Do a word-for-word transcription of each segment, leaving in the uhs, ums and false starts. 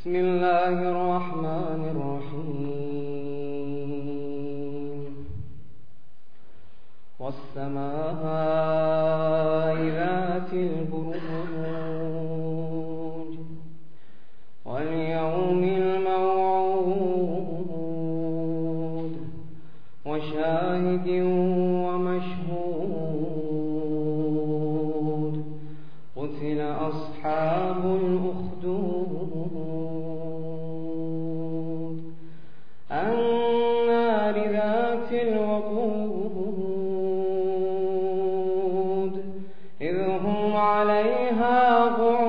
بسم الله الرحمن الرحيم والسماء ذات البروج واليوم الموعود وشاهد ومشهود قتل أصحاب الأخدود النار ذات الوقود إذ هم عليها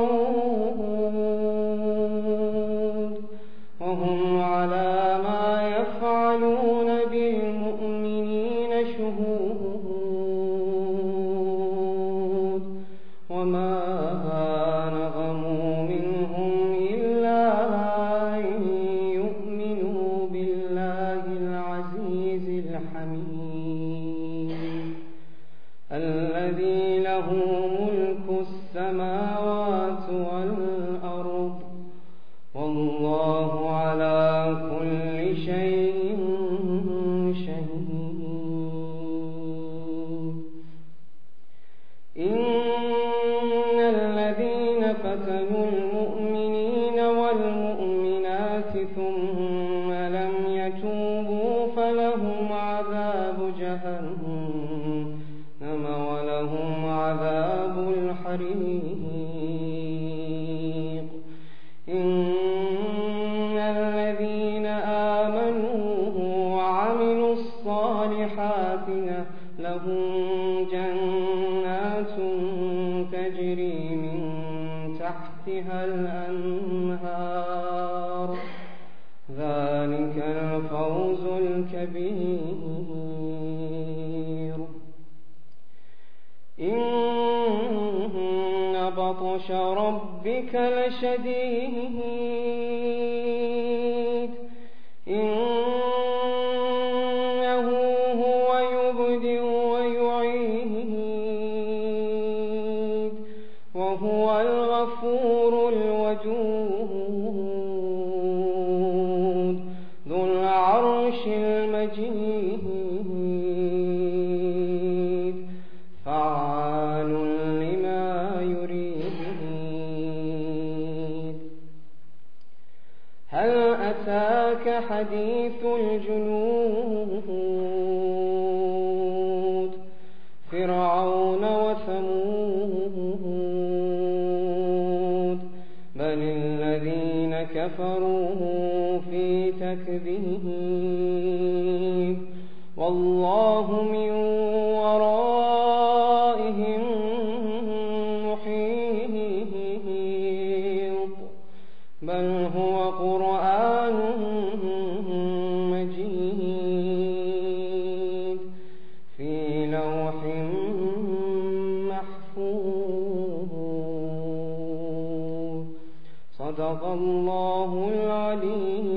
قعود وهم على ما يفعلون بالمؤمنين شهود وما نقموا منهم إلا أن يؤمنوا بالله العزيز الحميد الذي له ملك السماوات والأرض والله على كل شيء شهيد. إن الذين فتنوا المؤمنين والمؤمنات ثم لم يتوبوا فلهم عذاب جهنم ولهم عذاب الحريق. إن الذين آمنوا وعملوا الصالحات لهم جنات تجري من تحتها الأنهار ذلك الفوز الكبير. إن بطش ربك لشديد إنه هو يبدئ ويعيد وهو الغفور الودود ذو العرش المجيد فعال لما يريد. هل أتاك حديث الجنود فرعون وثمود بل الذين كفروا في تكذيب والله من ورائهم محيط بل هو قرآن مجيد في لوح محفوظ. صدق الله العلي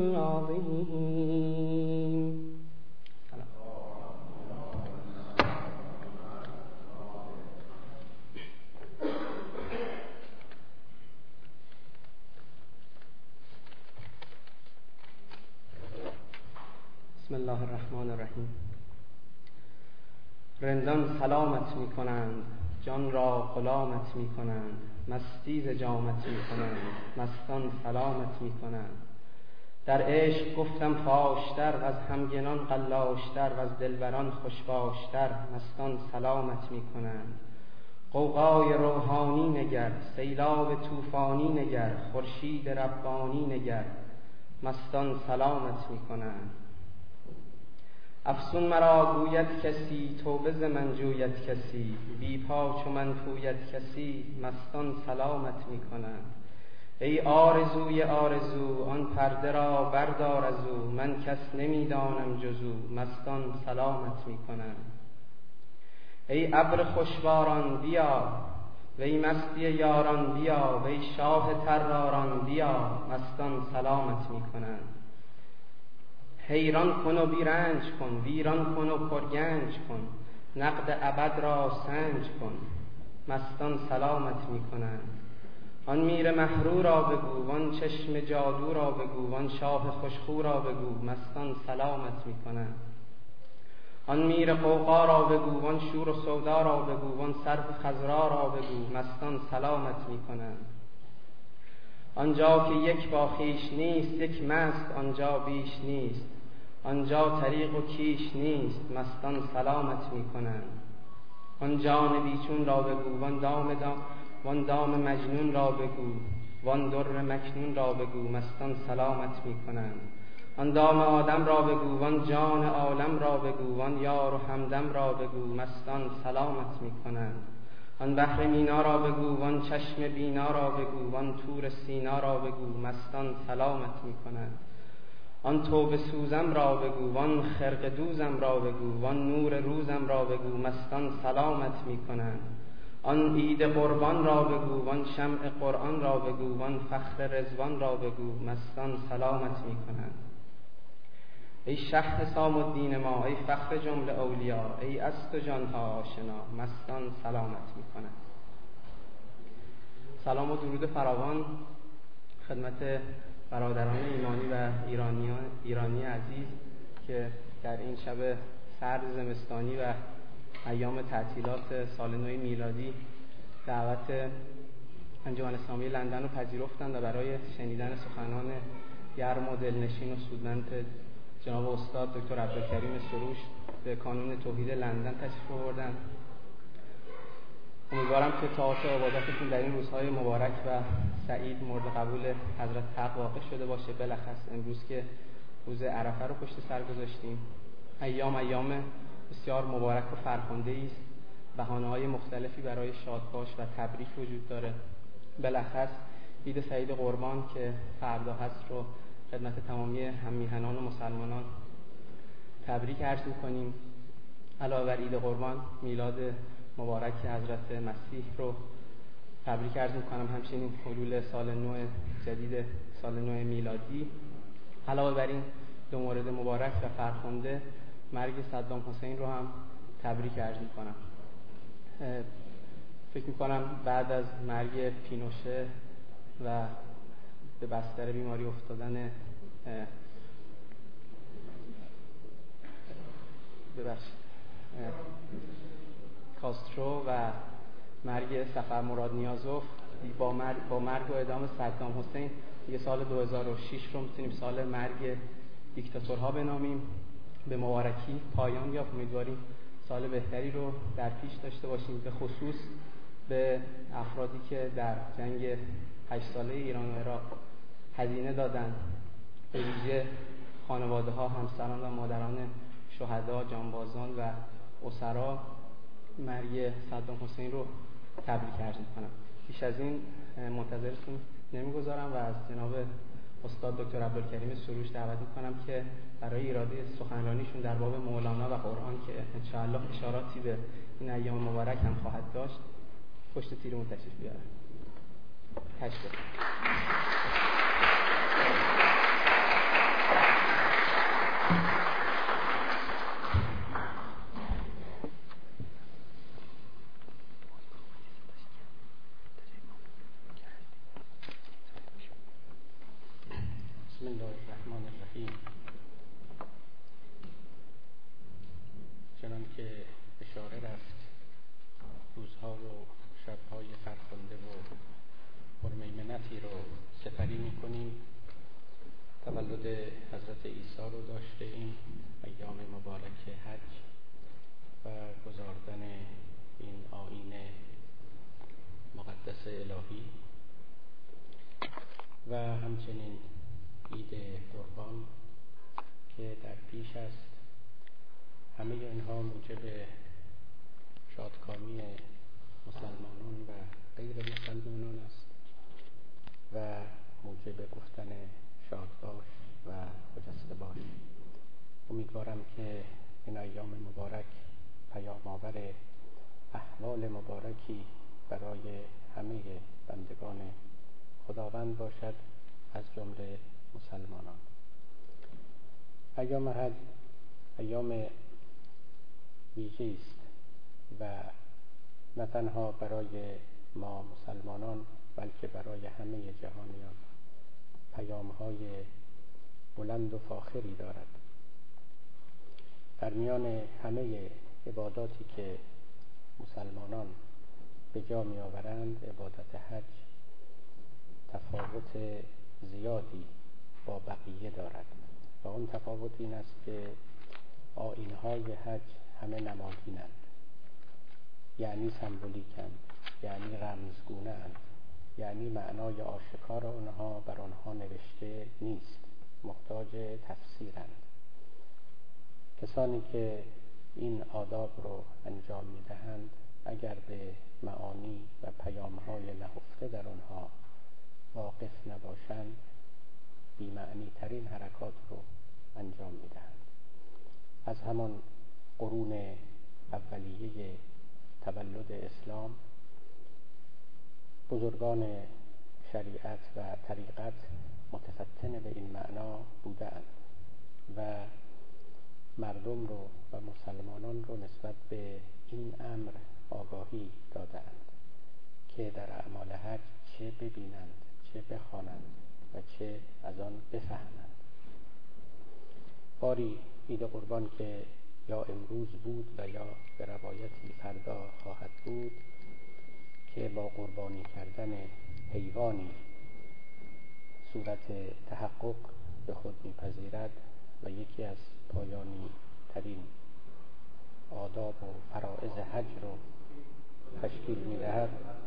العظيم. بسم الله الرحمن الرحیم. رندان سلامت می کنند، جان را غلامت می کنند، مستی ز جامت می کنند، مستان سلامت می کنند. در عشق گفتم فاشتر و از همگنان قلاشتر و از دلبران خوشباشتر، مستان سلامت می کنند. غوغای روحانی نگر، سیلاب طوفانی نگر، خورشید ربانی نگر، مستان سلامت می کنند. افسون مرا گوید کسی، توبه ز من جوید کسی، بی پا چو من پوید کسی، مستان سلامت می کنند. ای آرزوی آرزو، آن پرده را بردار از او، من کس نمی دانم جز او، مستان سلامت می کنند. ای ابر خوشباران بیا، وی مستی یاران بیا، وی شاه طراران بیا، مستان سلامت می کنند. حیران کن و بیرنج کن، ویران کن و پرگنج کن، نقد ابد را سنج کن، مستان سلامت می کنند. آن میر محرو را بگو، وان چشم جادو را بگو، وان شاه خوشخو را بگو، مستان سلامت می کنند. آن میر قوقا را بگو، وان شور و سودا را بگو، وان سرو خضرا را بگو، مستان سلامت می کنند. آنجا که یک با خویش نیست، یک مست آنجا بیش نیست. آنجا طریق و کیش نیست، مستان سلامت می کنند. آن جان بیچون را بگو، وان دام دام وان دام مجنون را بگو، وان در مکنون را بگو، مستان سلامت می کنند. آن دام آدم را بگو، وان جان عالم را بگو، وان یار و همدم را بگو، مستان سلامت می کنند. آن بحر مینا را بگو، وان چشم بینا را بگو، وان طور سینا را بگو، مستان سلامت می کنند. آن توبه سوزم را بگو، وان خرقه دوزم را بگو، وان نور روزم را بگو، مستان سلامت می کنند. آن عید قربان را بگو، وان شمع قرآن را بگو، وان فخر رضوان را بگو، مستان سلامت می کنند. ای شه حسام الدین ما، ای فخر جمله اولیا، ای از تو جانها آشنا، مستان سلامت می کنند. سلام و درود فراوان خدمت برادران ایمانی و ایرانیان ایرانی عزیز که در این شب سرد زمستانی و ایام تعطیلات سال نو میلادی دعوت انجمن اسلامی لندن رو پذیرفتند و برای شنیدن سخنان گرم و دلنشین و سودمند جناب استاد دکتر عبدالکریم سروش به کانون توحید لندن تشریف آوردند. امیدوارم که طاعات و عبادتتون در این روزهای مبارک و سعید مورد قبول حضرت حق واقع شده باشه. بالاخص امروز که روز عرفه رو پشت سر گذاشتیم، ایام ایام بسیار مبارک و فرخنده است. بهانه‌های مختلفی برای شادباش و تبریک وجود داره. بالاخص عید سعید قربان که فردا هست رو خدمت تمامی هم‌میهنان و مسلمانان تبریک عرض می‌کنیم. علاوه بر عید قربان، میلاد مبارک حضرت مسیح رو تبریک عرض می‌کنم، همچنین حلول سال نو جدید سال نو میلادی. علاوه بر این دو مورد مبارک و فرخنده، مرگ صدام حسین رو هم تبریک عرض می‌کنم. فکر می‌کنم بعد از مرگ پینوشه و به بستر بیماری افتادن ببخشید کاسترو و مرگ سفر مراد نیازوف، با مرگ با مرگ و اعدام صدام حسین دیگه سال دو هزار و شش رو میتونیم سال مرگ دیکتاتورها بنامیم. به مبارکی پایان یافت. امیدواریم سال بهتری رو در پیش داشته باشیم، به خصوص به افرادی که در جنگ هشت ساله ایران و عراق هزینه دادند، به ویژه خانواده ها، همسران و مادران شهدا، جانبازان و اسرا مرگ صدام حسین رو تبریک عرض می‌کنم. بیش از این منتظرتون نمیگذارم و از جناب استاد دکتر عبدالکریم سروش دعوت می‌کنم که برای ایراده سخنرانیشون در باب مولانا و قرآن که انشاءالله اشاراتی به این ایام مبارک هم خواهد داشت، پشت تیرمون تشریف بیارن. تشکر. بسم الله الرحمن الرحیم. چنان که اشاره رفت، روزها و شبهای فرخنده و پرمیمنتی رو سپری می‌کنیم. تولد حضرت عیسی رو داشته این ایام مبارک حج و گزاردن این آیین مقدس الهی و همچنین عید قربان که در پیش است. همه اینها موجب شادکامی مسلمانان و غیر مسلمانان است و موجب گفتن شادباش و خجسته باش. امیدوارم که این ایام مبارک پیام آور احوال مبارکی برای همه بندگان خداوند باشد، از جمله مسلمانان. ایام حج ایام ویژه‌ای است و نه تنها برای ما مسلمانان بلکه برای همه جهانیان پیام‌های بلند و فاخری دارد. در میان همه عباداتی که مسلمانان به جا می آورند، عبادت حج تفاوت زیادی با بقیه دارد و اون تفاوت این است که آیین‌های حج همه نمادینند، یعنی سمبولیکند، یعنی رمزگونه‌اند، یعنی معنای آشکار آنها بر آنها نوشته نیست، محتاج تفسیرند. کسانی که این آداب رو انجام می‌دهند اگر به معانی و پیام‌های نهفته در آنها واقف نباشند، بی‌معنی ترین حرکات رو انجام می‌دهند. از همان قرون اولیه تولد اسلام بزرگان شریعت و طریقت متفتن به این معنا بودند و مردم رو و مسلمانان رو نسبت به این امر آگاهی دادند که در اعمال حج چه ببینند، چه بخوانند و چه از آن بفهمند. باری عید قربان که یا امروز بود و یا به روایتی فردا خواهد بود که با قربانی کردن حیوانی صورت تحقق به خود می‌پذیرد و یکی از پایانی ترین آداب و فرائض حج رو تشکیل می‌دهد،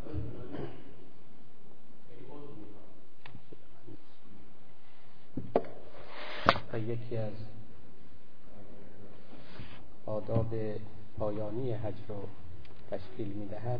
و یکی از آداب پایانی حج رو تشکیل می‌دهد،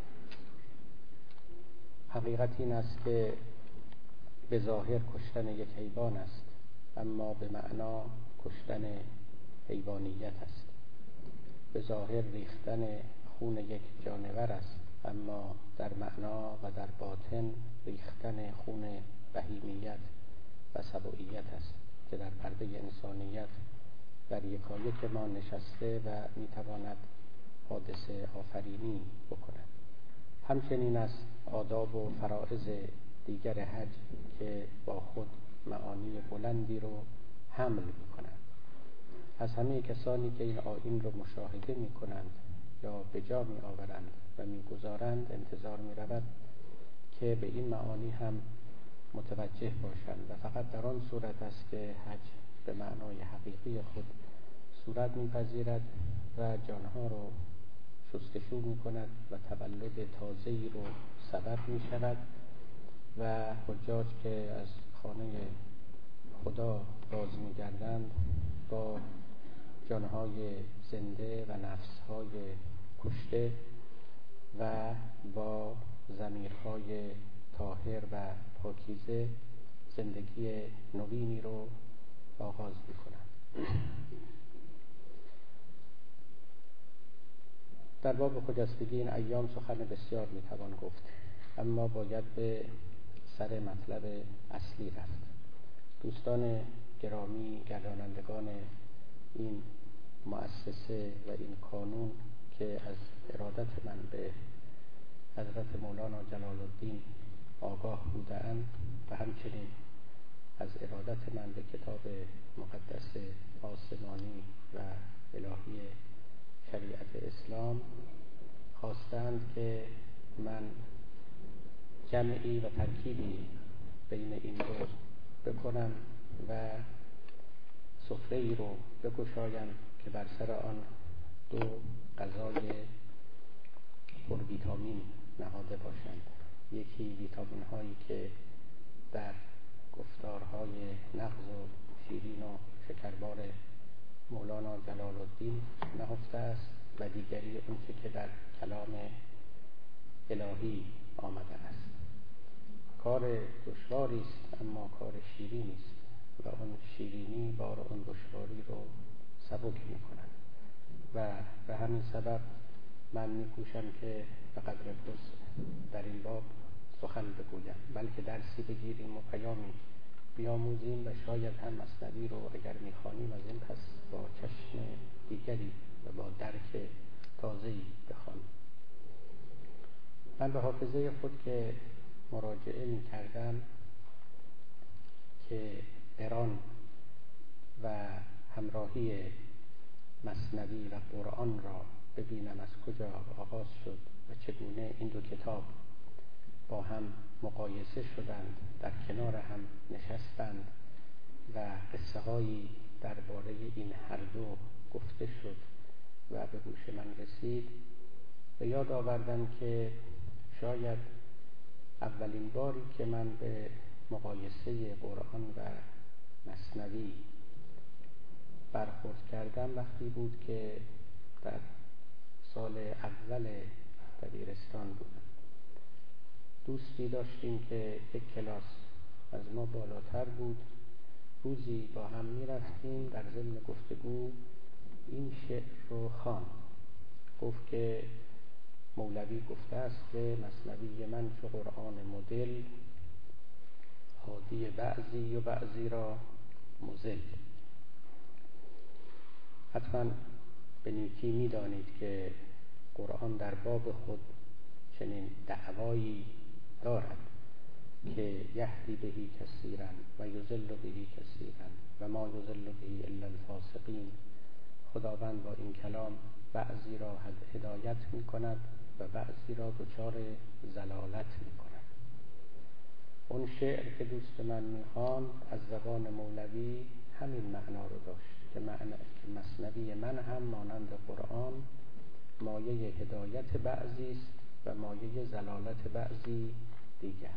حقیقت این است که به ظاهر کشتن یک حیوان است، اما به معنا کشتن حیوانیت است. به ظاهر ریختن خون یک جانور است، اما در معنا و در باطن ریختن خون بهیمیت و سبوعیت است که در پرده انسانیت در یکایک ما نشسته و میتواند حادثه آفرینی بکند. همچنین است آداب و فرائض دیگر حج که با خود معانی بلندی رو حمل می‌کنند. از همه کسانی که این آیین رو مشاهده می‌کنند یا به جا می‌آورند و می‌گذارند انتظار می‌رود که به این معانی هم متوجه باشند و فقط در آن صورت است که حج به معنای حقیقی خود صورت می‌پذیرد و جانها رو شستشو می‌کند و تولد تازه‌ای رو سبب می‌شود و حجاج که از خانه خدا باز می‌گردند با جانهای زنده و نفسهای کشته و با ضمیرهای طاهر و پاکیزه زندگی نوینی رو آغاز می‌کنند. در باب خجستگی این ایام سخن بسیار میتوان گفت، اما باید به سر مطلب اصلی رفت. دوستان گرامی، گردانندگان این مؤسسه و این کانون که از ارادت من به حضرت مولانا جلال الدین آگاه بودند و همچنین از ارادت من به کتاب مقدس آسمانی و الهی شریعت اسلام خواستند که من جمعی و ترکیبی بین این دو بکنم و سفره‌ای رو بگشایم که بر سر آن دو غذای پر ویتامین نهاده باشند. یکی ویتامین هایی که در گفتارهای نغز و شیرین و شکربار مولانا جلال الدین نهفته است و دیگری اونچه که در کلام الهی آمده است. کار دشواری است اما کار شیرینی است و اون شیرینی بار اون دشواری رو سبک می‌کند و به همین سبب من می‌کوشم که به قدر وسع در این باب سخن بگویم، بلکه درسی بگیریم و پیامی بیاموزیم و شاید هم مثنوی رو اگر می‌خوانیم از این پس با چشم دیگری و با درک تازه‌ای بخوانیم. من به حافظه خود که مراجعه می کردم که قرآن و همراهی مثنوی و قرآن را ببینم از کجا آغاز شد و چگونه این دو کتاب با هم مقایسه شدند، در کنار هم نشستند و قصه هایی درباره این هر دو گفته شد و به گوش من رسید. به یاد آوردم که شاید اولین باری که من به مقایسه قرآن و مثنوی برخورد کردم وقتی بود که در سال اول دبیرستان بودم. دوستی داشتیم که یک کلاس از ما بالاتر بود. روزی با هم می رفتیم، در ضمن گفتگو این شعر رو خواند. گفت که مولوی گفته است که مثنوی من چو قرآن مدل، هادی بعضی و بعضی را مضل. حتما به نیکی می دانید که قرآن در باب خود چنین دعوایی دارد که یهدی بهی کثیرا و یضل بهی کثیرا و ما یضل بهی الا الفاسقین. خداوند با این کلام بعضی را هدایت می کند و بعضی را دچار ضلالت می کند. اون شعر که دوست من می خواند از زبان مولوی همین معنا رو داشت که معنی که مثنوی من هم مانند قرآن مایه هدایت بعضی است و مایه ضلالت بعضی دیگر.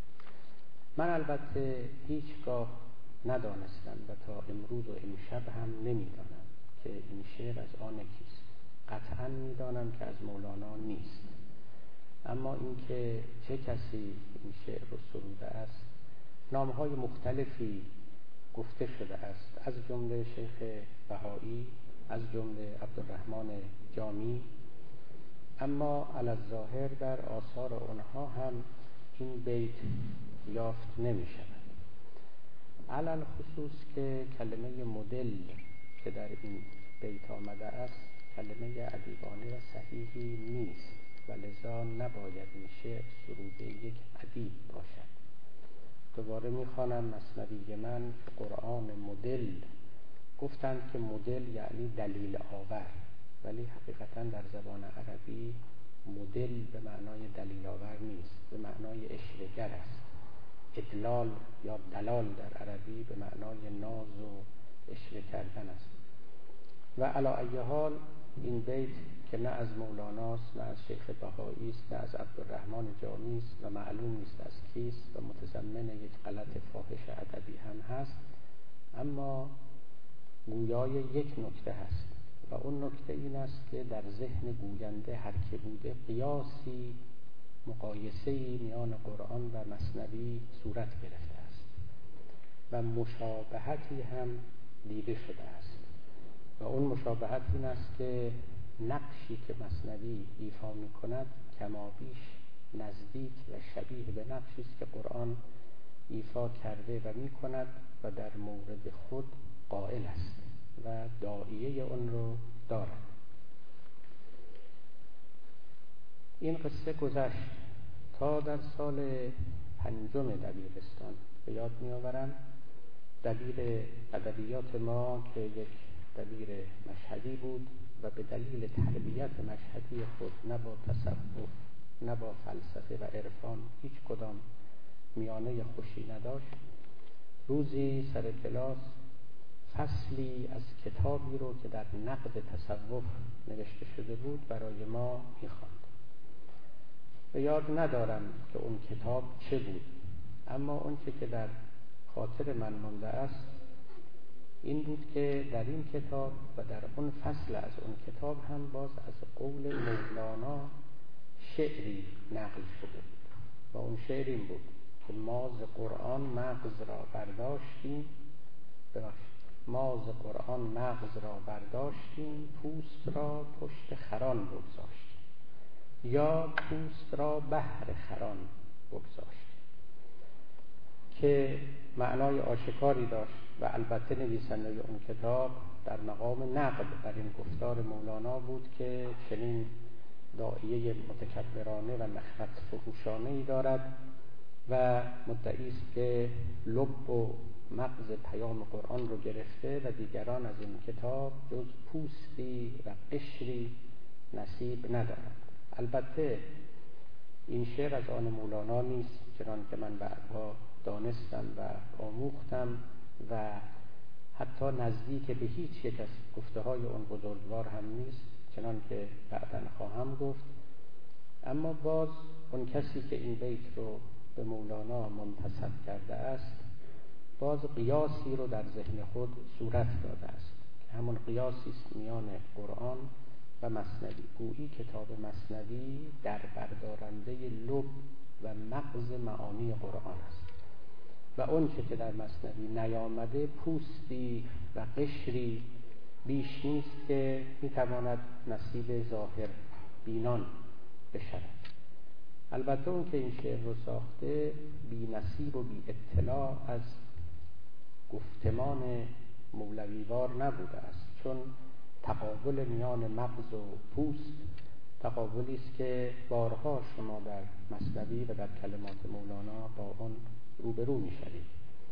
من البته هیچگاه ندانستم و تا امروز و امشب هم نمیدانم که این شعر از آن کیست. قطعا میدانم که از مولانا نیست، اما اینکه چه کسی این شعر رو سروده است نامهای مختلفی گفته شده است، از جمله شیخ بهایی، از جمله عبدالرحمن جامی، اما علی الظاهر در آثار آنها هم این بیت یافت نمی شود. علل خصوص که کلمه مدل که در این بیت آمده است کلمه ادیبانه و صحیحی نیست و لذا نباید این شعر سروده یک ادیب باشد. دوباره میخوانم مثنوی من قرآن مدل. گفتند که مدل یعنی دلیل آور، ولی حقیقتا در زبان عربی مدل به معنای دلیل آور نیست، به معنای اشره‌گر است. ادلال یا دلال در عربی به معنای ناز و اشره کردن است. و علی ای حال این بیت که نه از مولاناست، نه از شیخ بهایی است، نه از عبدالرحمن جامی است و معلوم نیست از کیست و متضمن یک غلط فاحش ادبی هم هست، اما گویای یک نکته هست و اون نکته این است که در ذهن گوینده هر که بوده قیاسی، مقایسه‌ای میان قرآن و مثنوی صورت گرفته است و مشابهتی هم دیده شده است و اون مشابهت این است که نقشی که مثنوی ایفا می کند کمابیش نزدیک و شبیه به نقشی است که قرآن ایفا کرده و می کند و در مورد خود قائل است و داعیه اون رو دارد. این قصه گذشت تا در سال پنجم دبیرستان. به یاد می آورم دبیر ادبیات ما که یک دبیر مشهدی بود و به دلیل تربیت مشهدی خود نه با تصوف نه با فلسفه و عرفان هیچ کدام میانه خوشی نداشت. روزی سر کلاس فصلی از کتابی رو که در نقد تصوف نوشته شده بود برای ما می‌خواند. به یاد ندارم که اون کتاب چه بود، اما اون چه که در خاطر من مانده است این بود که در این کتاب و در اون فصل از اون کتاب هم باز از قول مولانا شعری نقل شده بود و اون شعر این بود که ما ز قرآن مغز را برداشتیم ببخشید ما ز قرآن مغز را برداشتیم پوست را پشت خران بگذاشتیم یا پوست را بهر خران بگذاشتیم، که معنای آشکاری داشت و البته نویسنده اون کتاب در مقام نقد بر این گفتار مولانا بود که چنین داعیه متکبرانه و نخوت فروشانه‌ای دارد و مدعی است که لب و مغز پیام قرآن رو گرفته و دیگران از این کتاب جز پوستی و قشری نصیب ندارند. البته این شعر از آن مولانا نیست، چنان که من بعدها دانستم و آموختم و حتی نزدیک به هیچ یک از گفته های اون بزرگوار هم نیست، چنان که بعداً خواهم گفت. اما باز اون کسی که این بیت رو به مولانا منتسب کرده است باز قیاسی رو در ذهن خود صورت داده است که همون قیاسی است میان قرآن و مثنوی. گویی کتاب مثنوی در بردارنده لب و مغز معانی قرآن است و اون چه که در مثنوی نیامده پوستی و قشری بیش نیست که میتواند نصیب ظاهر بینان بشود. البته اون که این شعر رو ساخته بی نصیب و بی اطلاع از گفتمان مولویوار نبوده است، چون تقابل میان مغز و پوست تقابلی است که بارها شما در مثنوی و در کلمات مولانا با آن روبرو می‌شوید.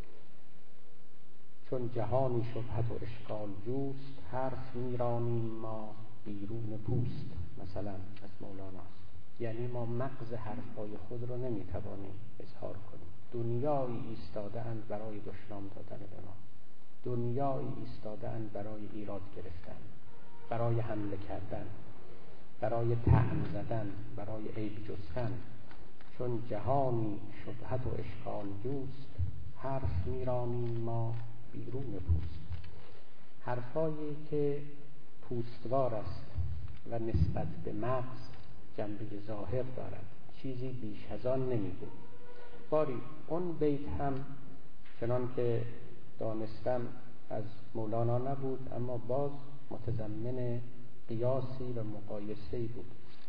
چون جهانی شبهت و اشکال جوست، حرف میرانیم ما بیرون پوست، مثلا از مولاناست. یعنی ما مغز حرفهای خود رو نمیتوانیم اظهار کنیم. دنیایی ایستاده اند برای دشنام دادن به ما، دنیایی ایستاده اند برای ایراد گرفتن، برای حمله کردن، برای طعن زدن، برای عیب جستن. چون جهانی شبهت و اشکال جوست، حرف میرانیم ما بیرون پوست. حرفایی که پوستوار است و نسبت به مغز جنبه ظاهر دارد، چیزی بیش از آن نمیگه. باری اون بیت هم چنان که دانستم از مولانا نبود، اما باز متضمن قیاسی و مقایسه‌ای بود.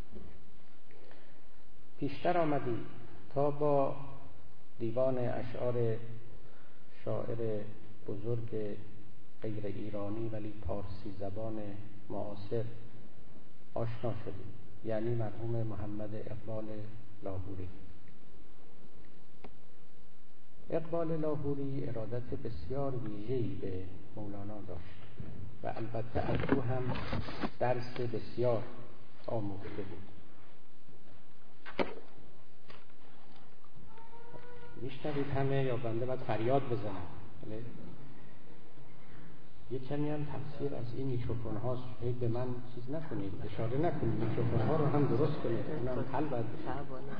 پیشتر آمدی تا با دیوان اشعار شاعر بزرگ غیر ایرانی ولی پارسی زبان معاصر آشنا شدیم، یعنی مرحوم محمد اقبال لاهوری. اقبال لاهوری ارادت بسیار ویژه‌ای به مولانا داشت و البته از او هم درس بسیار آموخته بود. میشنوید همه یا بنده باید فریاد بزنم؟ بله؟ یه کمی هم تفسیر از این میکروفون هاست، هی به من چیز نکنید، اشاره نکنید، میکروفون ها رو هم درست کنید، اونم حل باید بشه.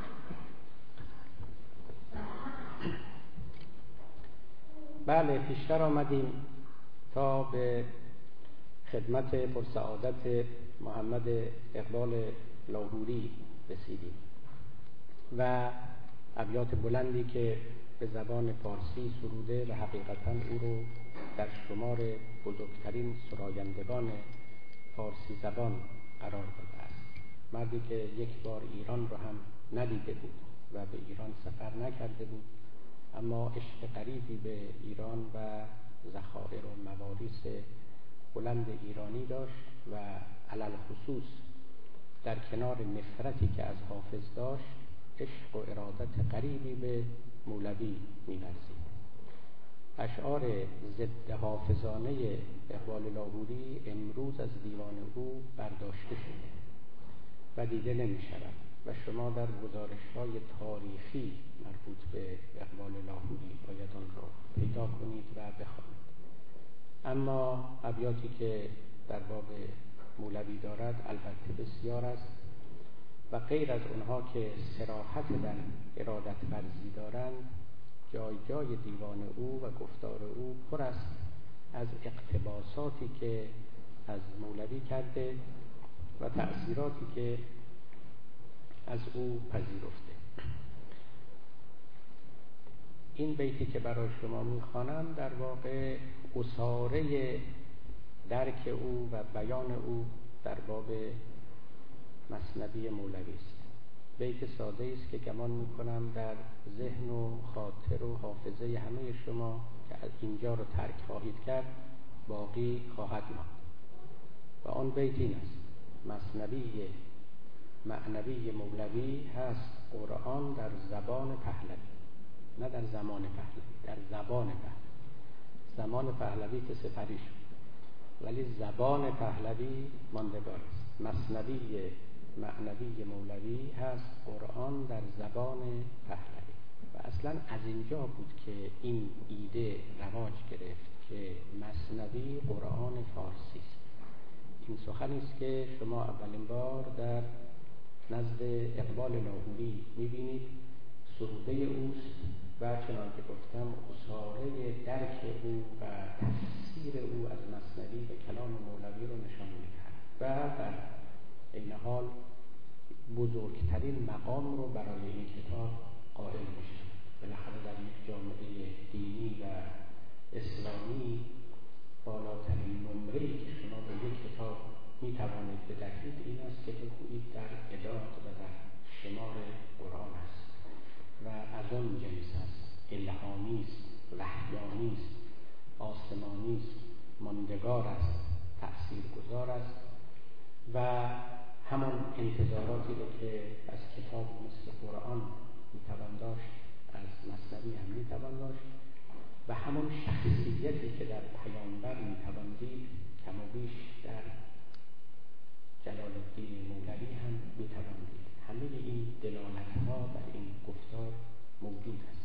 بله، پیشتر آمدیم تا به خدمت پرسعادت محمد اقبال لاهوری رسیدیم و ابیات بلندی که به زبان فارسی سروده و حقیقتاً او رو در شمار بزرگترین سرایندگان فارسی زبان قرار داده است. مردی که یک بار ایران رو هم ندیده بود و به ایران سفر نکرده بود، اما عشق غریبی به ایران و ذخایر و مواریث بلند ایرانی داشت و علل خصوص در کنار نفرتی که از حافظ داشت عشق و ارادت غریبی به مولوی می‌ورزید. اشعار ضد حافظانه اقبال لاهوری امروز از دیوان او برداشته شده و دیده نمی‌شود و شما در گزارش‌های تاریخی مربوط به اقبال لاهوری باید آن را پیدا کنید و بخوانید. اما ابیاتی که در باب مولوی دارد البته بسیار است و غیر از اونها که صراحت در ارادت ورزی دارند، جای جای دیوان او و گفتار او پر است از اقتباساتی که از مولوی کرده و تأثیراتی که از او پذیرفته. این بیتی که برای شما میخوانم در واقع اساره درک او و بیان او در باب مثنوی مولوی است. بیت ساده است که گمان میکنم در ذهن و خاطر و حافظه همه شما که از اینجا رو ترک خواهید کرد باقی خواهد ماند و آن بیت این است: مثنوی معنوی مولوی هست قرآن در زبان پهلوی. در زمان پهلوی، در زبان پهلوی. زمان پهلوی که سپری شد ولی زبان پهلوی ماندگار است. مثنوی معنوی مولوی هست قرآن در زبان پهلوی و اصلا از اینجا بود که این ایده رواج گرفت که مثنوی قرآن فارسی است. این سخنی است که شما اولین بار در نزد اقبال لاهوری می‌بینید. سروده اوست و چنانکه گفتم اصاره درک او و تفسیر او از مثنوی و کلام مولوی رو نشان می‌دهد و در این حال بزرگترین مقام رو برای این کتاب قائل می‌شد. بالاخره در یک جامعه دینی و اسلامی بالاترین نمره‌ای که شما به یک کتاب می‌توانید بدهید این است که بگویید در عداد و در شمار قرآن است و از آن جنس است، الهامی است، وحیانی است، آسمانی است، ماندگار است، تأثیرگذار است و همان انتظاراتی رو که از کتاب مثل قرآن میتوان داشت از مثنوی هم میتوان داشت و همان شخصیتی که در پیامبر میتوان دید کم و بیش در جلال الدین مولوی هم میتوان دید. همه این دلالت‌ها در این گفتار موجود است.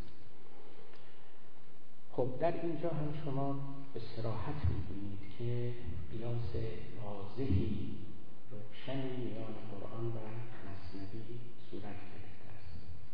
خب در اینجا هم شما به صراحت می‌بینید که قیاس واضحی روشنی میان قرآن و مثنوی صورت گرفته است.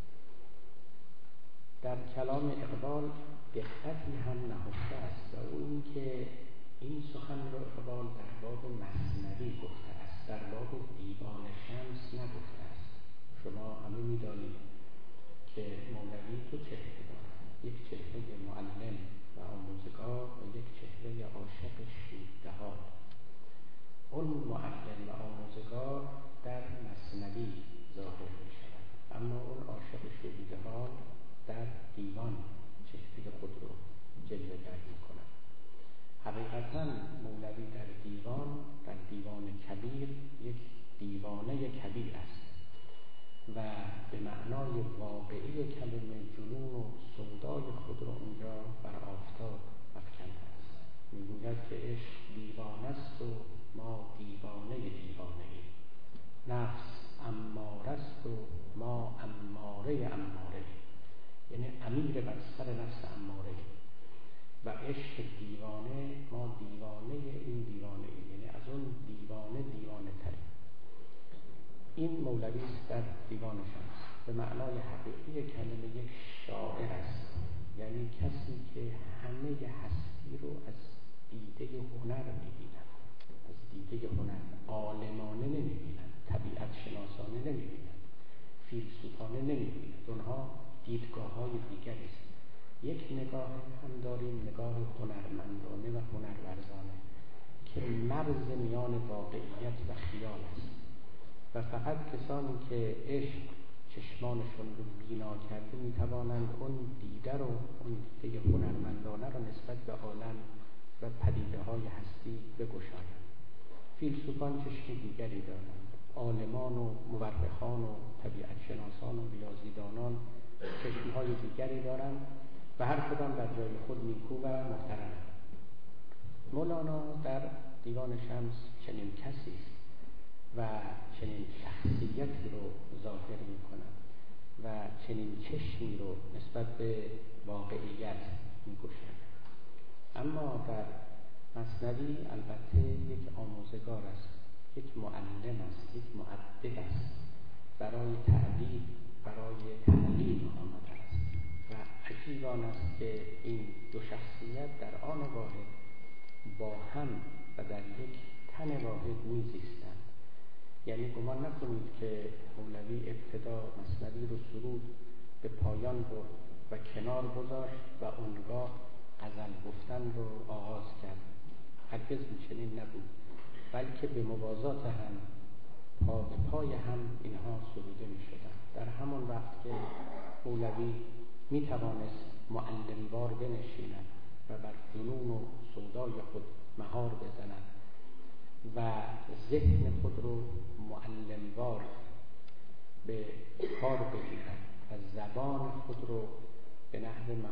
در کلام اقبال دقتی هم نهفته است و او این که این سخن را اقبال در باب مثنوی گفته است، در باب دیوان شمس نگفته است. شما همه می‌دانید که مولوی دو چهره دارد، یک چهره معلم و آموزگار و یک چهره عاشق شوردهان. اون معلم و آموزگار در مثنوی ظاهر می‌شود، اما اون عاشق شوردهان در دیوان چهره خود رو جلوه‌گر می‌کند. حقیقتاً مولوی در دیوان، در دیوان کبیر یک دیوانه کبیر است و به معنای واقعی کلمه جنون و سودای خود را اونجا بر آفتاب افکنده است. میگوید که عشق دیوانه است و ما دیوانه دیوانه ایم. نفس اماره است و ما اماره اماره، یعنی امیر بر سر نفس اماره و عشق دیوانه، ما دیوانه این دیوانه ایم، یعنی از اون دیوانه دیوانه تری. این مولوی است در دیوان شمس. به معنای حقیقی کلمه یک شاعر است، یعنی کسی که همه هستی رو از دیده هنر می‌بیند، از دیده هنر عالمانه نمی‌بیند، طبیعت شناسانه نمی‌بیند، فیلسوفانه نمی‌بیند. اونها دیدگاه‌های دیگری است. یک نگاه هم داریم، نگاه هنرمندانه و هنرورزانه که مرز میان واقعیت و خیال است و فقط کسانی که عشق چشمانشون رو بینا کرده میتوانند اون دیده رو، اون دیده هنرمندانه رو نسبت به عالم و پدیده های هستی بگشایند. فیلسوفان چشم دیگری دارند، عالمان و مورخان و طبیعت شناسان و ریاضیدانان چشمهای دیگری دارند و هر کدام در جای خود نیکو و محترم. مولانا در دیوان شمس چنین کسی است و چنین شخصیتی رو ظاهر می کند و چنین چشمی رو نسبت به واقعیت می گوشد. اما در مثنوی البته یک آموزگار است، یک معلم است، یک مؤدب است، برای تعلیم، برای تعلیم آمده است و عجیب آن است که این دو شخصیت در آن واحد با هم و در یک تن واحد میزیستند. یعنی گمان نکنید که مولوی ابتدا مثنوی رو سرود به پایان برد و کنار گذاشت و اونگاه غزل گفتن رو آغاز کرد. هرگز چنین نبود، بلکه به موازات هم پا به پای هم اینها سروده می شدند. در همان وقت که مولوی می توانست معلموار بنشیند و بر فنون و سودای خود مهار بزند و ذهن خود رو معلموار به کار بگیرد و زبان خود رو به نحو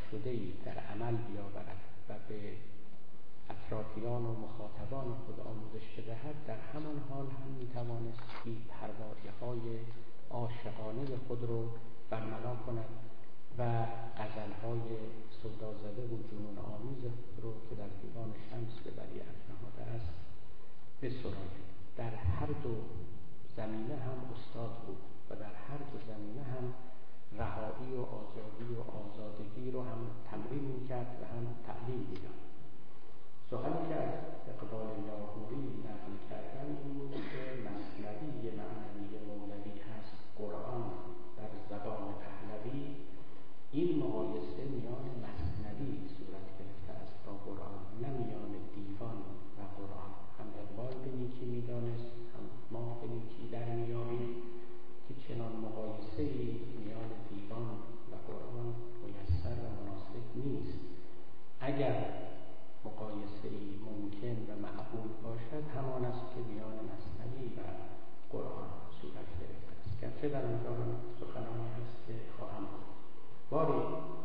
شده‌ای در عمل بیاورد و به اطرافیان و مخاطبان خود آموزش بدهد، در همان حال هم میتوانست بی پروایی‌های عاشقانه خود رو برملا کند و غزل‌های سودازده و جنون آمیز رو که در دیوان شمس به ولیعهد نهاده است بسراید. در هر دو زمینه هم استاد بود و در هر دو زمینه هم رهایی و آزادی و آزادگی رو هم تمرین میکرد و هم تعلیم میداد. سخنی که از اقبال لاهوری نقل کردن این بود که مثنوی معنوی مولوی هست قرآن در زبان پهلوی. این مقایسه میان مثنوی صورت گرفته است با قرآن، نه میان دیوان و قرآن. هم اقبال به نیکی میدانست، هم ما به نیکی در میاریم که چنان مقایسه‌ای میان دیوان و قرآن میسر و مناسب نیست. اگر مقایسه‌ای ممکن و معقول باشد همان است که میان مثنوی و قرآن صورت گرفته است، گرچه در اینجا سخنانی هست که خواهم گفت. باری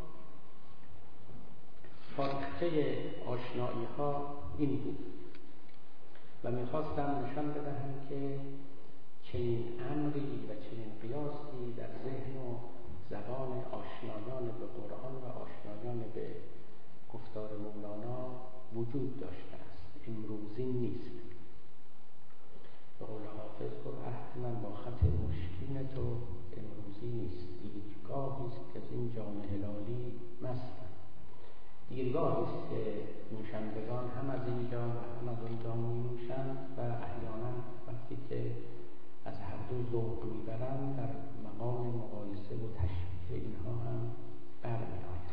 تاریخچه آشنایی ها این بود و میخواستم نشان بدهم که چنین امری و چنین قیاسی در ذهن و زبان آشنایان به قرآن و آشنایان به گفتار مولانا وجود داشته است، امروزی نیست. به قول حافظ گفت عهد من با خط مشکین تو امروزی نیست. دیرگاهی است که از این جام هلالی مستم. دیرگاهی است که نوشندگان هم از این جام و هم از اون جام می نوشند و احیانا وقتی که از هر دو ذوق میبرند در مقام مقایسه و تشبیه اینها هم برمی‌آید.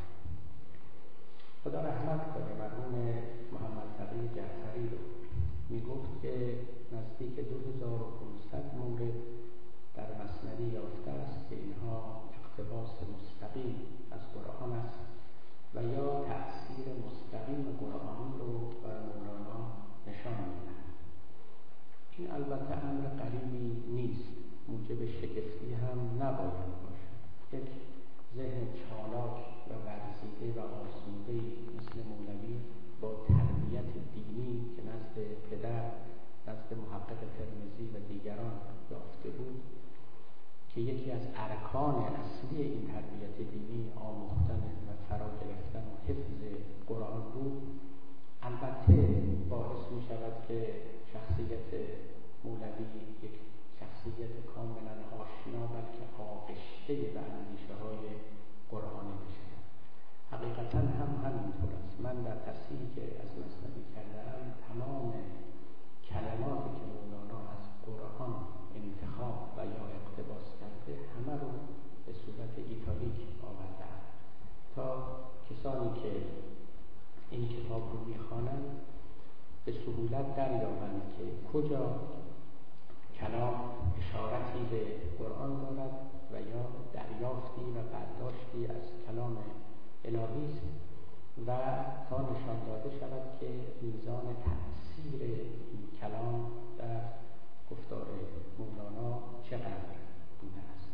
خدا رحمت کنه مرحوم محمد تقی جعفری رو. میگفت که نزدیک دو هزار و پانصد مورد در مثنوی یافته است که اینها اقتباس مستقیم از قرآن است و یا تأثیر مستقیم قرآنی رو بر مولانا نشان می‌دهد. این البته امر غریبی نیست، موجب شگفتی هم نباید باشد. یک ذهن چالاک و ورزیده و آسوده مثل مولوی با تربیت دینی که نزد پدر، نزد محقق ترمذی و دیگران یافته بود که یکی از ارکان اصلی این تربیت دینی آموختن و فرا گرفتن و حفظ قرآن بود، البته باعث می شود که شخصیت مولوی یک شخصیت کاملا آشنا بلکه آغشته به اندیشه های قرآنی بشود. حقیقتا هم همینطور است. من در تصحیحی که از مثنوی کردم تمام کلماتی که مولانا از قرآن انتخاب و یا اقتباس کرده همه رو به صورت ایتالیک آوردم تا کسانی که این کتاب رو میخوانند به سهولت دریابند که کجا کلام اشارتی به قرآن دارد و یا دریافتی و برداشتی از کلام الهی است و تا نشان داده شود که میزان تأثیر این کلام در گفتار مولانا چقدر بوده است.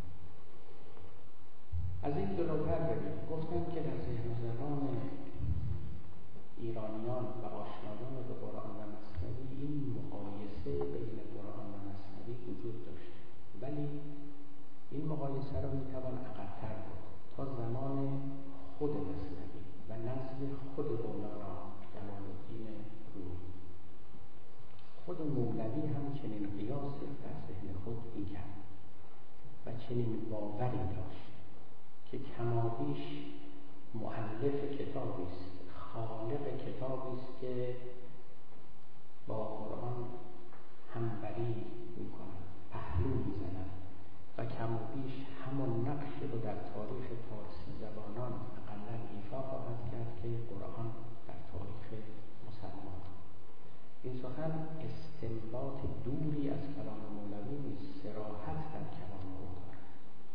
از این جلوتر بریم. گفتم که در ذهن و زبان ایرانیان و آشنایان به قرآن و مثنوی این مقایسه بین قرآن و مثنوی وجود داشت، ولی این مقایسه را میتوان عقب‌تر برد تا زمان خود مثنوی و نزد خود مولانا جلال الدین رومی. خود مولوی هم چنین قیاسی در ذهن خود میکرد و چنین باوری داشت که کمابیش مؤلف کتابی است، خالق کتابی است که با قرآن همبری می‌کند، پهلو می‌زند و کمابیش همون نقشی رو در تاریخ فارسی زبانان اقلاً ایفا خواهد کرد که قرآن در تاریخ مسلمان. این سخن استنباط دوری از کلام مولوی نیست، صراحت در کلام او دارد.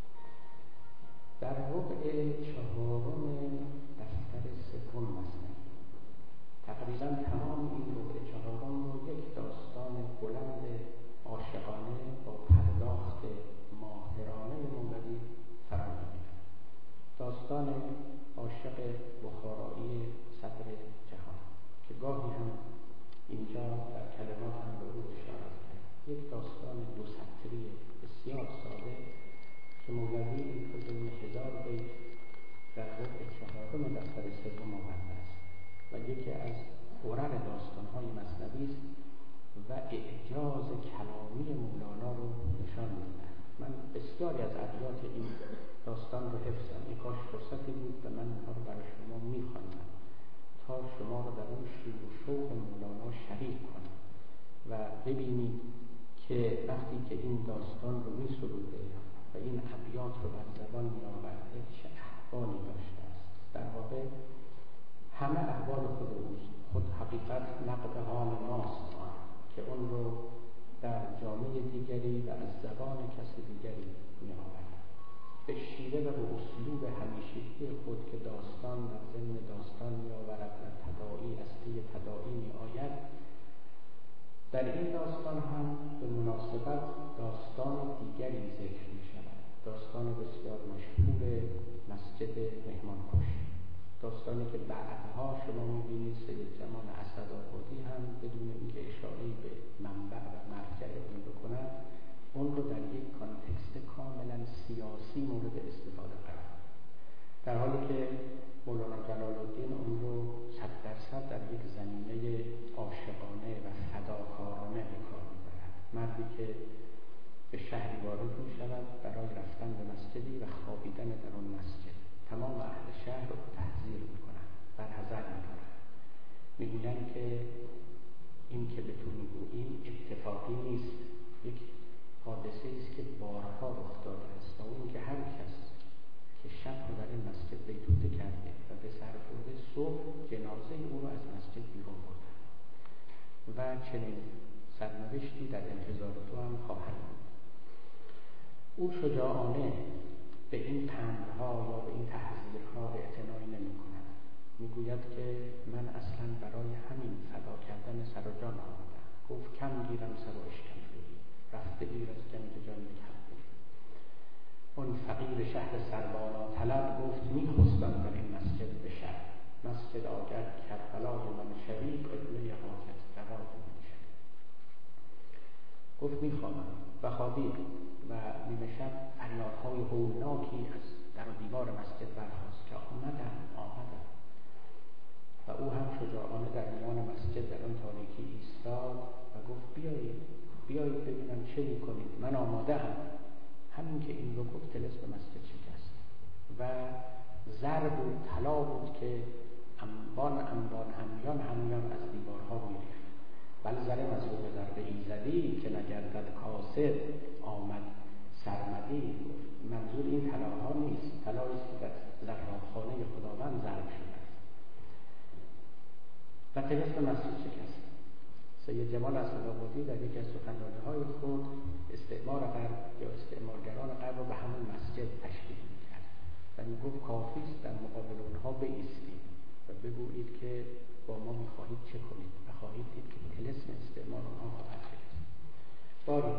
در ربع چهارم دفتر سوم مثنوی تقریبا تمام این ربع چهارم رو یک داستان بلند عاشقانه با پرداخت ماهرانه مولوی فرا می‌گیرد. داستان عاشقانه عاشق بخارایی صدر جهان که گاهی هم اینجا در کلمات هم به او اشاره کرد. یک داستان دو سطری بسیار ساده که مولوی این رو ضمن هزار بیت در ربع چهارم دفتر سوم آورده است و یکی از غرر داستان‌های مثنوی است و اعجاز کلامی مولانا رو نشان می‌دهد. من بسیاری از ابیات این داستان رو حفظم. این کاش فرصتی بود و من اینها رو برای شما می‌خواندم تا شما رو در اون شور و شوق مولانا شریک کنم و ببینید که وقتی که این داستان رو می‌سروده و این ابیات رو بر زبان می‌آورده چه احوالی داشته است. در واقع همه احوال خود اوست. خود حقیقت نقد حال ماست که اون رو در جامعه دیگری و از زبان کسی دیگری می‌آورد. به شیوه و به اسلوب همیشگی خود که داستان در ضمن داستان می‌آورد و تداعی از پی تداعی می‌آید، در این داستان هم به مناسبت داستان دیگری ذکر می‌شود. داستان بسیار مشهور مسجد مهمانکش، داستانی که بعدها شما می‌بینید سید جمال اسدآبادی هم بدون اینکه اشاره‌ای به منبع و مرجع اون بکند، اون رو در یک کانتکست کاملا سیاسی مورد استفاده قرار داد، در حالی که مولانا جلال الدین اون رو صد درصد در یک زمینه عاشقانه و فداکارانه به کار می‌برد. مردی که به شهری وارد می‌شود برای رفتن به مسجدی و خوابیدن در آن مسجد، تمام اهل شهر رو تحذیر می‌کنند، برحذر می‌دارند، می‌گویند که این که به تو می‌گوییم اتفاقی نیست، یک حادثه است که بارها رخ داده است و اون که هر کس که شب رو در این مسجد بیتوته کرده و به سر برده، صبح جنازه او رو از مسجد بیرون بردن و چنین سرنوشتی در انتظار تو هم خواهد بود. او شجاعانه به این پندها یا به این تحذیرها اعتنایی نمی کند. می گوید که من اصلا برای همین فدا کردن سر و جان آمدم. گفت کم گیرم سر و اشکم شدی، رفته گیر از جنگ جان بکرده. اون فقیر شهر سربالا طلب گفت می خستم در این مسجد به شب، مسجد آگر کربلای من شوی، قبله حاجت رواج من شوی. گفت می خوابم و خوابید و نیمه شب فریادهای هولناکی از در و دیوار مسجد برخاست که آمدم آمدم و او هم شجاعانه در میان مسجد در آن تاریکی ایستاد و گفت بیایید بیایید ببینم چه میکنید، من آماده ام. همین که این رو گفت طلسم مسجد شکست و زر بود، طلا بود که انبان انبان همیان همیان از دیوارها میریخت. بل زرم از روی ضربه ایزدی که نگردد کاسد آمد سرمدی. منظور این طلاها نیست، طلایی است که در زرافخانه خداوند ضرب شده و طلسم مسجد شکست. سید جمال اسدآبادی در یکی از سخنرانی‌های خود استعمار غرب یا استعمارگران غرب رو به همون مسجد تشبیه می‌کرد و می‌گفت کافی است در مقابل اونها بایستید و بگویید که با ما می‌خواهید چه کنید و خواهید دید که طلسم استعمار اونها خواهد شکست. باری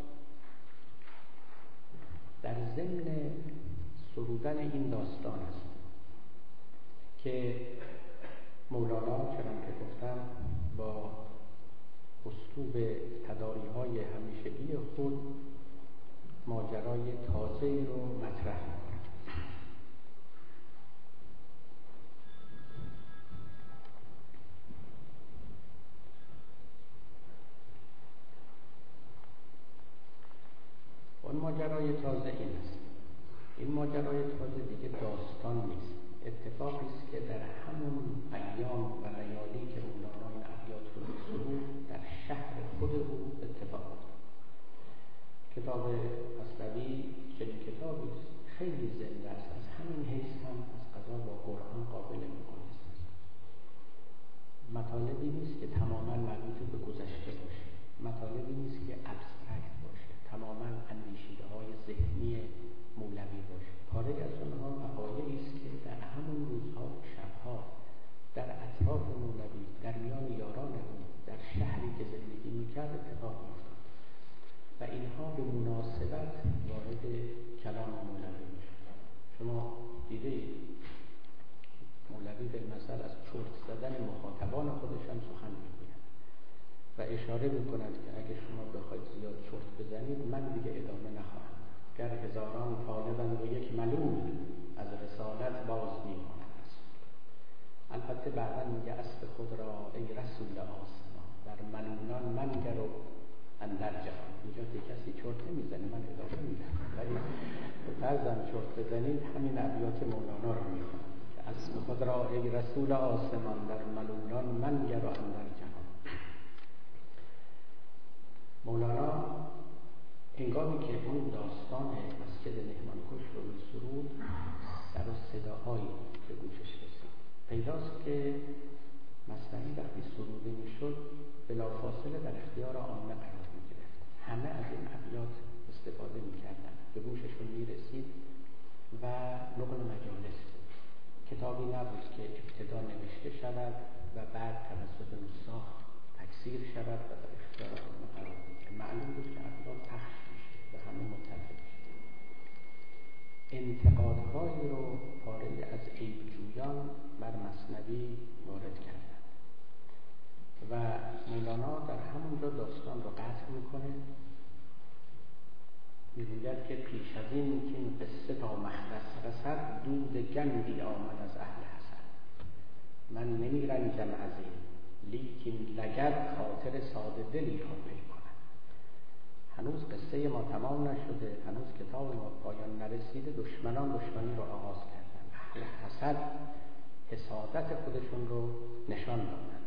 در ضمن سرودن این داستان است که مولانا چنان که گفتم با اسلوب تداعی‌های همیشگی خود ماجرای تازه‌ای رو مطرح می‌کند. اون ماجرای تازه این است. این ماجرای تازه دیگه داستان نیست، اتفاقی است که در همون ایام و لیالی که مولانا این ابیات رو سرود در شهر خود او اتفاق افتاد. کتاب مثنوی چنین کتابی است، خیلی زنده است، از همین حیث هم از قضا با قرآن قابل مقایسه است. مطالبی نیست که تماما مربوط به گذشته باشه، مطالبی نیست که ابسترکت باشه، تماما اندیشیده‌های ذهنی مولوی باشه. پاره از اونها وقایعی است که در اشاره میکنند که اگه شما بخواید زیاد چرت بزنید من دیگه ادامه نخواهم. گر هزاران طالبند و یک ملول از رسالت باز میماند رسول. البته بعدا میگه اسب خود را ای رسول آسمان در ملولان منگر و اندر جهان. اینجا که کسی چرت نمیزنه من ادامه میدم، ولی فرضاً چرت بزنید همین ابیات مولانا رو میخوام که اسب خود را ای رسول آسمان در ملولان منگر و اندر جهان. مولانا هنگامی که اون داستان مسجد مهمانکش رو می‌سرود در صداهایی به گوشش رسید. پیداست که مثنوی وقتی سروده میشد بلافاصله در اختیار عامه قرار می‌گرفت. همه از این ابیات استفاده می‌کردند، به گوششون می‌رسید و نقل مجالس بود. کتابی نبود که ابتدا نوشته شود و بعد توسط نساخ تکثیر شود و در اختیار عامه قرار بگیرد. معلوم بود که ابیات پخش میشه و همه متفق میشه. انتقادهایی رو پاره‌ای از عیبجویان بر مثنوی وارد کردند و مولانا در همونجا داستان رو قطع میکنه. میگوید که پیش از این که این قصه تا مخلص رسد دود گندی آمد از اهل حسد. من نمی رنجم از این لیکن لگد خاطر ساده دلی را پی کند. هنوز قصه ما تمام نشده، هنوز کتاب ما پایان نرسیده، دشمنان دشمنی رو آغاز کردن. اهل حسد حسادت خودشون رو نشان دادن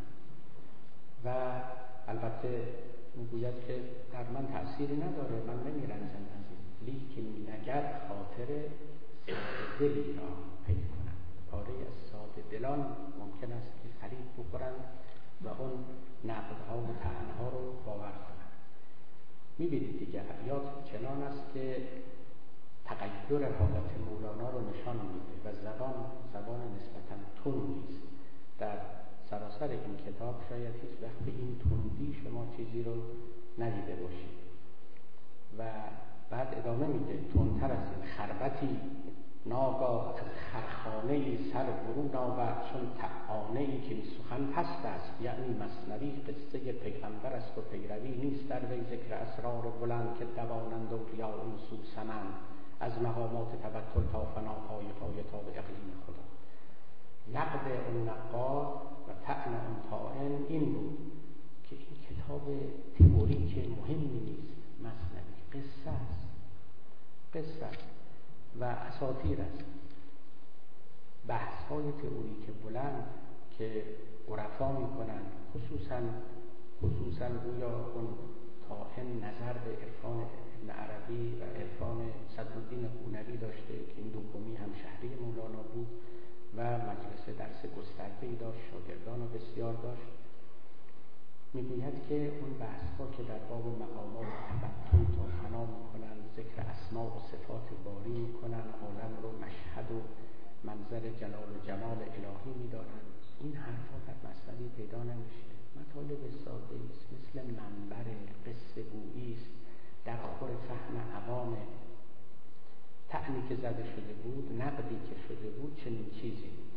و البته میگوید که در من تأثیری نداره، من نمی رنجم از این لیکن لگد خاطر ساده دلی را پی کند. پاره از ساده دلان ممکن است که فریب بخورند و اون نقدها و طعنها رو باور کنند. میبینید دیگه ابیات چنان است که تغییر حالت مولانا رو نشان میده و زبان زبان نسبتاً تندی است. در سراسر این کتاب شاید هیچ وقت به این تندی شما چیزی رو ندیده باشید و بعد ادامه میده تندتر از این خربتی ناگاه از خرخانه‌ای سر برون آورد چون طعنه‌ای که این سخن پست است، یعنی مثنوی قصه پیغمبر است و پیروی نیست در وی ذکر اسرار بلند که دوانند اولیا اون سو سمن از مقامات تبتل تا فناهای پای تا به اقلیم خدا. نقد اون نقاد و طعن اون طاعن این بود که این کتاب تئوریک مهمی نیست، مثنوی قصه است، قصه است و اساطیر است. بحث های تئوریک بلند که عرفا می کنند، خصوصا خصوصا گویا اون طاعن نظر به عرفان ابن عربی و عرفان صدرالدین قونوی داشته که این دومی هم شهری مولانا بود و مجلس درس گسترده‌ای داشت، شاگردان بسیار داشت. میگوید که اون بحث ها که در باب مقامات تبتل تا فنا میکنن، ذکر اسماء و صفات باری میکنن، عالم رو مشهد و منظر جلال و جمال الهی میدارن، این حرفا در مثنوی پیدا نمیشه. مطالب ساده است، مثل منبر قصه گویی است، در خور فهم عوام. طعنی که زده شده بود، نقدی که شده بود، چنین چیزی بود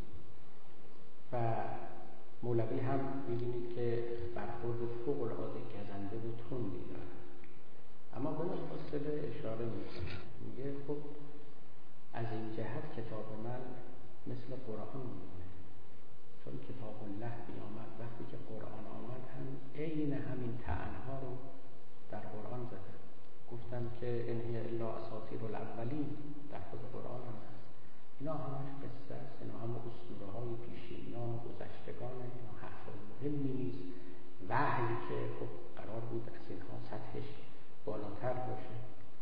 و مولوی هم می‌بینید که برخورد فوق‌العاده گزنده و تندی داره، اما بلافاصله اشاره می‌کنه، میگه خب از این جهت کتاب من مثل قرآن میمونه، چون کتاب الله بیامد. وقتی که قرآن آمد هم عین همین طعن‌ها رو در قرآن زدن. گفتم که ان هی الا اساطیر الاولین در خود قرآن هم هست. اینا همش قصه است، اینا همه اسطوره‌های پیشینیان و گذشتگان، اینا حرفای مهمی نیست. وحی که خب قرار بود از اینها سطحش بالاتر باشه.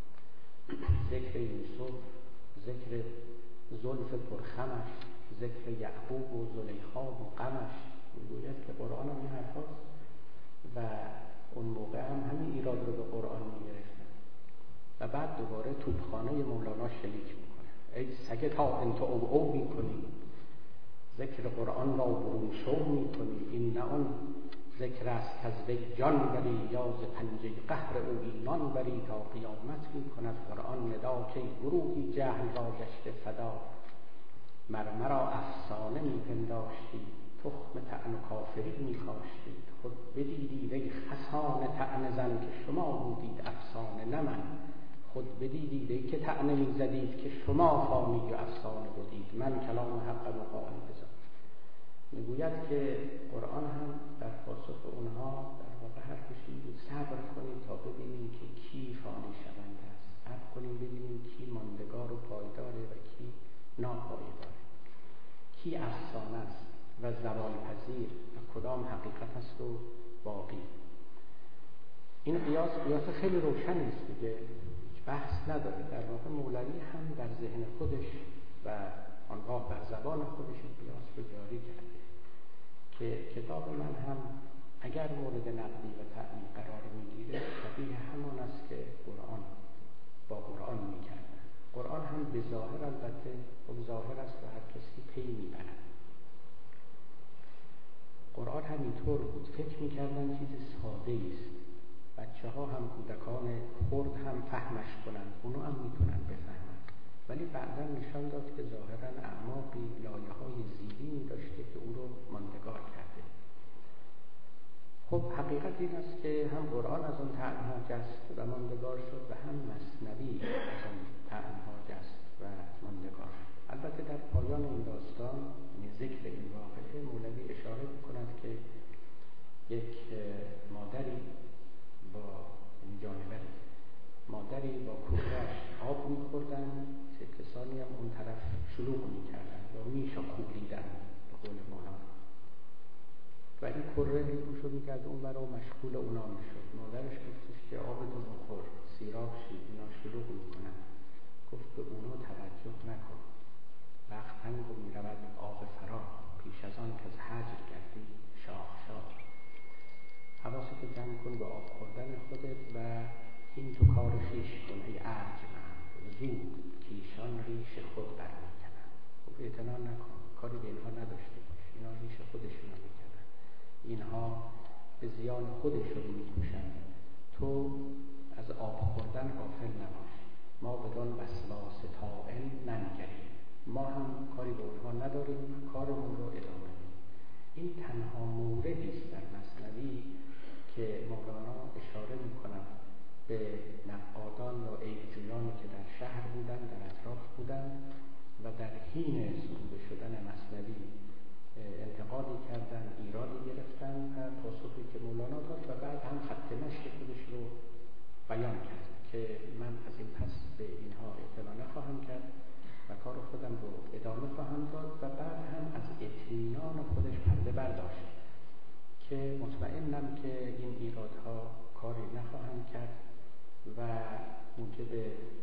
ذکر یوسف، ذکر زلف پرخمش، ذکر یعقوب و زلیخا و غمش، میگوید که قرآن هم این حرفاست و اون موقع هم همین ایراد رو به قرآن میگرفتن و بعد دوباره توپخانه مولانا شلیک میکنه. ای سگه تا انت او او میکنی، ذکر قرآن را برون شو میکنی، این نه اون ذکر است که از وی جان بری یا ز پنجه قهر او ایمان بری، تا قیامت میکند قرآن ندا که گروهی جهل را گشته فدا. مرمرا افسانه میپنداشتی تخم طعن و کافری می‌کاشتید. خود بدیدید ای خسان طعنه زن که شما بودید افسانه نه من. خود بدیدید ای که طعنه می‌زدید که شما فانی و افسانه بودید. من کلام حق و قائل بزن. میگوید که قرآن هم در پاسخ اونها در واقع حرفش این بود صبر کنید تا ببینیم که کی فانی شونده است، صبر کنیم ببینیم کی ماندگار و پایداره و کی ناپایداره، کی افسانه است و زوال پذیر و کدام حقیقت است و باقی. این قیاس قیاس خیلی روشنی است دیگه، هیچ بحث نداره. در واقع مولوی هم در ذهن خودش و آنگاه بر زبان خودش قیاس رو جاری کرده که کتاب من هم اگر مورد نقدی و تعیین قرار میگیره شبیه همان است که قرآن با قرآن میکردن. قرآن هم به ظاهر البته خب ظاهر است و هر کسی پی میبرد. قرآن هم اینطور بود، فکر میکردن چیز ساده است، بچه ها هم کودکان خرد هم فهمش کنن، اونو هم میتونن بفهمن، ولی بعدا نشان داد که ظاهرا اعماقی لایه های زیرینی داشته که او رو ماندگار کرده. خب حقیقت این است که هم قرآن از اون طعنها جست و ماندگار شد و هم مثنوی از اون طعنها جست و ماندگار شد. البته در پایان این داستان ذکر این واقعه مولوی اشاره می‌کند که یک مادری با جانوری مادری با کوره‌اش آب می‌خوردن، چه کسانی هم اون طرف شلوغ می‌کردن یا می‌شکولیدن به قول مولانا و این کوره روشو می‌کرد اون برای مشغول اونا می‌شد. مادرش گفتش که آبتو بخور، سیراب شید، اینا شلوغ می‌کنن. گفت به اونا توجه نکن، وقت تنگ و می‌رود آب فرا، پیش از آن که از هجر گردی شاخ شاخ. حواستو جمع کن به آب خوردن خودت و این تو کار خویش کن ای ارجمند، زود کیشان ریش خود برمی‌کنن. خب اعتنا نکن، کاری به اینها نداشته باش، اینا ریش خودشون می‌کنن، اینها به زیان خودشون می‌کوشن. تو از آب خوردن غافل نباش. ما بدان وسواس طاعن ننگریم، ما هم کاری به اونها نداریم، کارمون رو ادامه بدیم. این تنها موردی است در مثنوی که مولانا اشاره می‌کند به نقادان و عیب‌جویانی که در شهر بودن، در اطراف بودن و در حین سروده شدن مثنوی انتقادی کردن، ایرادی گرفتن و پاسخی که مولانا داد و بعد هم خط مشی خودش رو بیان کرد که من از این پس به اینها اعتنا نخواهم کرد و کار خودم رو ادامه خواهم داد و بعد هم از اطمینان خودش پرده برداشت که مطمئنم که این ایرادها کاری نخواهم کرد و موجب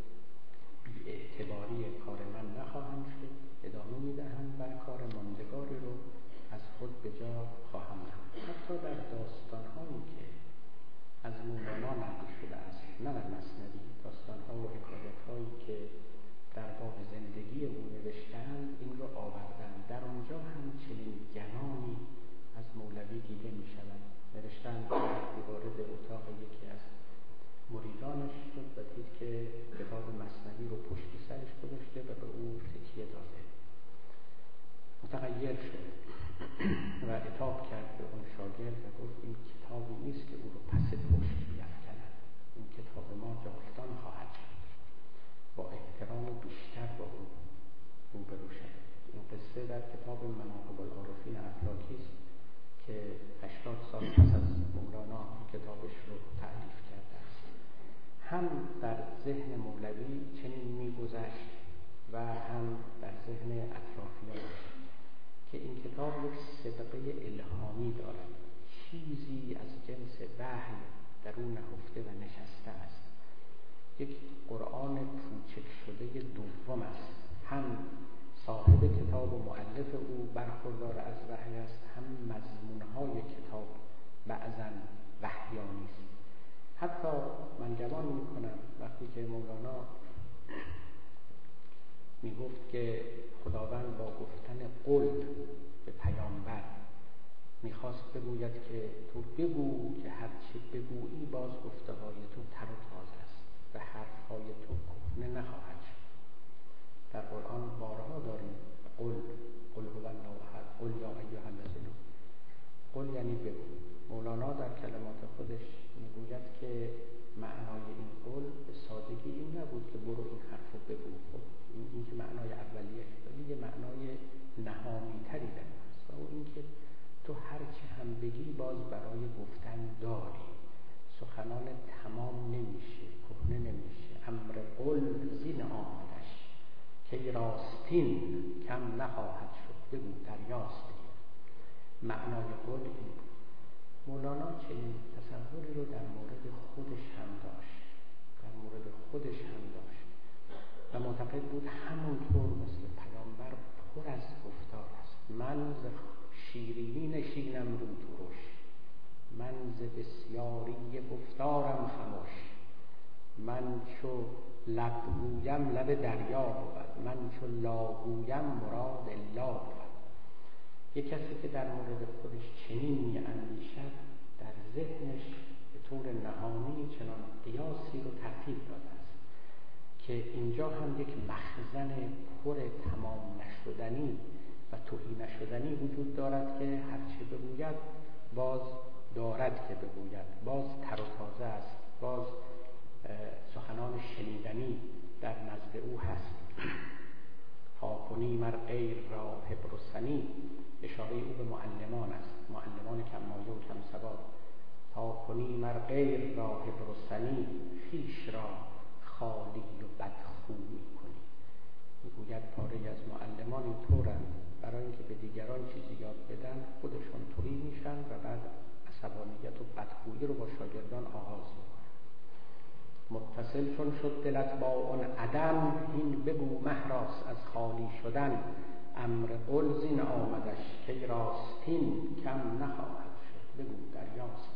بی‌اعتباری کار من نخواهم شد. ادامه میدهم و کار ماندگاری رو از خود به جا خواهم نهاد. حتی در داستان‌هایی که از مولانا نقل شده است، نه در مثنوی، داستان‌ها و حکایت‌هایی که در باب زندگی او نوشته‌اند این رو آوردند. در آنجا هم چنین جنانی از مولوی دیده می‌شود. نوشتند که وارد اتاق یکی از مریدانش شد و دید که کتاب مثنوی رو پشت سرش گذاشته و به او تکیه داده. متغیر شد و عتاب کرد به اون شاگرد و گفت این کتابی نیست که او رو پس پشت بیفکند، این کتاب ما جاودان خواهد شد. با احترام بیشتر با او روبرو شد. این قصه در کتاب مناقب العارفین افلاکی است که هشتاد سال پس از مولانا کتابش رو تألیف کرده است. هم در ذهن مولوی چنین می‌گذشت و هم در ذهن اطرافیانش که این کتاب یک سبقه الهامی دارد، چیزی از جنس وحی در اون نهفته و نشسته است. یک قرآن پوچک شده دوم است، هم صاحب کتاب و مؤلف او برخوردار از وحی است، هم مضمون‌های کتاب بعضاً وحیانی است. حتی من گمان می‌کنم وقتی که مولانا می‌گفت که خداوند با گفتن قل به پیامبر می‌خواست بگوید که تو بگو که هر چه بگویی باز گفته‌های تو تر و تازه است و حرف‌های تو کهنه نخواهد شد. در قرآن بارها داریم قل قل هو الله احد، قل یا ایها الذین که تو هر چه هم بگی باز برای گفتن داری، سخنان تمام نمیشه، کهنه نمیشه. امر قل زین آمدش که راستین کم نخواهد شد، بگو دریاست. معنای قول این بود. مولانا چنین تصوری رو در مورد خودش هم داشت، در مورد خودش هم داشت و معتقد بود همونطور مثل پیامبر پر از گفتار است. من ز شیرینی نشینم رو ترش، من ز بسیاری گفتارم خموش، من چو لب گویم لب دریا بود، من چو لا گویم مراد الله بود. یک کسی که در مورد خودش چنین می اندیشد در ذهنش به طور نهانی چنان قیاسی رو ترتیب داده است که اینجا هم یک مخزن پر تمام نشدنی و تهی نشدنی وجود دارد که هرچه بگوید باز دارد که بگوید، باز تر و تازه است، باز سخنان شنیدنی در نزد او هست. تا کنی مر غیر را حبر و سنی، اشاره او به معلمان است، معلمان کم مایه و کم سواد. تا کنی مر غیر را حبر و سنی، خویش را خالی و بدخو می کنی. میگوید پاره از معلمان این طورند، برای اینکه به دیگران چیزی یاد بدن خودشون تویی میشن و بعد عصبانیت و بدخویی رو با شاگردان آغاز میکنن. متصل چون شد دلت با اون عدم، این بگو مهراس از خالی شدن. امر قل زین آمدش که راستین کم نخواهد شد، بگو دریاست.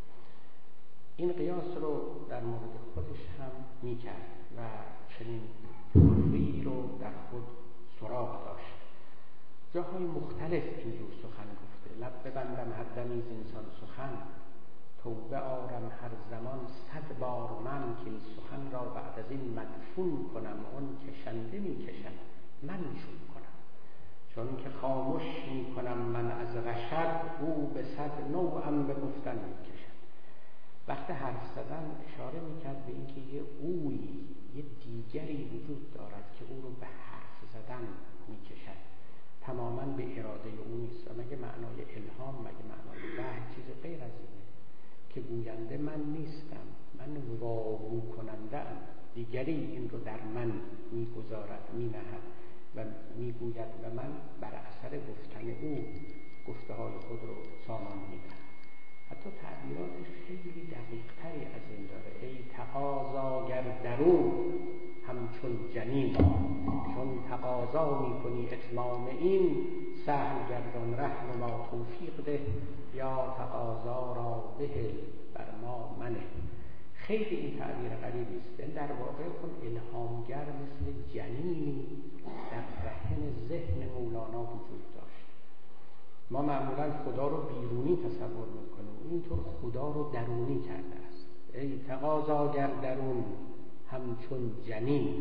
این قیاس رو در مورد خودش هم میکرد و چنین توفیقی رو در خود سراغ داشت. جاهای مختلف اینجور سخن گفته. لب ببندم هر دمی زینسان سخن، توبه آرم هر زمان صد بار من، که این سخن را بعد از این مدفون کنم. اون کشنده می کشد من چون کنم، چون که خاموش می کنم من از رشد، او به صد نوعم به گفتن می کشد. وقت حرف زدن اشاره می کرد به اینکه یه اوی، یه دیگری وجود دارد که او رو به حرف زدن می کشد، تماما به اراده او نیست. و مگه معنای الهام، مگه معنای وحی چیز غیر از اینه که گوینده من نیستم، من واگو کننده ام، دیگری این رو در من میگذارد، مینهد و میگوید و من بر اثر گفتن او گفته های خود رو سامان میدم. حتی تعبیرات خیلی دقیق تری از این داره. ای تقاضاگر درون همچون جنین، چون تقاضا میکنی اتمام این، سهل گردان رهنما توفیق ده، یا تقاضا را بهل بر ما منه. خیلی این تعبیر غریبی است. در واقع اون الهامگر مثل جنینی در رحم ذهن مولانا وجود داشت. ما معمولا خدا رو بیرونی تصور میکنیم، اینطور خدا رو درونی کرده است. ای تقاضاگر درون همچون جنین،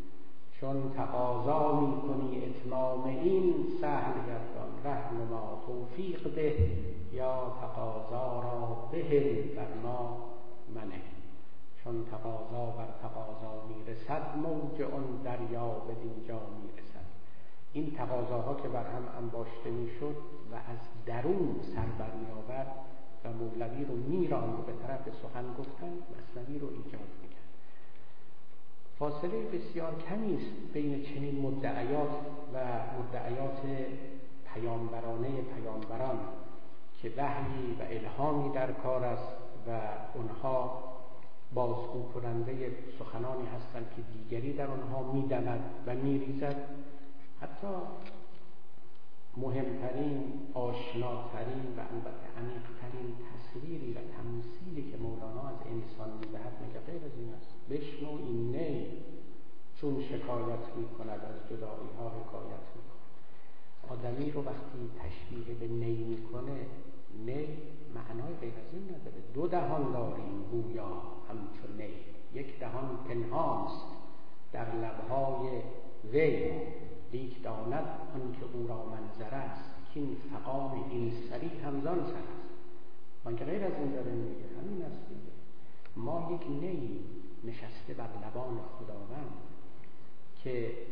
چون تقاضا میکنی اتمام این، سهل گردان رهنما توفیق ده، یا تقاضا را بهل بر ما منه. چون تقاضا بر تقاضا میرسد، موج اون دریا به دینجا میرسد. این تقاضاها که بر هم انباشته میشد و از درون سر بر میآورد و مولوی رو میراند به طرف سخن گفتن، مثنوی رو ایجاد میکرد. فاصله بسیار کمی است بین چنین مدعیات و مدعیات پیامبرانه پیامبران که وحی و الهامی در کار است و اونها بازگو کننده سخنانی هستند که دیگری در اونها میدمد و میریزد. حتی مهمترین، آشناترین و البته عمیق‌ترین تصویری و تمثیلی که مولانا از انسان میدهد مگه غیر از این است؟ بشنو این نی چون شکایت میکند، از جدایی ها حکایت میکند. آدمی رو وقتی تشبیه به نی میکنه، نی معنای غیر از این نداره. دو دهان داریم گویا همچون نی، یک دهان پنهانست در لبهای وی، لیک داند آن که او را منظر است، که این فقام این سری همزان سر است. من که غیر از این داره میگه، همین است دیگه. ما یک نی نشسته بر لبان خداوند که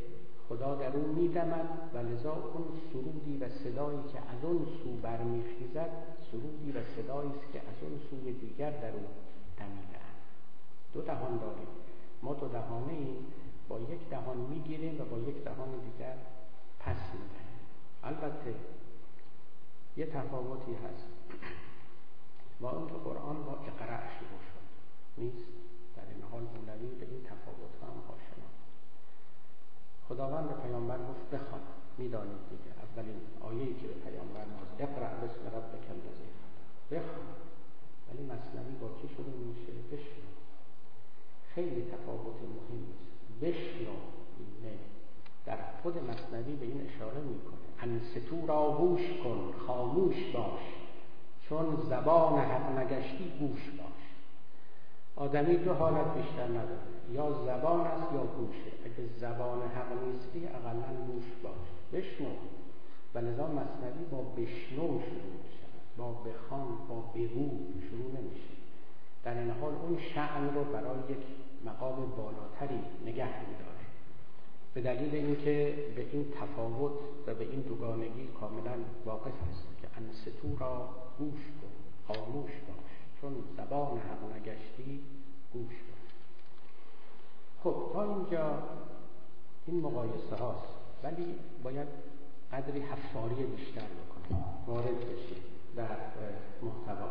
خدا در او میدمد و لذا اون سرودی و صدایی که از اون سو برمیخیزد سرودی و صدایی است که از اون سوی دیگر در او دمیده‌اند. دو دهان داریم، ما دو دهانه ایم، با یک دهان میگیریم و با یک دهان دیگر پس میدهیم. البته یه تفاوتی هست با اون که قرآن با اقرأ شروع شد نیست. در این حال مولوی به این تفاوت هم آشنا. خداوند به پیامبر گفت بخوان. میدانید دیگه اولین آیه‌ای که به پیامبر نازل اقرأ بسم ربک الذی خلق، بخوان. ولی مثنوی با کی شروع میشه؟ بشنو. خیلی تفاوت مهمی است. بشنو نه، در خود مثنوی به این اشاره میکنه انصتو را گوش کن، خاموش باش، چون زبان حق نگشتی گوش باش. آدمی دو حالت بیشتر نداره، یا زبان است یا گوشه. اگه زبان حق نیستی اقلا گوش باش، بشنو. و لذا مثنوی با بشنو شروع میشه، با بخوان، با بگو شروع نمیشه. در این حال اون شأن رو برای یک مقام بالاتری نگه میداره، به دلیل اینکه به این تفاوت و به این دوگانگی کاملا واقف هست که انصتو را گوش کن، خاموش باش، چون زبان حق نگشتی گوش باش. خب تا اینجا این مقایسه هاست، ولی باید قدری حفاری بیشتر بکنیم، وارد بشیم در محتوا.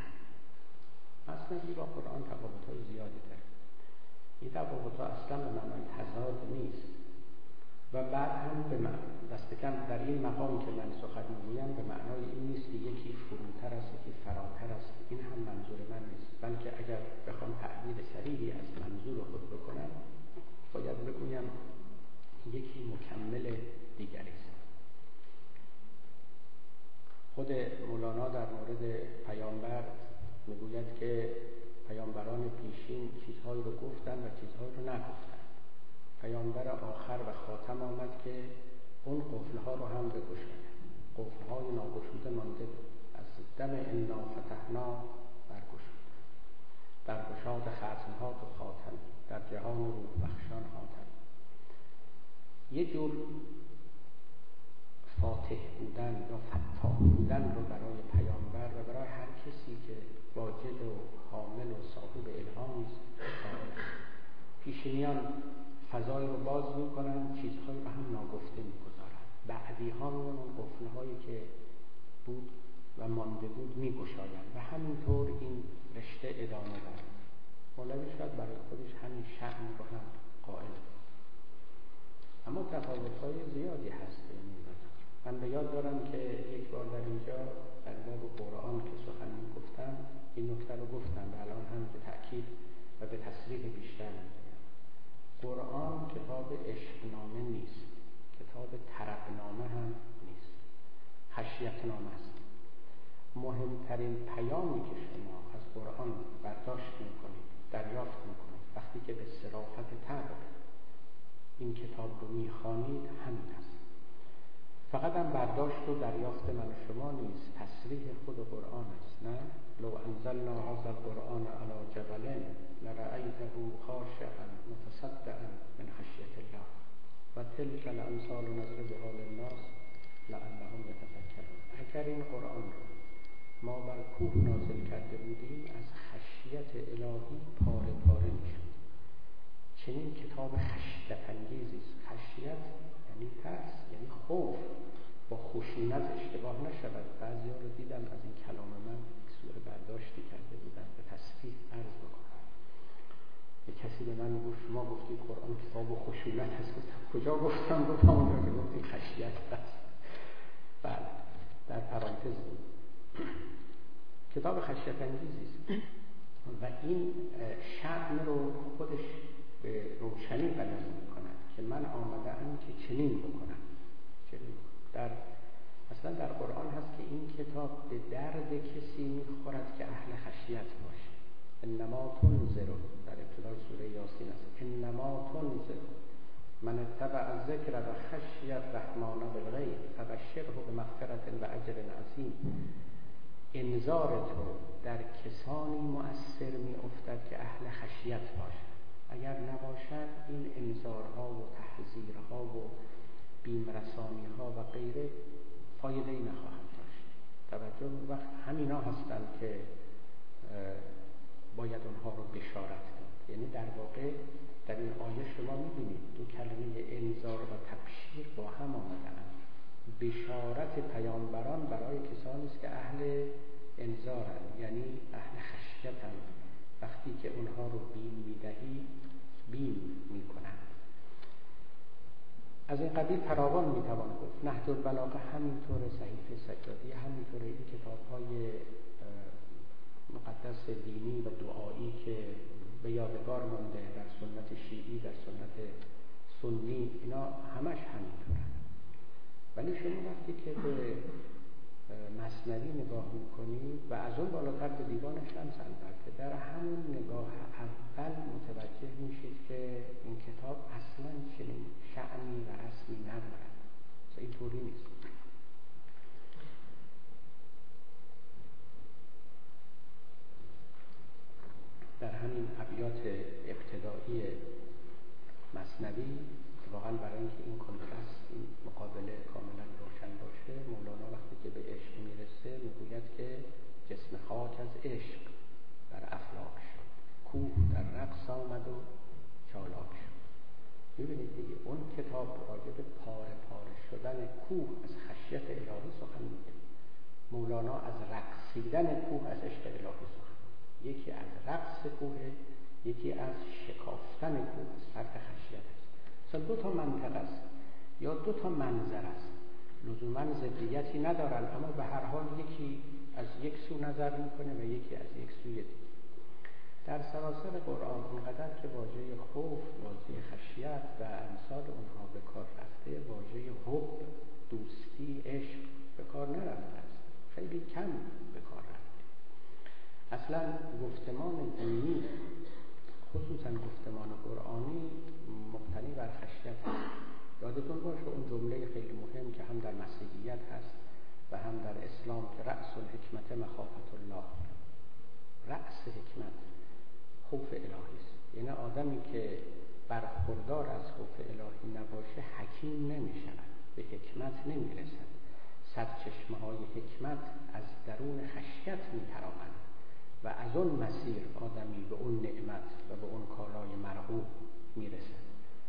مثنوی با قرآن تفاوت های زیادی داره. این تفاوت ها اصلا به معنای تضاد نیست و بعد هم به معنی دست کم در این مقام که من سخن میگویم به معنای این نیست که یکی فروتر است یکی فراتر است. این هم منظور من نیست، بلکه اگر بخوام تعبیر صریحی از منظور خود بکنم باید بگویم یکی مکمل دیگری است. خود مولانا در مورد پیامبر میگوید که پیامبران پیشین چیزهایی رو گفتن و چیزهایی رو نگفتن. پیامبر آخر و خاتم آمد که اون قفلها رو هم بگشاید. قفلهای ناگشوده مانده بود، از دم انا فتحنا برگشود، در گشاد ختمها و خاتم، در جهان روح بخشان حاتم. یه جور فاتح بودن یا فتاح بودن رو برای پیامبر و برای هر کسی که واجد و حامل و صاحب الهامی است. پیشینیان فضای رو باز میکنن، چیزهایی رو هم ناگفته میگذارن، بعدی ها میان اون قفلهایی که بود و مانده بود میگشاین و همینطور این رشته ادامه داره. مولوی شاید برای خودش همین شأن رو هم قائل. اما تفاوت‌های زیادی هست بین این دو. من به یاد دارم که یک بار در اینجا در باب قرآن که سخن میگفتم این نکته رو گفتم و الان هم به تأکید و به تصریح بیشتر میگم. قرآن کتاب عشقنامه نیست، کتاب طربنامه هم نیست، خشیتنامه است. مهمترین پیامی که شما از قرآن برداشت میکنید، دریافت میکنید وقتی که به صرافت طبع این کتاب رو میخوانید همین است. فقط هم برداشت و دریافت من و شما نیست، تصریح خود قرآن است. نه لو انزلنا هذا القرآن على جبل لرأيته خاشعا متصدعا من خشیة الله و تلك الامثال نضربها للناس لعلهم یتفکرون. اگر این قرآن رو ما بر کوه نازل کرده بودیم از خشیت الهی پاره پاره میشد. چنین کتاب خشیت انگیزی است. خشیت یعنی ترس، یعنی خوف. با خشونت اشتباه نشود. بعضی‌ها رو دیدم از این کلام من سوء برداشتی کرده بودن، به تصحیح عرض بکنم. یک کسی به من گفت شما گفتید قرآن کتاب خشونت است. گفتم کجا گفتم؟ گفتم اونجا که گفتید خشیت است. بله در پرانتز بود. کتاب خشیت انگیزی است و این شأن رو خودش به روشنی بیان می‌کند که من آمده‌ام که چنین بکنم. چنین در اصلا در قرآن هست که این کتاب به درد کسی می‌خورد که اهل خشیت باشه. انما تنذر، در ابتدای سوره یاسین است، انما تنذر من اتبع الذکر و خشی الرحمن بالغیب فبشره بمغفرة و اجر عظیم. انذار تو در کسانی مؤثر می افتد که اهل خشیت باشند. اگر نباشد این انذارها و تحذیرها و بیمرسانیها و غیره فایده‌ای نخواهد داشت. توجه وقت همینا هستند که باید اونها رو بشارت داد. یعنی در واقع در این آیه شما می‌بینید دو کلمه انذار و تبشیر با هم آمده‌اند. بشارت پیامبران برای کسانی است که اهل انذارند، یعنی اهل خشیتند. وقتی که اونها رو بیم می‌دهی بیم می‌کنند. از این قبیل فراوان می‌توان گفت. نهج البلاغه همینطور، صحیفه سجادی همینطور، این کتاب‌های مقدس دینی و دعایی که به یادگار مانده در سنت شیعی، در سنت سنی، اینا همش همینطورن. ولی شما وقتی که به مثنوی نگاه میکنید و از اون بالاتر به دیوان شمس، البته در همون نگاه اول متوجه میشید که این کتاب اصلا چنین شأنی و رسمی ندارد. اصلا اینطوری نیست. در همین ابیات ابتدایی مثنوی واقعا برای اینکه این کنترست، این مقابله کاملا روشن باشه، مولانا وقتی که به عشق میرسه میگوید که جسم خاک از عشق در افلاک شد، کوه در رقص آمد و چالاک شد. میبینید دیگه اون کتاب راجع به پاره پاره شدن کوه از خشیت الهی سخن میگه. مولانا از رقصیدن کوه از عشق الهی سخن. یکی از رقص کوه، یکی از شکافتن کوه از فرط خشیت است. مثلا دو تا منطق است یا دو تا منظر است، لزوما ضدیتی ندارن، اما به هر حال یکی از یک سو نظر میکنه و یکی از یک سوی دیگه. در سراسر قرآن اونقدر که واژه خوف، واژه خشیت و امثال اونها به کار رفته، واژه حب، دوستی، عشق به کار نرفته است. خیلی کم به کار رفته. اصلا گفتمان دینی، خصوصا گفتمان قرآنی، مبتنی بر خشیت است. یادتون باشه اون جمله خیلی مهم که هم در مسیحیت هست و هم در اسلام که رأس الحکمت مخافت الله. رأس حکمت خوف الهی است. یعنی آدمی که برخوردار از خوف الهی نباشه حکیم نمی شود، به حکمت نمی رسد. سرچشمه های حکمت از درون خشیت می تراوند و از اون مسیر آدمی به اون نعمت و به اون کالای مرغوب می رسد.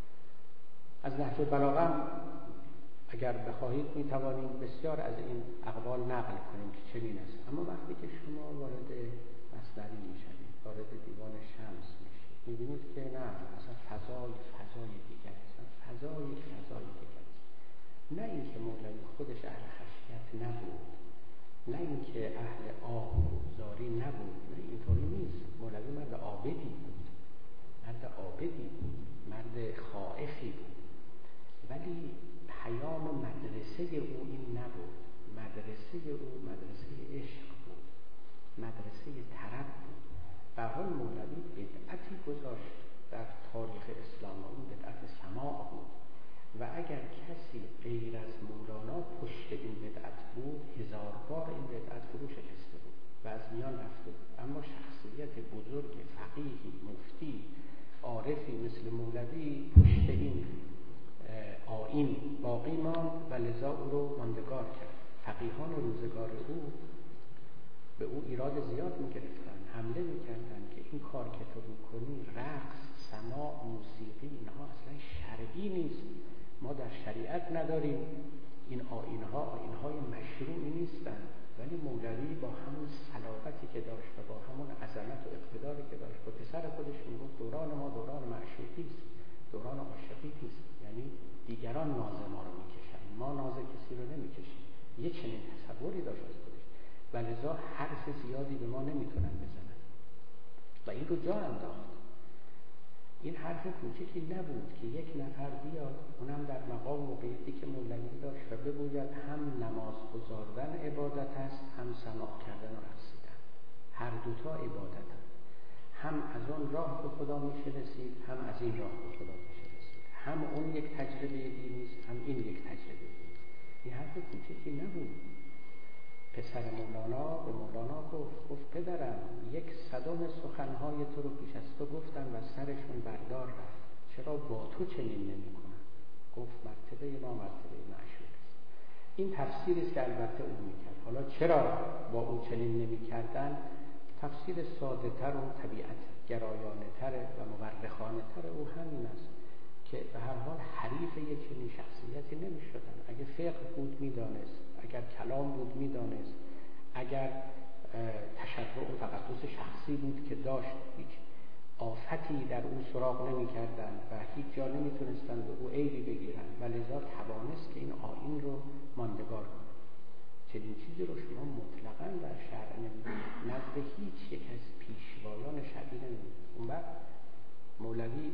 از نهج البلاغه اگر بخواهید می توانیم بسیار از این اقوال نقل کنیم که چنین است. اما وقتی که شما وارد مثنوی می شوید، وارد دیوان شمس می شوید، می بینید که نه، اصلا فضای فضای دیگر است، فضای فضای دیگر است. نه اینکه مولوی خودش اهل خشیت نبود، نه اینکه اهل آه و زاری نبود، نه اینطوری نیست. مولوی مرد عابدی بود، مرد عابدی بود، مرد خائفی بود، ولی پیام مدرسه او این نبود. مدرسه او مدرسه عشق بود، مدرسه طرب بود. به حال مولوی بدعتی گذاشت در تاریخ اسلام و اون بدعت سماع بود و اگر کسی غیر از مولانا پشت این بدعت بود، هزار بار این بدعت فرو شکسته بود و از میان رفته بود. اما شخصیت بزرگ، فقیهی، مفتی، عارفی مثل مولوی پشت این آیین باقی ماند و لذا او رو ماندگار کرد. فقیهان روزگار او به او ایراد زیاد می‌گرفتن، حمله می‌کردن که این کار که تو می‌کنی، رقص، سماع، موسیقی، اینها اصلا شرعی نیست. ما در شریعت نداریم. این آیین‌ها آیین‌های مشروعی نیستند. ولی مولوی با همون صلابتی که داشت و با همون عظمت و اقتداری که داشت، با پسر خودش میگفت دوران ما دوران معشوقی است، دوران عاشقی است. یعنی دیگران ناز ما رو میکشن، ما ناز کسی رو نمیکشیم. یه چنین تصوری داشت از خودش و لذا حرف زیادی به ما نمیتونن بزنن و این رو جا انداخت. این حرف کوچکی نبود که یک نفر بیاد، اونم در مقام موقعیتی که مولوی داشت و بگوید هم نماز گزاردن عبادت است، هم سماع کردن و رقصیدن. هر دوتا عبادت است. هم از اون راه به خدا میشه رسید، هم از این راه به خدا میشه رسید. هم اون یک تجربه دینی است، هم این یک تجربه دینی. این حرف کوچکی نبود. پسر پسر مولانا به مولانا گفت گفت پدرم یک صدم سخنهای تو رو پیش از تو گفتم و سرشون بردار رفت، چرا با تو چنین نمی کنم؟ گفت مرتبه ما مرتبه معشوق است. این تفسیری است که البته او میکرد. حالا چرا با او چنین نمی کردن؟ تفسیر ساده تر و طبیعت گرایانه تر و مورخانه تر او همین است که به هر حال حریف یک چنین شخصیتی نمی شدن. اگر فقه بود می دانست، اگر کلام بود می دانست، اگر تشرع و تقدس شخصی بود که داشت، هیچ آفتی در او سراغ نمی کردن و هیچ جا نمی تونستن به او عیبی بگیرن و لذا توانست که این آیین رو ماندگار کنه. چنین چیزی رو شما مطلقاً در شرع نمی‌بینید، نزد هیچ یک از پیشوایان شرعی نمی‌بینید. اون وقت مولوی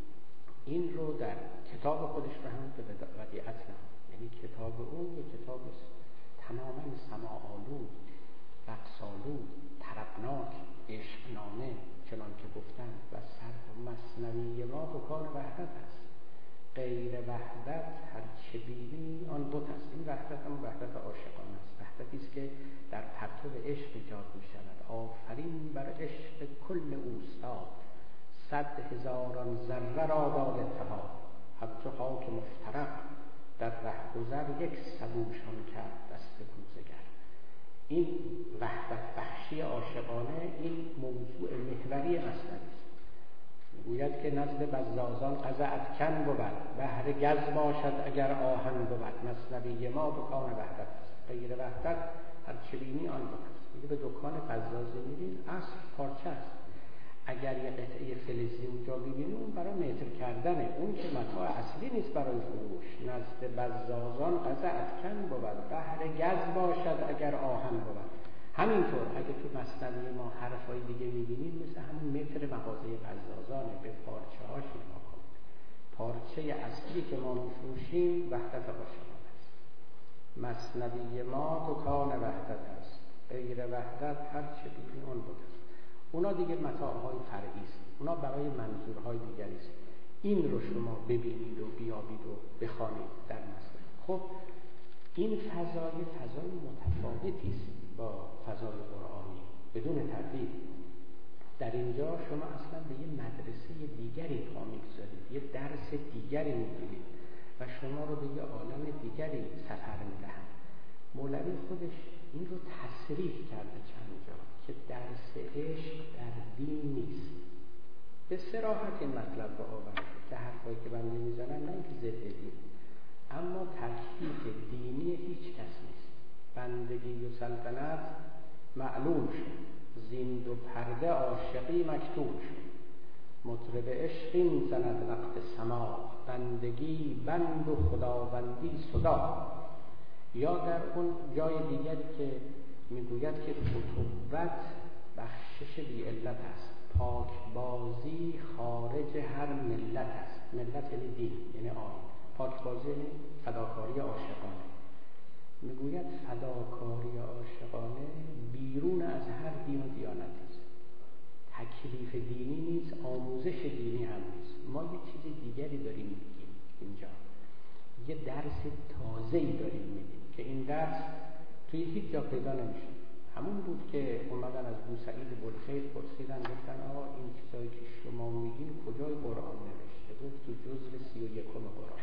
این رو در کتاب خودش رو هم به ودیعت نهاد، یعنی کتاب او یک کتاب تماماً سماع‌آلود، رقص‌آلود، طربناک، عشقنامه چنان که گفتن و صرف مثنوی ما دکان وحدت است. غیر وحدت هر چه بینی آن بت است. این وحدت هم وحدت عاشقانه است، وحدتی است که در پرتو عشق ایجاد می شود. آفرین بر عشق کل اوستاد، صد هزاران ذره را داد اتحاد. همچو خاک مفترق در رهگذر، یک سبوشان کرد دست کوزگر. این وحدت بخشی عاشقانه این موضوع محوری مثنوی است. میگوید که نزد بزازان قضا افکن بود، بهر گز باشد اگر آهن بود. مثنوی ما دکان وحدت است، غیر وحدت هر چه بینی آن بود است. میگه به دکان بزازی میرین، اصل پارچه است. اگر یه قطعه فلزی اونجا ببینی اون برای متر کردنه، اون که متاع اصلی نیست برای فروش. نزد بزازان قضا افکن بود، بهر گز باشد اگر آهن بود. همینطور اگه تو مثنوی ما حرفای دیگه میبینیم مثل همون متر مغازه بزازانه، به پارچه هاش نگاه کنید. پارچه اصلی که ما میفروشیم وحدت عاشقانه است. مثنوی ما دکان وحدت است، غیر وحدت هر چه بینی آن بود است. اونا دیگه متاعهای فرعی است، اونا برای منظورهای دیگری است. این رو شما ببینید و بیابید و بخوانید در مثنوی. خب این فضای فضای متفاوتی است با فضای قرآنی، بدون تردید. در اینجا شما اصلا به یه مدرسه دیگری پا میگذارید، یه درس دیگری میگیرید و شما رو به یه عالم دیگری سفر میدهند. مولوی خودش این رو تصریح کرده چند جا که درس عشق در دین نیست. به صراحت این مطلب رو آورده که حرفایی که بنده میزنم نه اینکه ضد دین، اما تکلیف دینی هیچ کس نیست. بندگی و سلطنت معلوم شد، زین دو پرده عاشقی مکتوب شد. مطرب عشقین زند وقت سماع، بندگی بند و خداوندی صدا. یا در اون جای دیگری که میگوید که فتوت بخشش بی علت است، پاک بازی خارج هر ملت است. ملت یعنی دین، یعنی آیین. پاک بازی یعنی فداکاری عاشقانه. میگوید فداکاری عاشقانه بیرون از هر دین و دیانتی است. تکلیف دینی نیست، آموزش دینی هم نیست. ما یه چیز دیگری داریم میگیم اینجا، یه درس تازه‌ای داریم میگیم که این درس توی هیچ جا پیدا نمیشه. همون بود که اومدن از بوسعید بلخیر پرسیدن، گفتن آقا این چیزایی که شما میگین کجای قرآن نوشته؟ گفت تو جزء سی و یکم قرآن.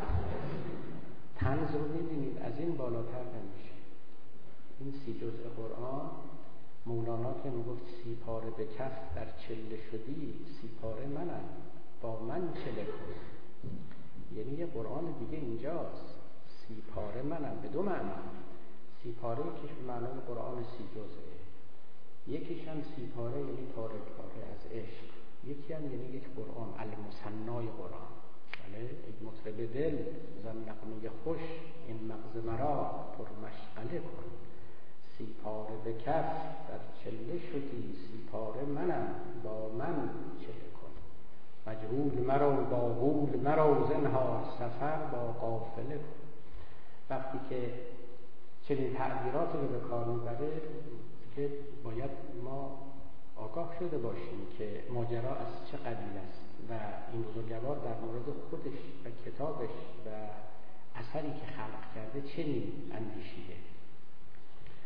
طنز رو میبینید، از این بالاتر نمیشه. این سی جزء قرآن، مولانا که میگفت سی پاره به کف در چله شدی، سی پاره منم با من چله کن. یعنی یه قرآن دیگه اینجاست. سی پاره منم به دو معنا. سی پاره یکیش به معنای قرآن سی جزئه، یکیش هم سی پاره یعنی پاره پاره از عشق، یکی هم یعنی یک قرآن المثنای قرآن. بله، ای مطرب دل زن نغمه خوش، این مغز مرا پر مشغله کن. سی پاره به کف در چله شدی، سی پاره منم با من چله کن. مجهول مرو با غول مرو، زنهار سفر با قافله کن. وقتی که چنین تعبیراتی رو به کار میبره که باید ما آگاه شده باشیم که ماجرا از چه قبیل است و این بزرگوار در مورد خودش و کتابش و اثری که خلق کرده چنین اندیشیده.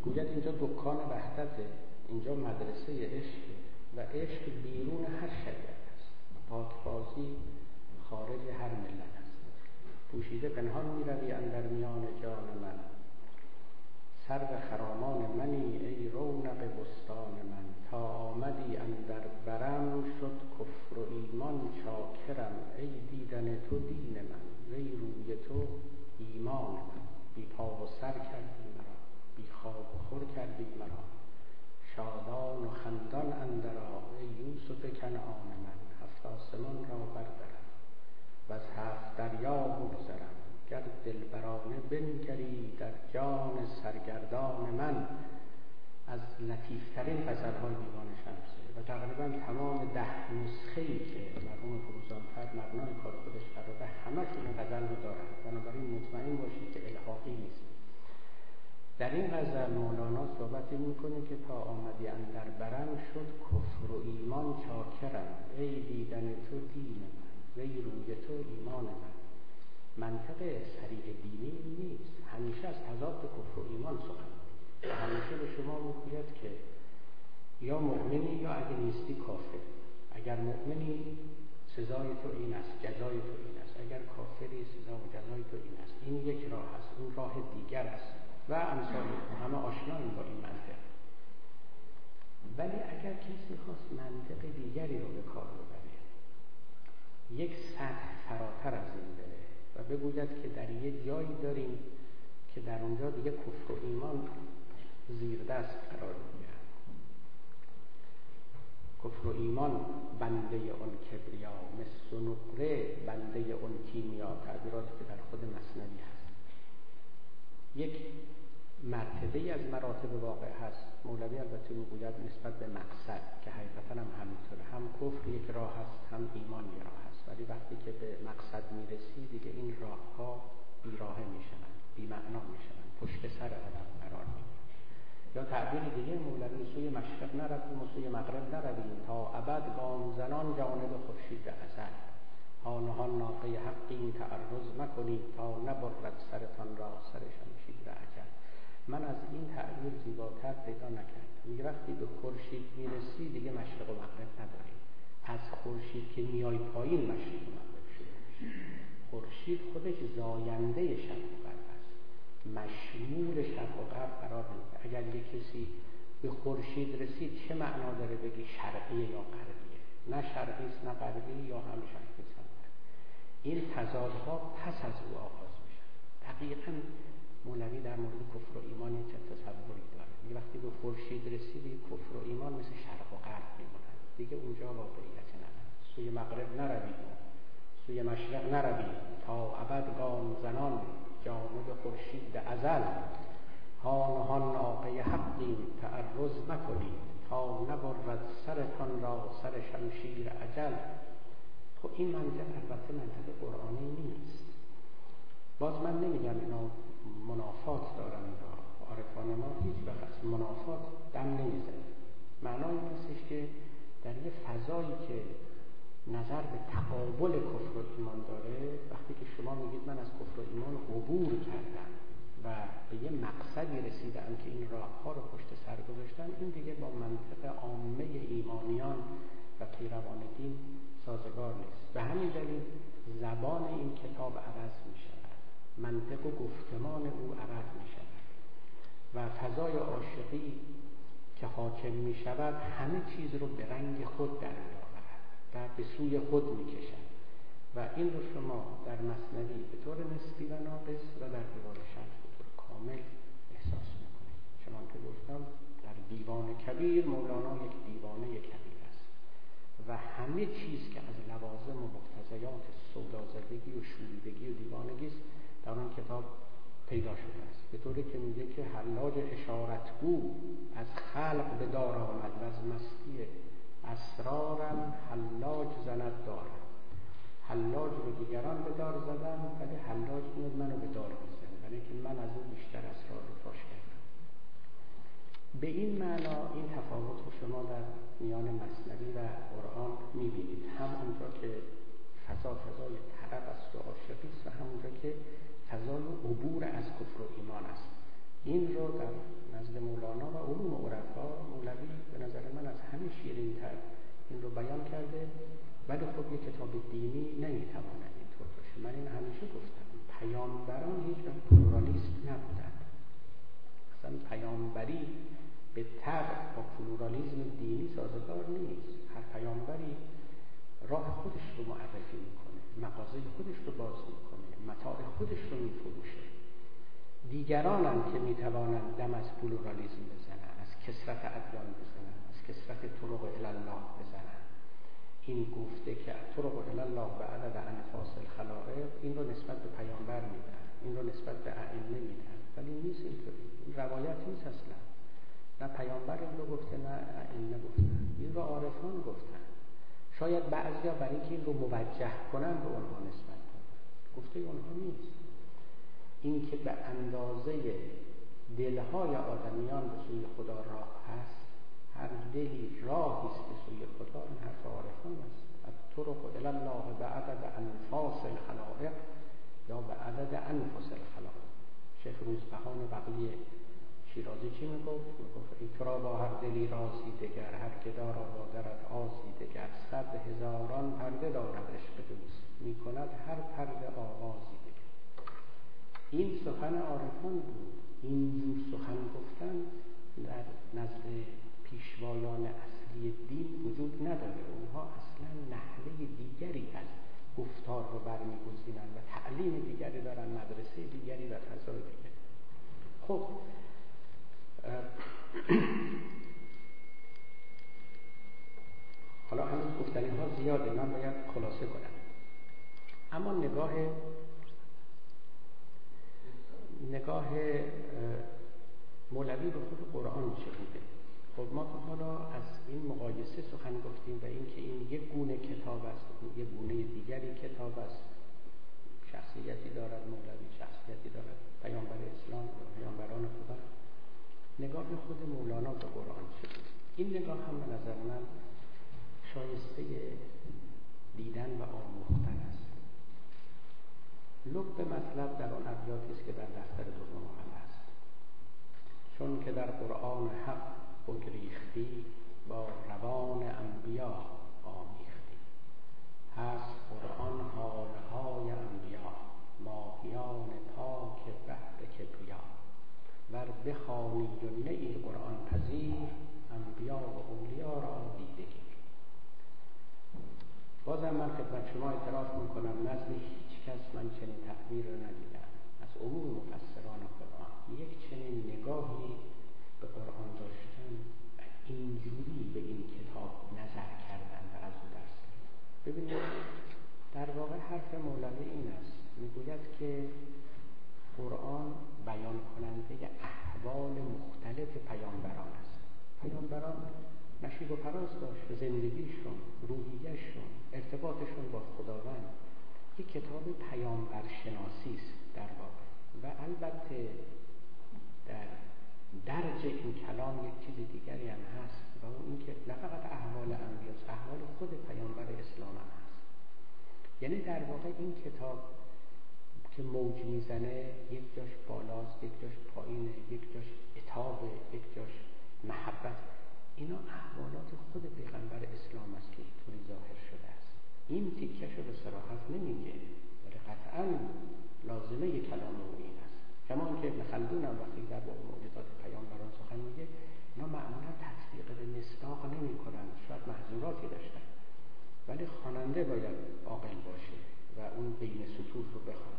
میگوید اینجا دکان وحدته، اینجا مدرسه عشق و عشق بیرون هر شریعت است، پاکبازی خارج هر ملت است. پوشیده پنهان میروی اندر میان جان من، سرو خرامان منی ای رونق بستان من. تا آمدی اندر برم شد کفر و ایمان چاکرم، ای دیدن تو دین من وی روی تو ایمان من. بی پا و سر کردی مرا، بی خواب و خور کردی مرا، شادان و خندان اندرآ ای یوسف کنعان من. هفت آسمان را بردرم و از هفت دریا بگذرم، گر دلبرانه بنگری در جان سرگردان من. از لطیفترین غزل‌های دیوان شمسه و تقریبا تمام ده نسخه‌ای که مرحوم فروزانفر مبنای کار خودش قراره همه‌شون غزل رو دارن، بنابراین مطمئن باشید که الحاقی نیست. در این غزل مولانا صحبت میکنه که تا آمدی اندر برم شد کفر و ایمان چاکرم، ای دیدن تو دین من وی روی تو ایمان من. منطق صریح دینی نیست، همیشه از تضاد کفر و ایمان سخن و همیشه به شما میگوید که یا مؤمنی یا اگه نیستی کافر. اگر مؤمنی سزای تو این است، جزای تو این است، اگر کافری سزا و جزای تو این است. این یک راه است، اون راه دیگر است و امثال همه آشناییم با این منطق. ولی اگر کسی خواست منطق دیگری رو به کار ببره، یک سطح فراتر از این بره و بگوید که در یک جایی داریم که در اونجا دیگه کفر و ایمان زیر دست قرار میگیرن. کفر و ایمان بنده اون کبریا، مس و نقره بنده اون کیمیا، تعبیراتی که در خود مثنوی هست. یک مرتبه از مراتب واقع هست. مولوی البته میگوید نسبت به مقصد که حقیقتا هم همینطوره، هم کفر یک راه هست هم ایمان یک راه هست، ولی وقتی که به مقصد میرسی دیگه این راه ها بیراه میشن، بی معنا میشن، پشت سر آدم قرار میگیرن. یا تعبیر دیگه مولوی سوی مشرق نرویم و سوی مغرب نرویم، تا ابد گام زنان جانب خورشید ازل. هان ناقه حقیم تعرض مکنید، تا نبرد سرتان را سر شمشیر اجل. من از این تعبیر زیباتر پیدا نکردم. میگه وقتی به خورشید میرسی دیگه مشرق و مغرب نداریم، از خورشید که میای پایین مشرق و مغرب شروع میشه. خورشید خودش زاینده شب و غرب است، مشمول شب و غرب قرار نمیده. اگر یک کسی به خورشید رسید چه معنا داره بگی شرقیه یا غربیه؟ نه شرقی است نه غربی، یا هم شرقی است هم غربی. این تضادها پس از او آغاز میشه. دقیقاً مولوی در مورد کفر و ایمان چه تصوری داره. دیگه وقتی به خورشید رسیدی کفر و ایمان مثل شرق و غرب میمونن، دیگه اونجا واقعیت نداره. سوی مغرب نروید، سوی مشرق نروید، تا ابد گام زنان جانب خورشید ازل. هان هان ناقه حقیم تعرض مکنید، تا نبرد سرتان را سر شمشیر اجل. خب این منطق البته منطق قرآنی نیست. باز من نمیگم اینا منافات دارن یا عارفان ما هیچ وقت از منافات دم نمیزنه. معنای این هستش که در یه فضایی که نظر به تقابل کفر و ایمان داره، وقتی که شما میگید من از کفر و ایمان عبور کردم و به یه مقصدی رسیدم که این راهها رو پشت سر گذاشتم، این دیگه با منطق عامه ایمانیان و پیروان دین سازگار نیست. به همین دلیل زبان این کتاب عوض می شود، منطق و گفتمان او عوض می شود و فضای عاشقی که حاکم می شود همه چیز رو به رنگ خود در می آورد و به سوی خود می کشد و این رو شما در مثنوی به طور نسبی و ناقص و در دیوان شمس به طور کامل احساس می کنید. چنان که گفتم در دیوان کبیر مولانا یک دیوانه کبیر است و همه چیز که از لوازم و مقتضیات سودازدگی و شوریدگی و دیوانگی است در آن کتاب پیدا شده است. به طوری که میگه که حلاج اشارتگو از خلق به دار آمد و از مستی اسرارم حلاج زند دارم. حلاج رو دیگران به دار زدن ولی حلاج میاد منو به دار میزنه، ولی که من از اون بیشتر اسرار رو فاش کردم. به این معنا این تفاوت رو شما در میان مثنوی و قرآن میبینید، هم اونجا که فضا فضای طرب است و عاشقی است و همونجا که فضای عبور از کفر و ایمان است. این رو در نزد مولانا شیرین‌تر این رو بیان کرده. ولی خب یک کتاب دینی نمیتواند اینطور باشه. من این همیشه گفتم پیامبران هیچ وقت پلورالیست نبودند. اصلا پیامبری به طبع با پلورالیسم دینی سازگار نیست. هر پیامبری راه خودش رو معرفی میکنه، مغازه خودش رو باز میکنه، متاع خودش رو میفروشه. دیگران هم که میتوانند دم از پلورالیسم بزنن، از کثرت ادیان بزنن، از کثرت طرق الی الله بزنن. این گفته که طرق الی الله به عدد انفاس الخلائق، این رو نسبت به پیامبر میدن، این رو نسبت به ائمه میدن، ولی نیست اینطوری. این روایت نیست اصلا. نه پیامبر این رو گفته نه ائمه گفتن، این رو عارفان گفتن. شاید بعضیا برای اینکه این رو موجه کنن به اونها نسبت دادن، گفته اونها نیست. این که به اندازه دلهای آدمیان به سوی خدا راه هست، هر دلی راهی است به سوی خدا، این حرف عارفان است. الطرق الی الله به عدد انفاس الخلائق یا به عدد انفس الخلائق. شیخ روزبهان بقیه شیرازی چی میگفت؟ میگفت ای تو را با هر دلی رازی دگر، هر گدا را با درت آزی دگر، صد هزاران پرده دارد عشق دوست، میکند هر پرده آوازی دگر. این سخن عارفان بود. اینجور سخن گفتن در نزد پیشوایان اصلی دین وجود نداره. اونها اصلا نحوه دیگری از گفتار رو برمیگزینن و تعلیم دیگری دارن، مدرسه دیگری و فضای دیگری. خب حالا هنوز گفتنی ها زیاده، من باید خلاصه کنم. اما نگاه نگاه مولوی به خود قرآن چه بوده؟ خب ما تا حالا از این مقایسه سخن گفتیم و اینکه این یک گونه کتاب است، یک گونه دیگری کتاب است. شخصیتی دارد مولوی، شخصیتی دارد پیامبر اسلام و پیامبران خدا. نگاه خود مولانا به قرآن چه بود؟ این نگاه هم به نظر من شایسته دیدن و آموختن است. لب مطلب در آن ابیاتی است که در دفتر دوم آمده است. چون که در قرآن حق بگریختی، با روان انبیا آمیختی. هست قرآن حالهای انبیا، ماهیان پاک بحر کبریا. ور بخوانی و نه ای قرآن پذیر، انبیا و اولیا را دیده گیر. بازم من خدمت شما اعتراف میکنم نزد هیچ کس من چنین تعبیر رو ندیدم از عموم مفسران قرآن. یک چنین نگاهی به قرآن داشتن، اینجوری به این کتاب نظر کردن و از او درس گرفتن. ببینید در واقع حرف مولوی این است، میگوید که قرآن بیان کننده احوال مختلف پیامبران است. پیامبران نشیب و فراز داشت، زندگیشون، روحیه‌شون، ارتباطشون با خداوند یک کتاب پیامبر شناسی است در واقع. و البته در درج این کلام یک چیز دیگری هم هست و اون این که نه فقط احوال انبیاست، احوال خود پیامبر اسلام هم هست. یعنی در واقع این کتاب که موج میزنه، یک جاش بالاست، یک جاش پایینه، یک جاش عتابه، یک جاش محبت. اینا احوالات خود پیغمبر اسلام است که اینطوری ظاهر شده است. این تیکش رو به صراحت نمیگه، ولی قطعا لازمه کلام او این است. کما اینکه ابن خلدون هم وقتی در باب معجزات پیامبران سخن میگه، اینا معمولا تطبیق به مصداق نمیکنن، شاید محظوراتی داشتن، ولی خواننده باید عاقل باشه و اون بین سطور رو بخواند.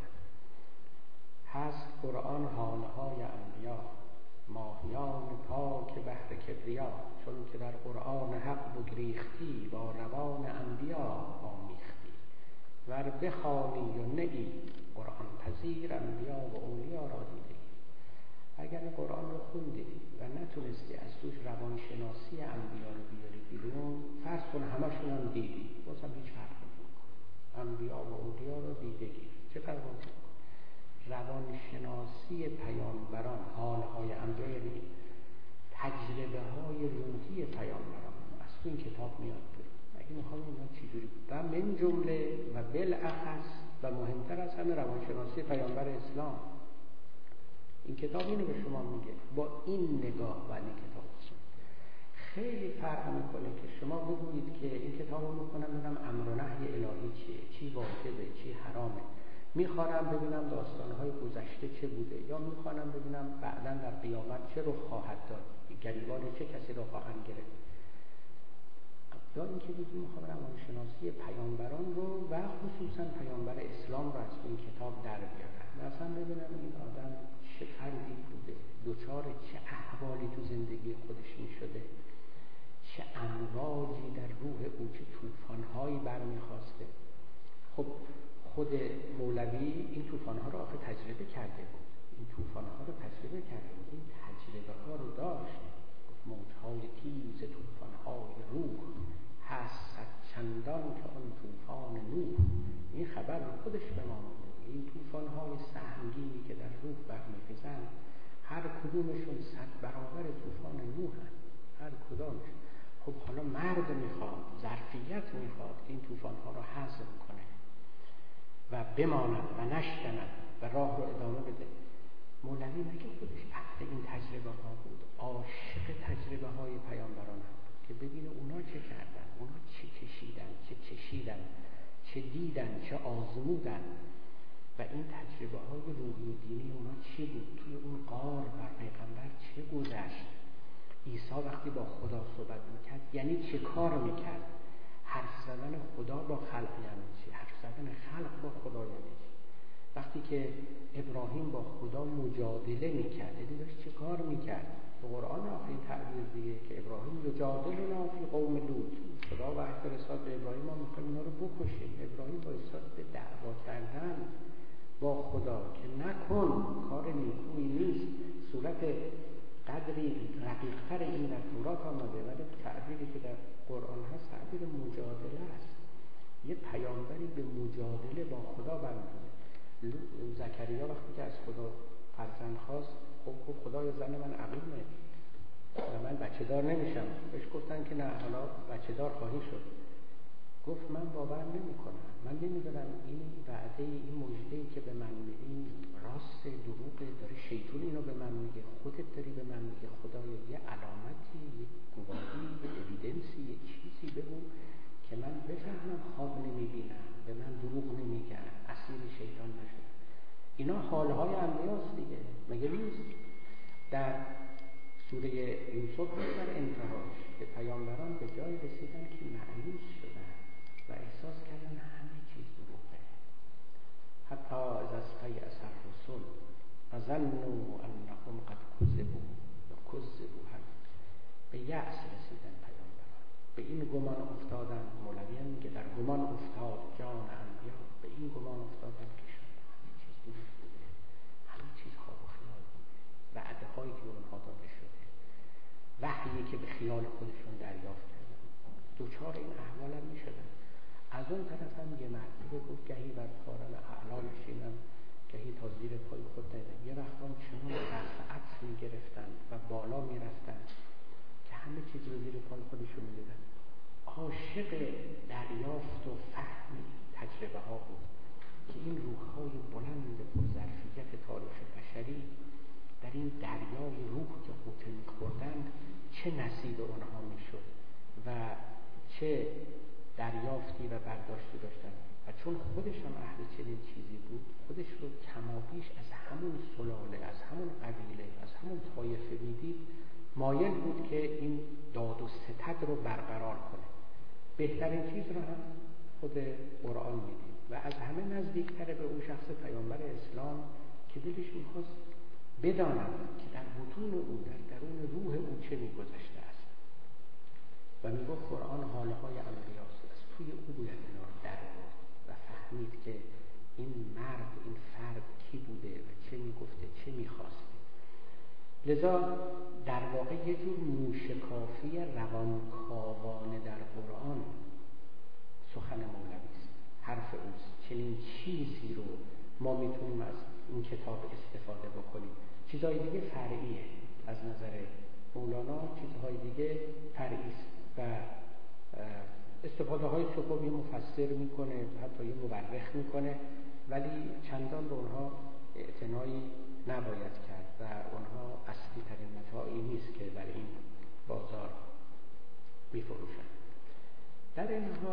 هست قرآن حالهای انبیا، ماهیان پاک بحر کبریا. چون که در قرآن حق بگریختی، با روان انبیا آمیختی. ور بخوانی و نه ای قرآن پذیر، انبیا و اولیا را دیدی. اگر قرآن رو خوندی و نتونستی از توش روانشناسی انبیا رو بیاری بیرون، فرض کن همشون هم دیدی، باز هم هیچ فرق نمی‌کنه. انبیا و اولیا رو دیدگی چه فرق می‌کنه؟ روانشناسی پیامبران، حالهای انبیا، یعنی تجربه های روحی پیامبران از تو این کتاب میاد بیرون. اگه میخوام اینا چجوری و من جمله و بالاخص و مهمتر از همه روانشناسی پیامبر اسلام. این کتاب اینو به شما میگه، با این نگاه و این کتاب خیلی فرق میکنه که شما بگویید که این کتاب رو میکنم ببینم امر و نهی الهی چیه، چی واجبه، چی حرامه، میخوانم ببینم داستانهای گذشته چه بوده، یا میخوانم ببینم بعداً در قیامت چه رخ خواهد داد، گریبان چه کسی رو خواهند گرفت، یا اینکه بگیم میخوام روانشناسی پیامبران رو و خصوصا پیامبر اسلام رو از این کتاب در بیارم، مثلا ببینم این آدم چه فردی بوده، دچار چه احوالی تو زندگی خودش میشده، چه امواجی در روح او، چه طوفان‌هایی برمیخواسته. خب خود مولوی این طوفان‌ها رو آخه تجربه کرده بود، این طوفان‌ها رو تجربه کرده بود، این تجربه ها رو داشت. موج‌های تیز طوفان‌های روح هست صد چندان که آن طوفان نوح. این خبر رو خودش به ما میده. این طوفان‌های سهمگینی که در روح برمیخیزند هر کدومشون صد برابر طوفان نوح هست، هر کدامشون. خب حالا مرد میخواد، ظرفیت میخواد که این طوفان‌ها رو هضم کنه و بماند و نشکند و راه رو ادامه بده. مولوی مگه خودش اهل این تجربه ها بود، عاشق تجربه های پیامبران هم بود که ببینه اونا چه کردن، اونا چه کشیدن، چه چشیدن، چه دیدن، چه آزمودن و این تجربه های روحی و دینی اونا چی بود، توی اون غار بر پیغمبر چه گذشت، عیسی وقتی با خدا صحبت میکرد یعنی چه کار میکرد، حرف زدن خدا با خلق یعنی چی، حرف زدن خلق با خدا یعنی چی، وقتی که ابراهیم با خدا مجادله میکرد یعنی داشت چه کار میکرد. تو قرآن آخرین تعبیر دیگه که ابراهیم یجادلنا فی قوم لوط، خدا وحی فرستاد به ابراهیم ما میخوایم اینا رو بکشیم. ابراهیم با ایستاد به دعوا کردن با خدا که نکن، کار نیکویی نیست. صورت قدری رقیق‌تر این در تورات آمده ولی تعبیری که در قرآن هست تعبیر مجادله است. یه پیامبری به مجادله با خدا برمی‌خوره. زکریا وقتی که از خدا فرزند خواست، خب خب خدای زن من عقیمه و من بچه دار نمیشم. بهش گفتن که نه حالا بچه دار خواهی شد. گفت من باور نمی کنم، من نمیدونم این وعده، این مژده‌ای که به من میدین راست دروغه، داره شیطون اینو به من میگه، خودت داری به من میگه خدایا یه علامتی، یه گواهی، یه اوییدنسی، یه چیزی بگو که من بفهمم خواب نمیبینم، به من دروغ نمیگن، اسیر شیطان نشد. اینا حالهای انبیاست دیگه، مگه نیست؟ در سوره یوسف در انتهاش که پیامبران به جای رسیدن که مأیوس شدن و احساس کردن همه چیز دروغه. حتی اذا استیأس الرسل وظنوا انهم قد کذبوا کذبوا هم به یأس رسیدن پیامبران، به این گمان افتادن. مولوی میگه در گمان افتاد جان انبیا، به این گمان افتادن که شد همه چیز دروغ بوده، همه چیز خواب و خیال بوده، وعده هایی که اونها داده شده، وحیی که به خیال خودشون دریافت کردن، دوچار این احوال هم میشدن. از اون طرف هم یه مرتبه بود گهی بر پارن اعلا نشینن، گهی تا زیر پای خود ندن، یه وقت هم چنان رفعت میگرفتن و بالا میرفتن که همه چیز رو زیر پای خودشون میدیدن. عاشق دریافت و فهم تجربه ها بود که این روح‌های بلند پرظرفیت تاریخ بشری در این دریای روح که غوطه می‌خوردند چه نصیب آنها میشد و چه دریافتی و برداشتی داشتند. و چون خودش هم اهل چنین چیزی بود، خودش رو کمابیش از همون سلاله، از همون قبیله، از همون طایفه میدید، مایل بود که این داد و ستد رو برقرار کنه. بهترین چیز رو هم خود قرآن میدید و از همه نزدیکتر به اون شخص پیامبر اسلام که دلش میخواست بداند که در بطون او، در درون روح او چه میگذشته است و میگفت قرآن حالهای انبیاست، از توی او باید اینا رو در آورد و فهمید که این مرد، این فرد کی بوده و چه میگفته، چه میخواسته. لذا در واقع یه جور موشکافی روانکاوانه در قرآن سخن مولوی است، حرف اوست. چنین چیزی رو ما میتونیم از این کتاب استفاده بکنیم. چیزهای دیگه فرعیه از نظر مولانا، چیزهای دیگه فرعی است و استفاده های سخوی مفسر میکنه، حتی یه مورخ میکنه، ولی چندان به اونها اعتنایی نباید کرد و اونها اصلی ترین متاعی نیست که در این بازار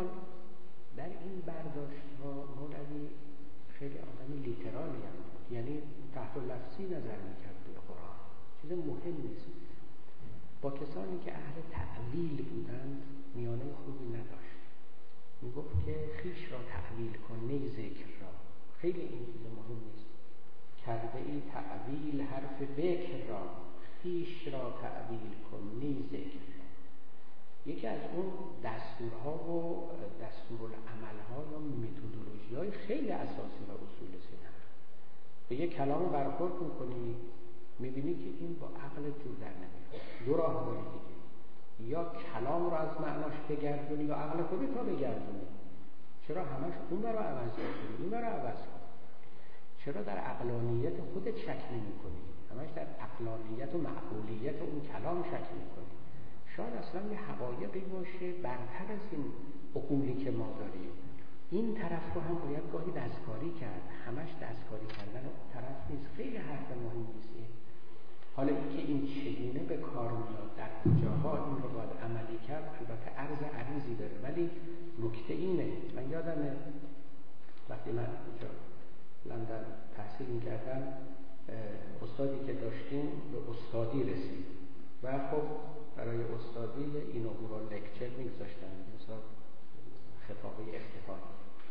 حال در این برداشت ها مولوی خیلی آدم لیترالی هم بود، یعنی تحت لفظی نظر میکرد به قرآن، چیز مهم نیست. با کسانی که اهل تعویل بودند میانه خوبی نداشت. میگفت که خیش را تعویل کن نی ذکر را. خیلی این چیز مهم نیست. کرده ای تعویل حرف بکر را، خیش را تعویل کن نی ذکر را. یکی از اون دستورها و دستورالعملها یا متدولوژی‌های خیلی اساسی و اصول سینه. به یک کلام برخورد میکنی میبینی که این با عقل جور در نمیاد. دو راه داری دیگه، یا کلام رو از معناش بگردونی یا عقل خودت رو بگردونی. چرا همش اون رو عوض کنی این رو عوض کنی؟ چرا در عقلانیت خودت شک نمی کنی؟ همش در عقلانیت و معقولیت اون کلام شک می کنی. شاید اصلا یه حقایقی باشه برتر از این عقولی که ما داریم. این طرف رو هم باید گاهی دستکاری کرد. همش دستکاری کردن اون طرف نیست. خیلی حرف مهم نیست. حالا اینکه این چگونه به کار میاد، در کجاها این رو باید عملی کرد، البته عرض عریضی داره. ولی نکته اینه، من یادمه وقتی من اینجا لندن تحصیل میکردم، استادی که داشتیم به استادی رسید و خب برای استادی اینوگورال لکچر میگذاشتن، مثلا خطابه افتتاحی.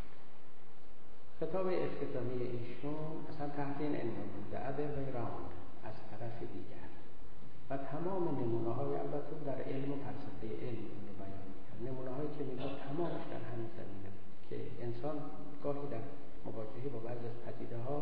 خطاب افتتاحی ایشون اصلا تحت این عنوان بود The Other Way Round، از طرف دیگر، و تمام نمونه های البته در علم و فلسفه علم رو بیان می‌کرد. نمونه هایی که میگه تمامش در همین زمینه بود که انسان گاهی در مواجهه با بعضی از پدیده ها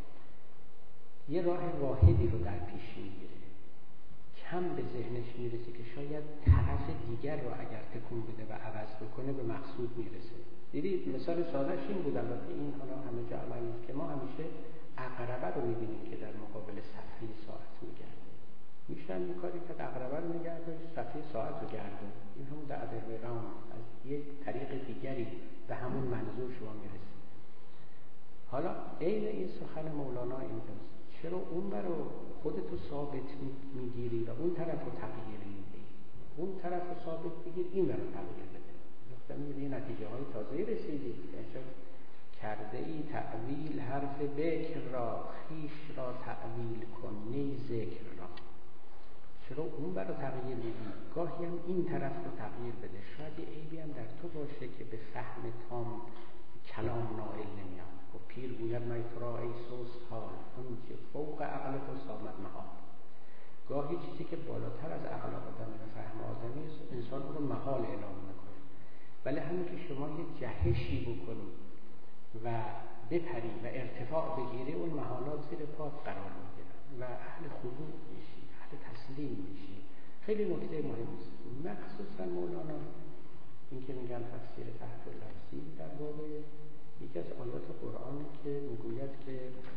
یه راه واحدی رو در پیش میگیره، کم به ذهنش میرسه که شاید طرف دیگر رو اگر تکون بده و عوض بکنه به مقصود میرسه. دیدید مثال سادهش این بود، البته این حالا همه جا عمل نیست، که ما همیشه عقربه رو میبینیم که در مقابل صفحه ساعت میگرده. میشن این کاری که عقربه رو میگرده صفحه ساعت رو گردون. این همون The Other Way Round، از یک طریق دیگری به همون منظور شما میرسید. حالا عین این سخن مولانا اینجاست. چرا اون رو خودتو ثابت میگیری و اون طرف رو تغییر میدی؟ اون طرف رو ثابت بگیر، این رو تغییر بده. مثلا میگه نتیجه های تازه‌ای رسیدی. کرده ای تعویل حرف بکر را، خیش را تعویل کن نی ذکر را. چرا اون رو تغییر میدی؟ گاهی هم این طرف رو تغییر بده. شاید یه عیبی هم در تو باشه که به فهم تام کلام نائل نمیاد. و پیر گوید من تو را ای سوست حال، اون که فوق عقل تو سامد محال. گاهی چیزی که بالاتر از عقل آدمی و فهم آدمی انسان رو محال اعلام میکنه. ولی همین که شما یه جهشی بکنی و بپری و ارتفاع بگیری، اون محالات زیر پات قرار میگیرن و اهل خضوع میشی، اهل تسلیم میشی. خیلی نکته مهمی است. مخصوصا مولانا این که میگن تفسیر تحت لفظی در باب یکی از آیات قرآن که میگوید که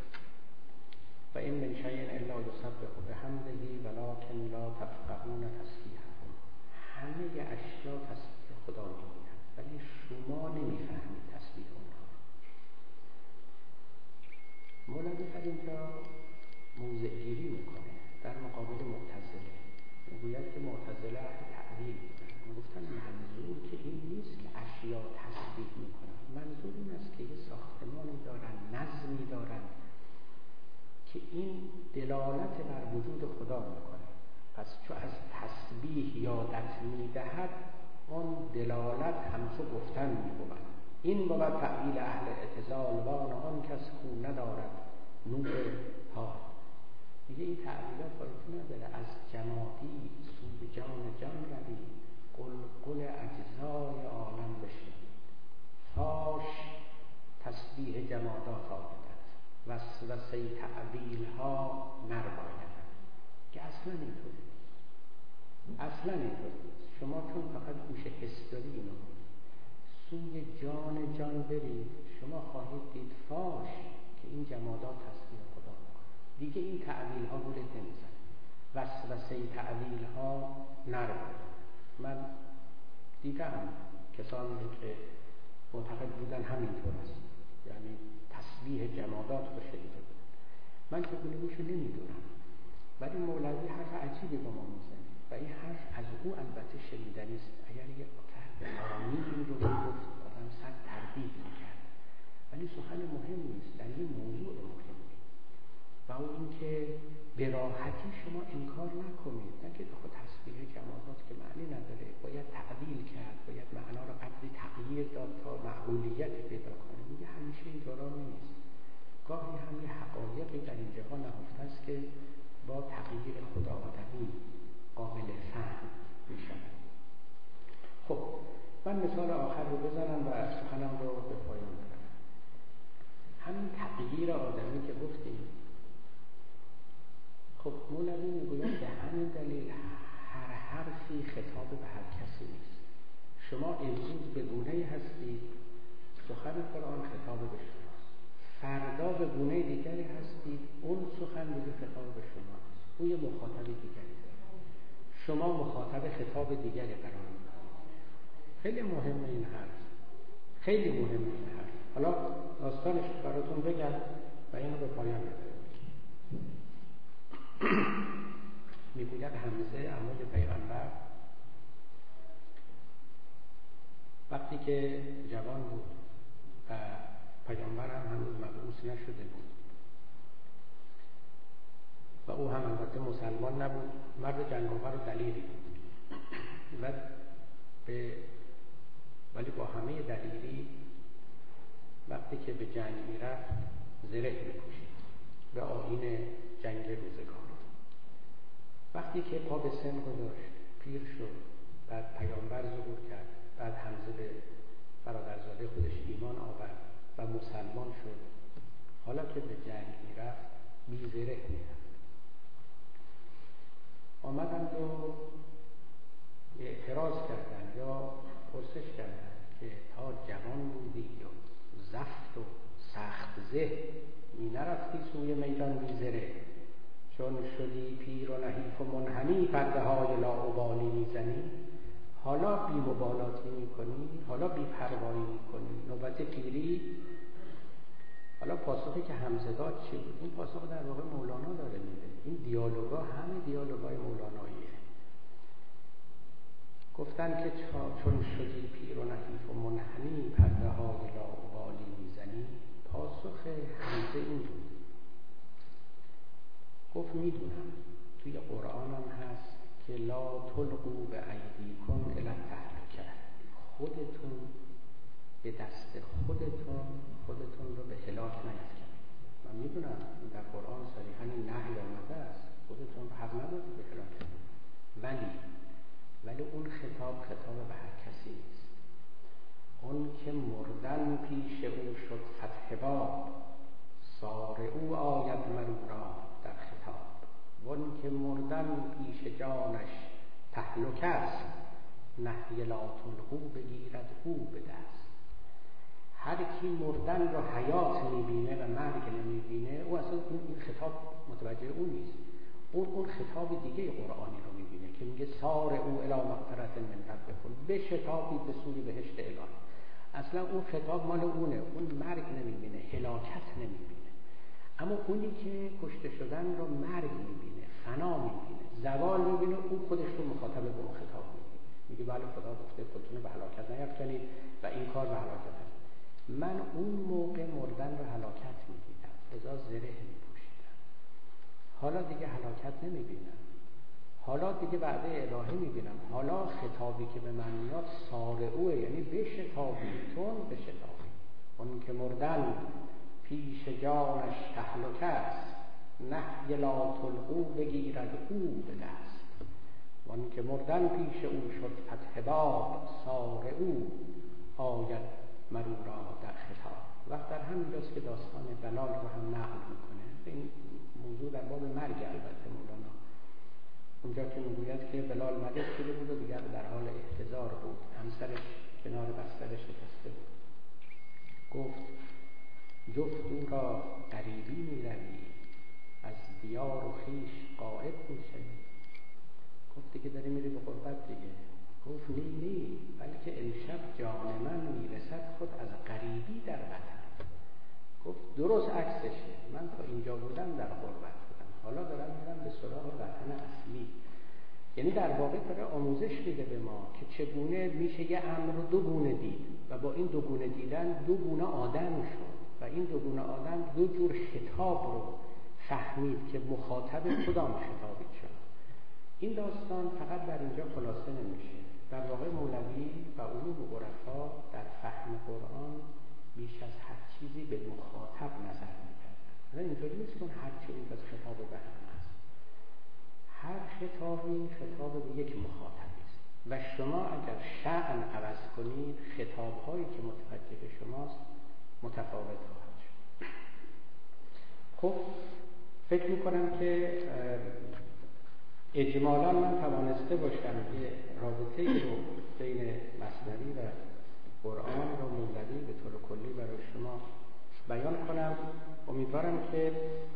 و این من شیء الا یسبح بحمده ولکن لا تفقهون تسبیحهم. همه اشیا تسبیح خدا میگویند ولی شما نمیفهمید تسبیح اونها. مولوی در اینجا موضع گیری میکنه در مقابل معتزله. میگوید که معتزله اهل تعویل بودن. میگفتن منظور که این نیست که اشیا تسبیح میکنن، منظور این است که یه ساختمانی دارن، نظمی دارن که این دلالت بر وجود خدا میکنه. پس چو از تسبیح یادت میدهد، اون دلالت همچو گفتن میبود. این بود تعویل اهل اعتزال، وان آن کس کو ندارد نور حال. میگه این تعویلات فایده نداره. از جمادی سوی جان جان روی، قلقل اجزای عالم بشنوید. فاش تسبیح جمادات آمدد، وسوسه تعویل ها نرباید. که اصلا اینطوری اصلا اینطوری شما چون فقط گوش حس داری اینو سوی جان جان برید، شما خواهید دید فاش که این جمادات تسبیح خدا میکنه. دیگه این تعویل ها گولت نمیزن. وسوسه تعویل ها نرباید. من دیدم کسانی که معتقد بودن همینطور است، یعنی تسبیح جمادات رو شنیده بودن. من چگونه گوشو نمیدونم، ولی مولوی حرف عجیبی با ما میزنه و این حرف از او البته شنیدنی است. اگر یک آمین رو میگفت ولی سخن مهم نیست در این موضوع مهم. و اون اینکه به راحتی شما انکار نکنید، نه که خود تسبیح جماعات که معنی نداره، باید تعدیل کرد، باید معنا را قدری تغییر داد تا معقولیت پیدا کنه. میگه همیشه این طورا نیست، گاهی هم یه حقایقی در این جهان نهفته است که با تغییر خدا آدمی قابل فهم میشن. خب من مثال آخر رو بزنم و سخنم رو به پایان برم. همین تغییر آدمی که گفتیم، خب مولوی میگوید به همین دلیل هر حرفی خطاب به هر کسی نیست. شما امروز به گونه‌ای هستید، سخن قرآن خطاب به شماست. فردا به گونه دیگری هستید، اون سخن میگه خطاب به شماست. اون یه مخاطب دیگری داره، شما مخاطب خطاب دیگری قرار می‌گیرید. خیلی مهمه این حرف، خیلی مهمه این حرف. حالا داستانش براتون بگم و اینو به پایان ببرم. میگوید حمزه عموی پیغمبر وقتی که جوان بود و پیامبر هم هنوز مبعوث نشده بود و او هم البته مسلمان نبود، مرد جنگاور و دلیری بود و به ولی با همه دلیری وقتی که به جنگ میرفت زره میپوشید و آیین جنگ روزگار. وقتی که پا به سن گذاشت، پیر شد، بعد پیامبر ظهور کرد، بعد حمزه به برادرزاده خودش ایمان آورد و مسلمان شد، حالا که به جنگ میرفت بی زره میرفت. آمدند و اعتراض کردند یا پرسش کردند که تا جوان بودی یا زفت و سخت ذهن می نرفتی سوی میدان بی زره، چون شدی پیر و نحیف و منحنی پرده های لاابالی میزنی. حالا بی مبالاتی میکنی، حالا بی پروایی میکنی، نوبت پیری. حالا پاسخی که حمزه داد چی بود؟ این پاسخ در واقع مولانا داره میده. این دیالوگا همه دیالوگای مولاناییه. گفتن که چون شدی پیر و نحیف و منحنی پرده های لاابالی میزنی. پاسخ حمزه این بود، گفت میدونم توی قرآن هم هست که لا تلقوا به ایدیکم الی التهلکه، خودتون به دست خودتون خودتون رو به هلاک نیفکنید. من میدونم در قرآن صریحاً این نهی آمده است، خودتون حق ندارید به هلاک کنید، ولی ولی اون خطاب خطاب به هر کسی نیست. اون که مردن پیش او شد فتح باب، سار او آید مرورا در خطاب. اون که مردن پیش جانش تهلکه است، نهی لا تلقوا بگیرد او به دست. هر کی مردن رو حیات میبینه و مرگ نمیبینه، او اصلا این خطاب متوجه اون نیست. اون اون خطاب دیگه قرآنی رو میبینه که میگه سار او الی مغفرة من ربکم، بشتابید به سوی بهشت الهی. اصلا اون خطاب مال اونه، اون مرگ نمیبینه، هلاکت نمیبینه. اما اونی که کشته شدن رو مرگ میبینه، فنا میبینه، زوال میبینه، اون خودش رو مخاطب به اون خطاب میبینه. میگه بله خدا گفته خودتون رو به هلاکت نیفکنید و این کار به هلاکت هست. من اون موقع مردن رو هلاکت میدیدم، لذا زره میپوشیدم. حالا دیگه هلاکت نمیبینم، حالا دیگه وعده الهی میبینم. حالا خطابی که به من میاد سارعوه، یعنی بشتابیتون بشتابی. اون که مردن پیش جانش تهلکه است، نهی لا تلقوا بگیرد او به دست. اون که مردن پیش او شد فتح باب، سارعو آید مرورا در خطاب. وقت در همینجاست که داستان بلال رو هم نقل میکنه. این موضوع در باب مرگ البته مولانا اونجا که میگوید که بلال مریض شده بود و دیگر در حال احتضار بود، همسرش کنار بسترش نشسته بود. گفت جفت او را غریبی میروی، از دیار و خویش غایب میشوی. گفت دیگه داری میری به غربت دیگه. گفت نی نی، بلکه امشب جان من میرسد خود از غریبی در وطن. گفت درست عکسشه، من تا اینجا بودم در غربت بودم، حالا دارم میرم به سراغ وطن اصلی. یعنی در واقع داره آموزش میده به ما که چگونه میشه یه امر رو دو گونه دید و با این دو گونه دیدن دو گونه آدم شد. و این دو گونه آدم دو جور خطاب رو فهمید که مخاطب کدام خطابید شما. این داستان فقط در اینجا خلاصه نمیشه. در واقع مولوی و علوم و عرفا در فهم قرآن بیش از هر چیزی به مخاطب نظر می‌کردن. اینطوری نیست که هر چی اون از خطاب به هم هست. هر خطابی خطاب به یک مخاطبی است و شما اگر شأن عوض کنید خطاب‌هایی که متوجه به شماست متفاوت خواهد شد. خب فکر می‌کنم که اجمالاً من توانسته باشم که رابطه‌ای رو بین مثنوی و قرآن و مولوی به طور کلی برای شما بیان کنم. امیدوارم که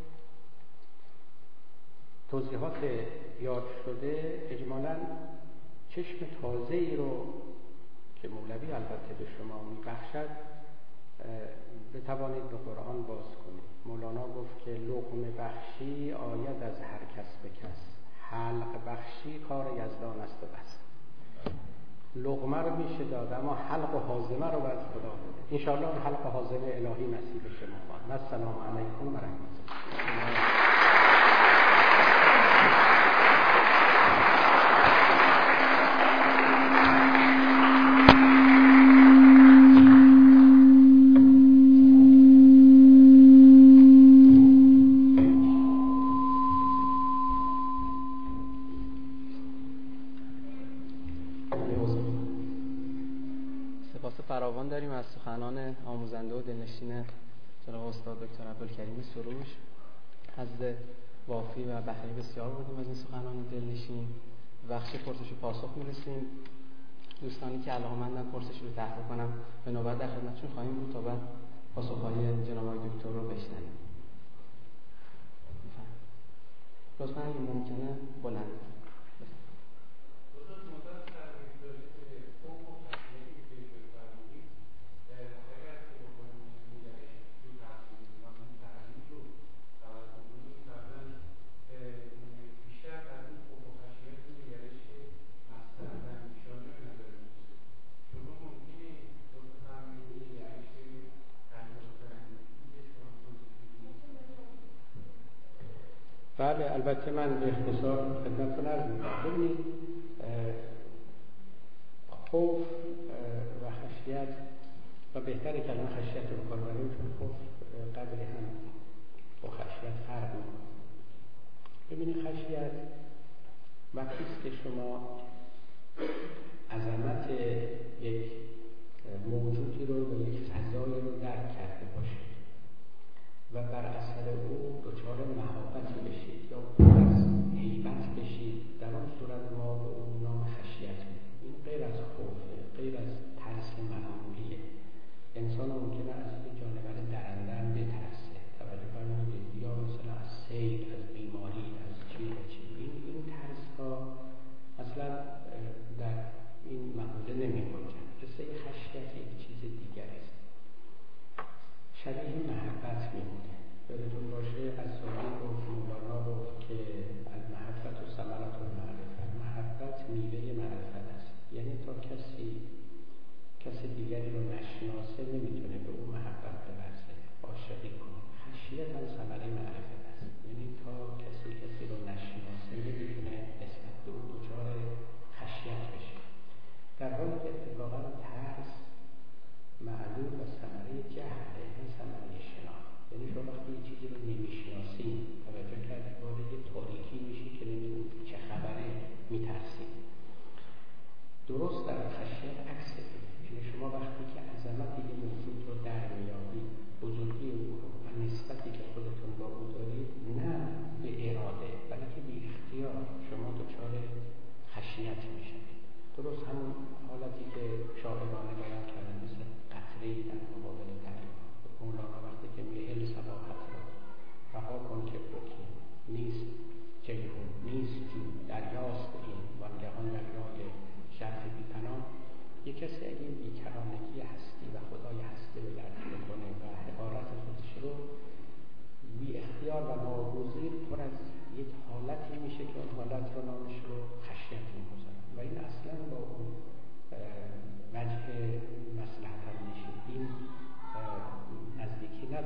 توضیحات یاد شده اجمالاً چشم تازه‌ای رو که مولوی البته به شما می‌بخشد بتوانید به قرآن باز کنید. مولانا گفت که لقمه بخشی آید از هر کس به کس، حلق بخشی کار یزدان است و بس. لقمه رو میشه داد اما حلق و حازمه رو باید خدا بده. انشاءالله اون حلق و حازمه الهی نصیب شما باد. السلام علیکم و رحمت الله. فراوان داریم از سخنان آموزنده و دلنشین جناب استاد دکتر عبدالکریم سروش. حظ وافی و بهره بسیار بودیم از این سخنان دلنشین. بخش پرسش و پاسخ میرسیم. دوستانی که علاقه‌مندن پرسش رو طرح کنم به نوبت در خدمتشون خواهیم بود تا بعد پاسخ‌های جناب آقای دکتر رو بشنویم. لطفاً اگه ممکنه بلند بله، البته من به اختصار خدمتتون عرض می‌کنم. ببینید خوف و خشیت و بهتره کلمه خشیت رو بکنیم چون خوف قدری هم با خشیت فرق می‌کنه. ببینید خشیت وقتی است که شما عظمت یک موجودی رو و یک فضایی رو درک کرده باشید و بر اثر او دچار مهابتی بشید یا پر از هیبت بشید، در آن صورت ما به اون نام خشیت میدیم. این غیر از خوفه، غیر از ترس معمولیه. انسان ممکنه از یک جانور درنده هم بترسه. توجه فرمایید، یا مثلا از سیل، از بیماری، از چی و چی. این این ترس ها اصلا در این مقوله نمی‌گنجد. قصه خشیت یک چیز دیگر است. شبیه محبت میمونه. یادتون باشه از سالی گفت مولانا گفت که المحبت و ثمرة المعرفة، محبت میوه معرفت است. یعنی تا کسی کسی دیگری رو نشناسه نمیتونه به او محبت بورزه، عاشقی کنه. خشیت هم ثمره معرفت است. یعنی تا کسی کسی رو نشناسه نمیتونه نسبت به او دچار خشیت بشه، در حالی که اتفاقا ترس معلول و ثمره جهله، نه ثمره شناخت. یعنی شما وقتی یه چیزی رو نمیشناسید توجه کردید وارد یه تاریکی میشید که نمیدونید چه خبره، میترسید. درست در خشیت عکسه. یعنی شما وقتی که عظمت یه موجود رو در میابید، بزرگی او رو و نسبتی که خودتون با او دارید، نه به اراده بلکه بی اختیار شما دچار خشیت میشید. درست همون حالتی که شاعرانه بیان کردن مثل قطره‌ای در مقابل دریا. مولانا وقتی که میگه ال صباحت را رها کن که بکی، نیست جیهون نیست جو، دریاست این وانگهان دریای شرف بی پناه. یک کسی اگه این بیکرانگی هستی و خدای هستی رو درک بکنه و حقارت خودش رو بی اختیار و ناگزیر پر از یک حالتی میشه که اون حالت رو نامش رو خشیت میگذارن و این اصلا با اون وجه مصلحت اندیشی این نزدیکی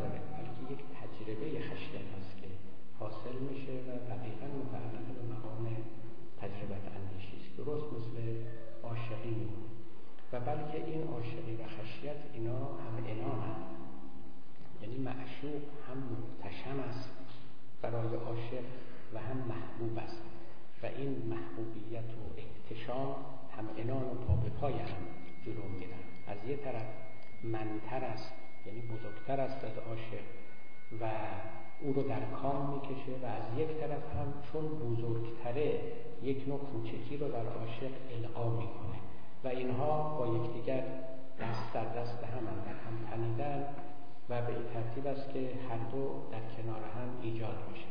عاشقی میکنه و بلکه این عاشقی و خشیت اینا هم عنانند، یعنی معشوق هم محتشم است برای عاشق و هم محبوب است و این محبوبیت و احتشام هم عنان و پا به پای هم جلو میرن. از یه طرف منتر است، یعنی بزرگتر است از عاشق و او رو در کام میکشه و از یک طرف هم چون بزرگتره یک نوع کوچکی رو در عاشق القا میکنه و اینها با یکدیگر دست در دست هم در هم تنیدن و به این ترتیب است که هر دو در کنار هم ایجاد میشه.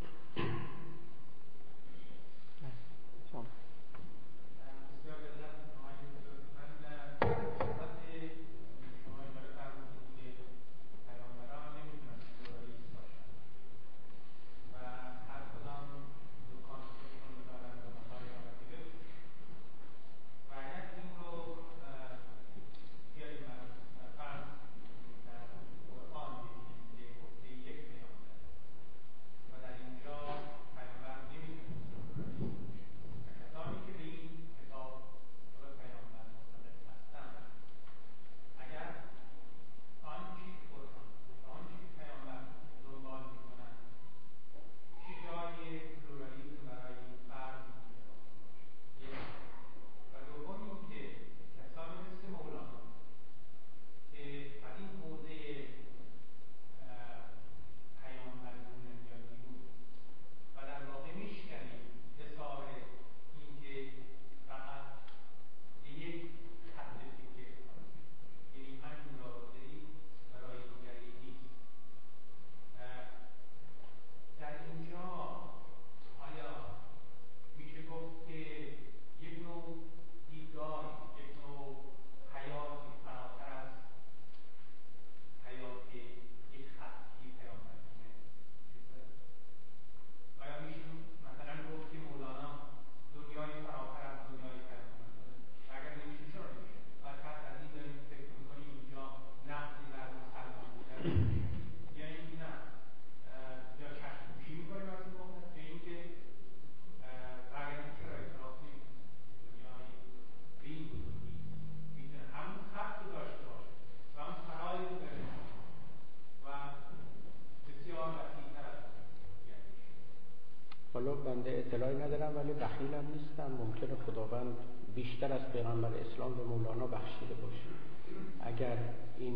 حالا بنده اطلاعی ندارم ولی بخیلم نیستم، ممکنه خداوند بیشتر از پیغمبر اسلام به مولانا بخشیده باشه. اگر این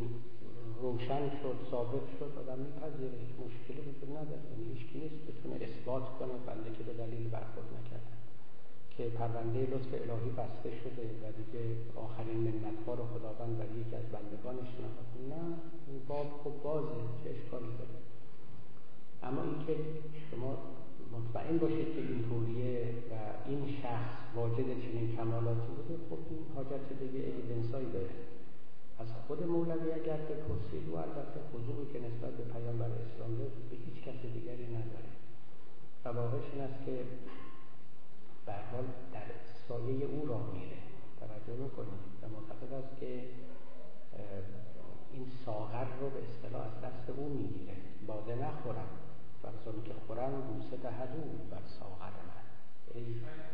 روشن شد، ثابت شد، آدم میپذیره، هیچ مشکلی وجود نداره. یعنی هیچ کی نیست بتونه اثبات کنه بنده که به دلیل برخورد نکردم که پرونده لطف الهی بسته شده و دیگه آخرین منت‌ها رو خداوند برای یکی از بندگانش نهاد. نه، این باب خب بازه، چه اشکالی داره. اما اینکه شما مطمئن باشید که این طوریه و این شخص واجد چنین کمالاتی بوده، خب این حاجت به یه اویدنسایی داره. از خود مولوی اگر بپرسید و البته خضوعی که نسبت به پیامبر اسلام داره به هیچ کس دیگری نداره. و واقعش این است که به هر حال در سایه او راه میره. توجه میکنید و معتقد است که این ساغر رو به اصطلاح از دست او میگیره. باده نخورم فرزان که خورم بوسه دهدو بر ساغر من. ای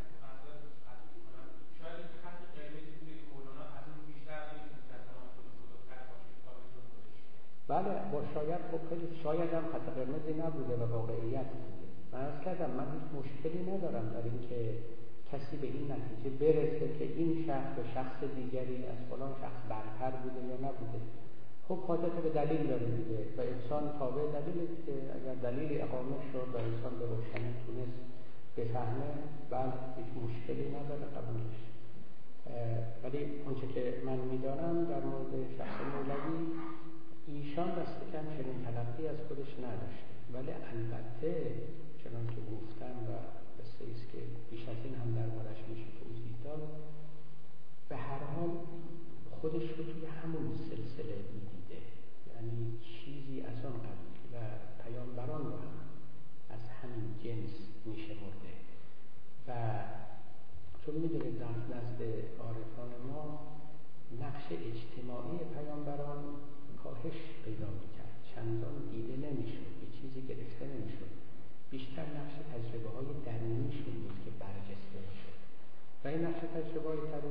شاید این خط قرمزی بوده که مولانا از اون بیشتر نمیتونه در زمان خود بزرگتر باشه تا به جون خودش. بله، با شاید خب خیلی شاید هم خط قرمزی نبوده و واقعیت بوده. من عرض کردم من هیچ مشکلی ندارم در این که کسی به این نتیجه برسه که این شخص به شخص دیگری از فلان شخص برتر بوده یا نبوده. خب حاجت به دلیل داره دیگه و انسان تابع دلیله که اگر دلیلی اقامه شد و انسان به روشنی تونست بفهمه، بله هیچ مشکلی نداره قبولش. ولی اونچه که من میدانم در مورد شخص مولوی، ایشان دست کم چنین تلقی از خودش نداشته، ولی البته چنان که گفتم و قصه ایست که بیش از این هم دربارش میشه توضیح داد، به هر حال خودش رو توی همون سلسله میدیده، یعنی چیزی از آن قبیل و پیامبران رو هم از همین جنس میشمرده و چون میدونید در نزد عارفان ما نقش اجتماعی پیامبران کاهش پیدا میکرد، چندان دیده نمیشد، به چیزی گرفته نمیشد، بیشتر نقش تجربه های درونیشون بود که برجسته میشد و این نقش تجربه های درونی هم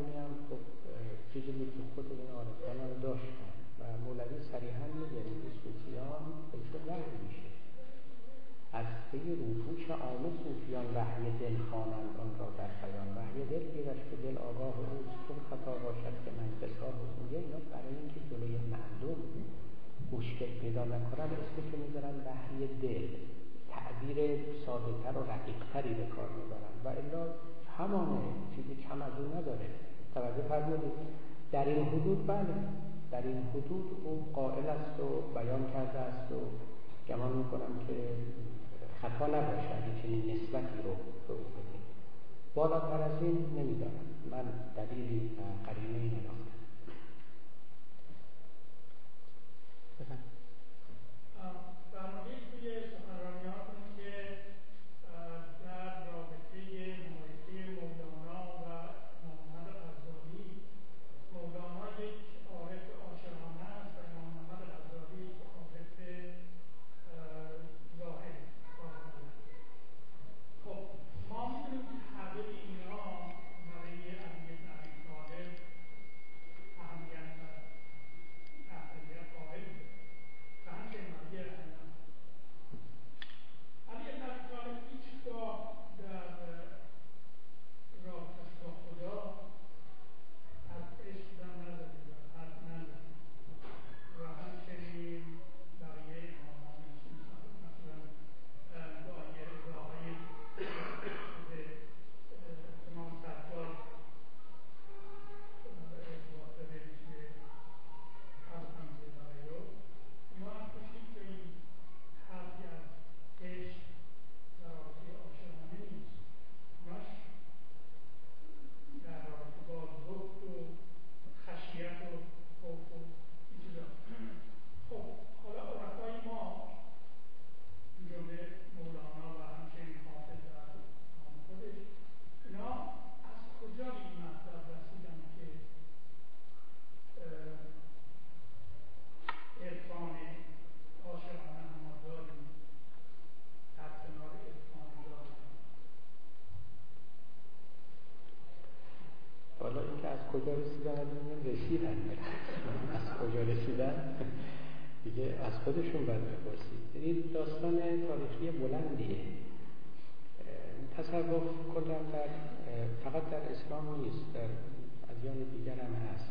خب چیزی بود که خود این عارفان هم داشتن و مولوی صریحا میگه که صوفیان بهشون وحی میشه، از پی روپوش عام صوفیان وحی دل خوانند آن را در بیان. وحی دل گیرش به دل آگاه اوست، چون خطا باشد که من خطاب میگه. اینا برای اینکه جلوی معلوم مشکل پیدا نکنن اسمشو میذارن وحی دل، تعبیر ساده‌تر و رقیق‌تری به کار میبرن و الا همانه، چیزی کم از اون نداره. توجه فرمودید در این حدود، بله در این حدود او قائل است و بیان کرده است و گمان میکنم که خطا نباشه اگه چنین نسبتی رو به او بدیم. بالاتر از این نمیدانم، من دلیلی و قرینه‌ای ندارم. بفهم فرمودید توی سخنرانی‌هاتون که در رابطه معرفی مولانا و محمد غزالی، مولانا یک عارف عاشقانه است و محمد غزالی یک عارف زاهد. خب ما می‌دونیم که هر دوی اینا برای علی بن ابی طالب اهمیت و اهمیت قائل بود و همچنین برای ائمه. علی بن ابی طالب هیچگاه در رابطه‌اش با خدا از عشق دم نزده و حرف نزده و همچنین بقیه امامان، مثلا دعاهای امام سجاد ارتباط داره توی الحمد لله. اینا هم توش خیلی حرفی از عشق و رابطه عاشقانه نیست. ایناش در رابطه با زهد و خشیت و خوف و این چیزا. خب حالا عرفای ما جمله مولانا و همچنین حافظ در نام خودش، اینا از کجا به این مطلب رسیدن که عرفان عاشقانه هم ما داریم در کنار عرفان داریم؟ حالا اینکه از کجا رسیدن میگن رسیدن از کجا رسیدن دیگه از خودشون باید بپرسید. این داستان تاریخی بلندیه. تصوف کلا در فقط در اسلام نیست، در ادیان دیگر هم هست.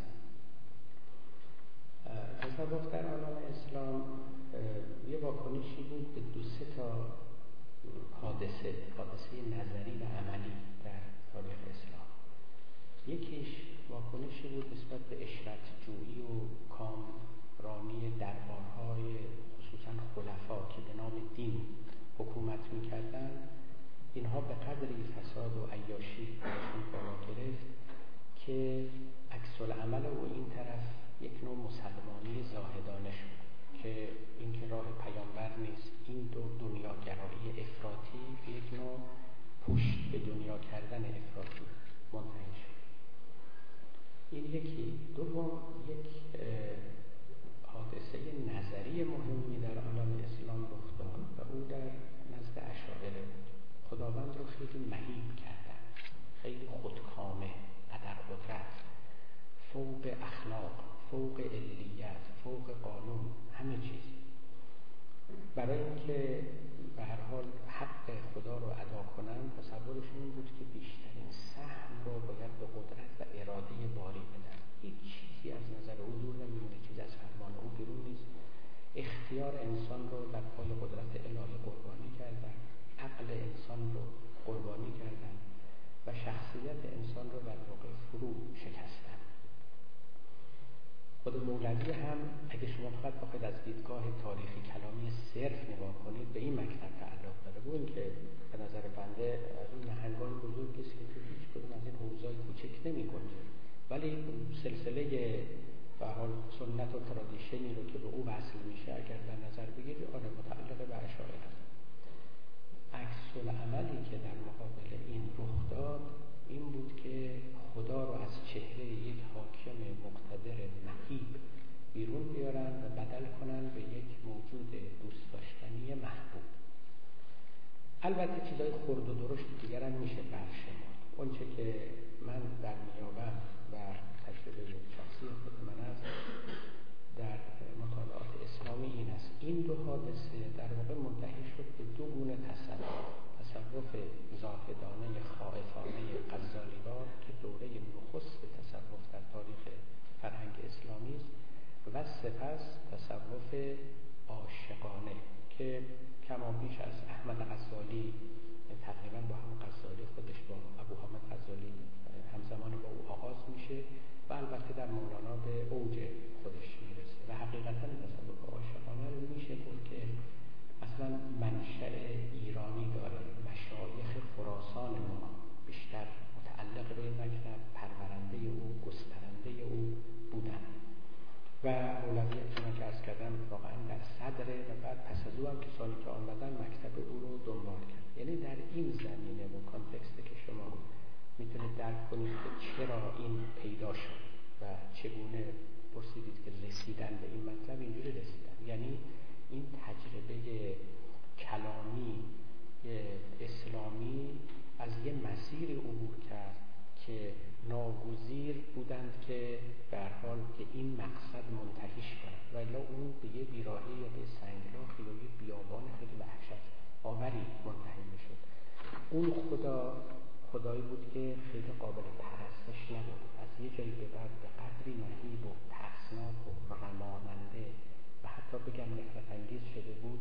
تصوف در عالم اسلام یه واکنشی بود به دو سه تا حادثه حادثه نظری و عملی در تاریخ اسلام. یکیش واکنشی بود نسبت به عشرت جویی و کام رانی دربارهای خصوصا خلفا که به نام دین حکومت می‌کردند. اینها به قدری فساد و عیاشی برشون بالا گرفت که عکس العمل او این طرف یک نوع مسلمانی زاهدانه شد که این که راه پیامبر نیست، این دو دنیاگرایی افراطی به یک نوع پشت به دنیا کردن افراطی منتهی شد. این یکی. دوم، یک حادثه نظری مهمی در عالم اسلام رخ داد و او در نزد اشاعره بود. خداوند رو خیلی مهیب کردن، خیلی خودکامه، قدر قدرت، فوق اخلاق، فوق علیت، فوق قانون، همه چیز. برای اینکه به هر حال حق خدا رو ادا کنن تصورشون این بود که بیشترین سهم رو باید به قدرت و اراده باری بدن. هیچ چیزی از نظر او دور نمیمونه، چیز از فرمان او بیرون نیست. اختیار انسان رو در پای قدرت الهی قربانی کردن، عقل انسان رو قربانی کردن و شخصیت انسان رو در واقع فرو شکستن. خود مولوی هم اگه شما فقط بخواید از دیدگاه تاریخی کلامی صرف نگاه کنید به این مکتب تعلق داره. و این که به نظر بنده از اون نهنگان بزرگی است که تو هیچ کدوم از این حوزه‌های کوچک نمی‌کنه، ولی سلسله به حال سنت و ترادیشنی رو که به او وصل میشه اگر در نظر بگیرید، آره متعلق به اشاعره است. عکس العملی که در مقابل این رخ داد این بود که خدا رو از چهره یک حاکم مقتدر مهیب بیرون بیارن و بدل کنن به یک موجود دوست داشتنی محبوب. البته چیزای خرد و درشت دیگر هم میشه برشمرد. اون چه که من در میابم و که کمابیش از احمد غزالی، تقریبا با هم غزالی خودش با ابو حامد غزالی همزمان با او آغاز میشه و البته در مولانا به اوج خودش میرسه و حقیقتا تصوف عاشقانه رو میشه گفت که اصلا منشأ ایرانی داره. مشایخ خراسان ما بیشتر متعلق به این مکتب، پرورنده او، گسترنده او بودن و مولوی چون که عرض کردم واقعا در صدره و بعد پس از او هم کسانی که آمدن مکتب او رو دنبال کرد. یعنی در این زمینه و کانتکسته که شما میتونید درک کنید که چرا این پیدا شد و چگونه پرسیدید که رسیدن به این مطلب اینجوری رسیدن. یعنی این تجربه کلامی اسلامی از یه مسیر عبور کرد که ناگزیر بودند که به هر حال که این مقصد منتهیش کنند و الا اون به یه بیراهه یا به سنگلاخ یا یه بیابان خیلی وحشت آوری منتهی میشد. اون خدا خدایی بود که خیلی قابل پرستش نبود. از یه جایی به بعد به قدری مهیب و ترسناک و رماننده و حتی بگم نفرت انگیز شده بود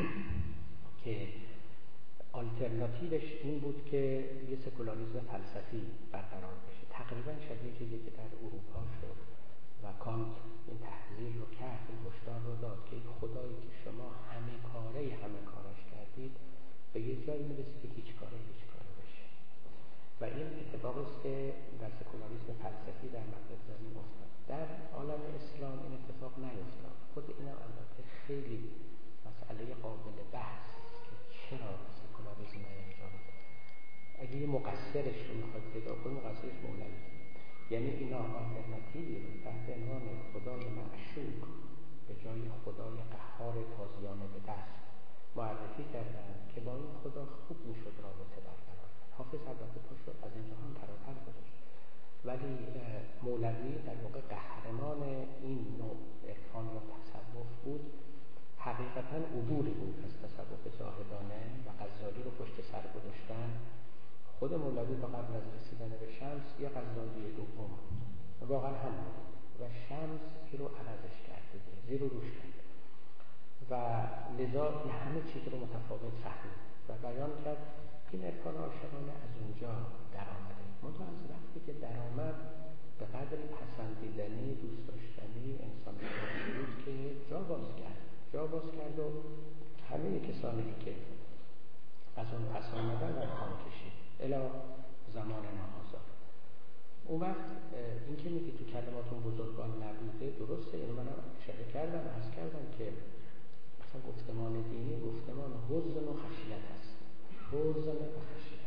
که آلترناتیوش این بود که یه سکولاریسم فلسفی برقرار بشه، تقریبا شبیه چیزی که در اروپا شد و کانت این تحذیر رو کرد، این هشدار رو داد که این خدایی که شما همه کاره همه کارش کردید به یه جایی میرسید که هیچ کاره هیچ کاره بشه و این اتفاقی است که در سکولاریسم فلسفی در مغرب زمین افتاد. در عالم اسلام این اتفاق نیفتاد. خود اینا البته خیلی مسئله قابل بحث که چرا سکولاریسم نیفتاد. اگه یه مقصرش رو میخواد پیدا کنید مقصرش مولوی. یعنی اینا آلترناتیوی رو تحت عنوان خدای معشوق به جای خدای قهار تازیانه به دست معرفی کردن که با این خدا خوب میشد رابطه برقرار. حافظ البته پاشو از این جهان فراتر گذاشت ولی مولوی در واقع قهرمان این نوع عرفان و تصوف بود. حقیقتا عبوری بود از تصوف زاهدانه و غزالی رو پشت سر گذاشتن. خود مولوی با قبل از رسیدن به شمس یه غزالی دوم واقعا هم بود و شمس این رو عوضش کرده، زیر و روش کرده و لذا همه چیز رو متفاوت فهمید و بیان کرد. این عرفان عاشقانه از اونجا در آمده. منتها از وقتی که در آمد به قدر پسندیدنی، دوست داشتنی انسان بود که جا باز کرد جا باز کرد و همه کسانی که از اون پس آمدن در خان کشید الی زمان ناآزاد. اون وقت این که میگه تو کلماتون بزرگان نبوده درسته. اینو من اشاره کردم عرض کردم که مثلا گفتمان دینی گفتمان حزن و خشیت هست. حزن و خشیت.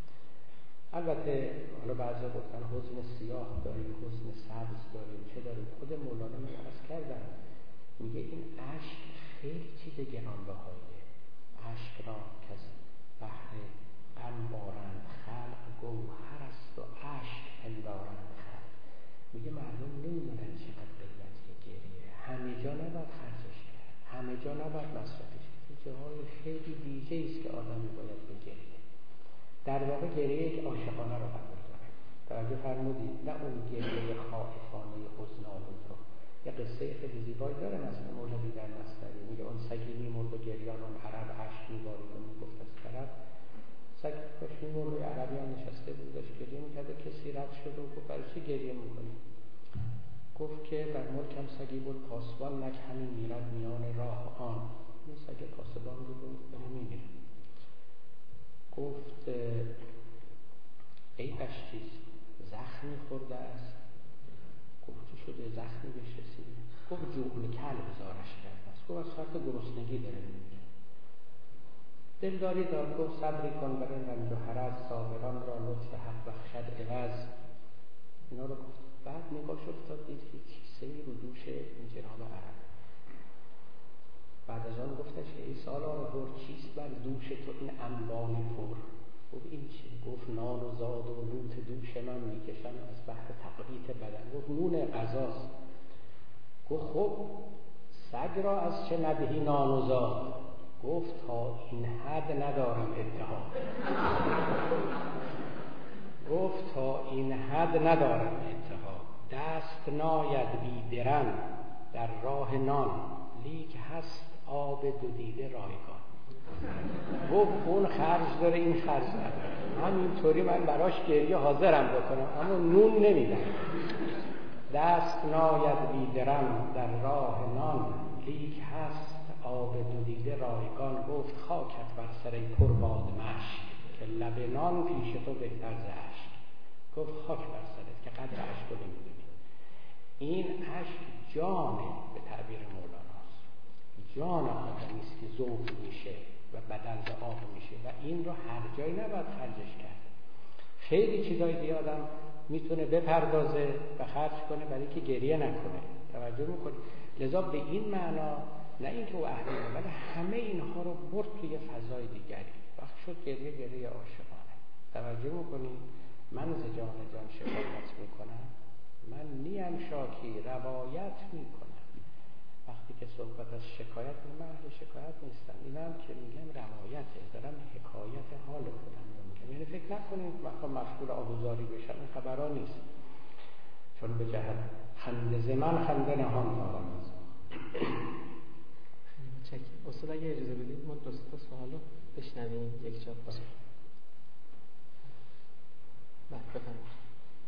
البته حالا بعضا گفتن حزن سیاه داریم، حزن سبز داریم، چه داریم. خود مولانا من عرض کردم میگه این عشق خیلی چیز گرانبهاییه. عشق را که از بحر غم بارند خلق گوهر است و عشق پندارند خلق. میگه مردم نمیدونن چقدر قیمتی گریه. همه جا نباید خرجش کرد، همه جا نباید مصرفش کرد. جاهای خیلی ویژه است که آدمی باید بگریه. در واقع گریه یک عاشقانه رو قبول داره. توجه فرمودید؟ نه اون گریه خائفانه حزن‌آلود رو. یه قصه خیلی زیبایی داره مثلا مولوی در مثنوی میگه اون سگی میمرد و گریانان عرب اشک میبارید و میگفت از طرف. سگ کاش میمرد و عربیان نشسته بود داشت گریه میکرد و کسی رد شد و گفت برای چی گریه میکنی؟ گفت که در ملکم سگی بود پاسبان نک همین میرد میان راه آن. این سگ پاسبان رو داره میمیره. گفت عیبش چیست؟ زخمی خورده است. گفت چی شده؟ زخمی بهش رسیده. گفت جوعن کلب زارش کرده است. گفت از فرط گرسنگی داره میمیره. دلداری دار گفت صبری کن بر این رنج و حرج صابران را لطف حق بخشد عوض. اینا رو گفت. بعد نگاش افتاد دید که کیسه رو دوش این جناب عرب. بعد از آن گفتش که ای سالار پر چیست بر دوش تو این انبان پر؟ گفت این چی؟ گفت نان و زاد و لوت دوش من میکشم از بحر تقویت بدن. گفت نون غذاست. گفت خب سگ را از چه ندهی نان و زاد؟ گفت تا این حد ندارم ادعا. گفت تا این حد ندارم ادعا. دست ناید بی درم در راه نان لیک هست آب دو دیده رایگان. گفت اون خرج داره این خرج نداره، همینطوری من براش گریه حاضرم بکنم اما نون نمیدم. دست ناید بیدرم در راه نان، لیک هست آب دو دیده رایگان. گفت خاکت بر سر پرباد مشک، که لب نان پیش تو بهتر ز اشک. گفت خاک بر سرت که قدر اشک رو نمیدونی. این اشک جانه به تعبیر مولاناست، جان آدمیست که ذوب میشه و بدن به آب میشه و این رو هر جایی نباید خرجش کرد. خیلی چیزای دیگه آدم میتونه بپردازه و خرج کنه برای که گریه نکنه. توجه میکنی؟ لذا به این معنا نه اینکه او اهل اینه، ولی همه اینها رو برد توی فضای دیگری. وقت شد گریه گریه عاشقانه. توجه میکنی؟ من ز جان جان شکایت میکنم، من نیم شاکی روایت میکنم. وقتی که صحبت از شکایت، من اهل شکایت نیستم، اینم که میگم روایته، دارم حکایت حال خودم رو میگم. یعنی فکر نکنید مثلا مشغول آهوزاری بشم، این خبرها نیست. چون به جهت خنده ز من خنده نهان دارم. چک استاد اگه اجازه بدید ما دو تا سوالو بشنویم یک جا باشه. بله بفرمایید.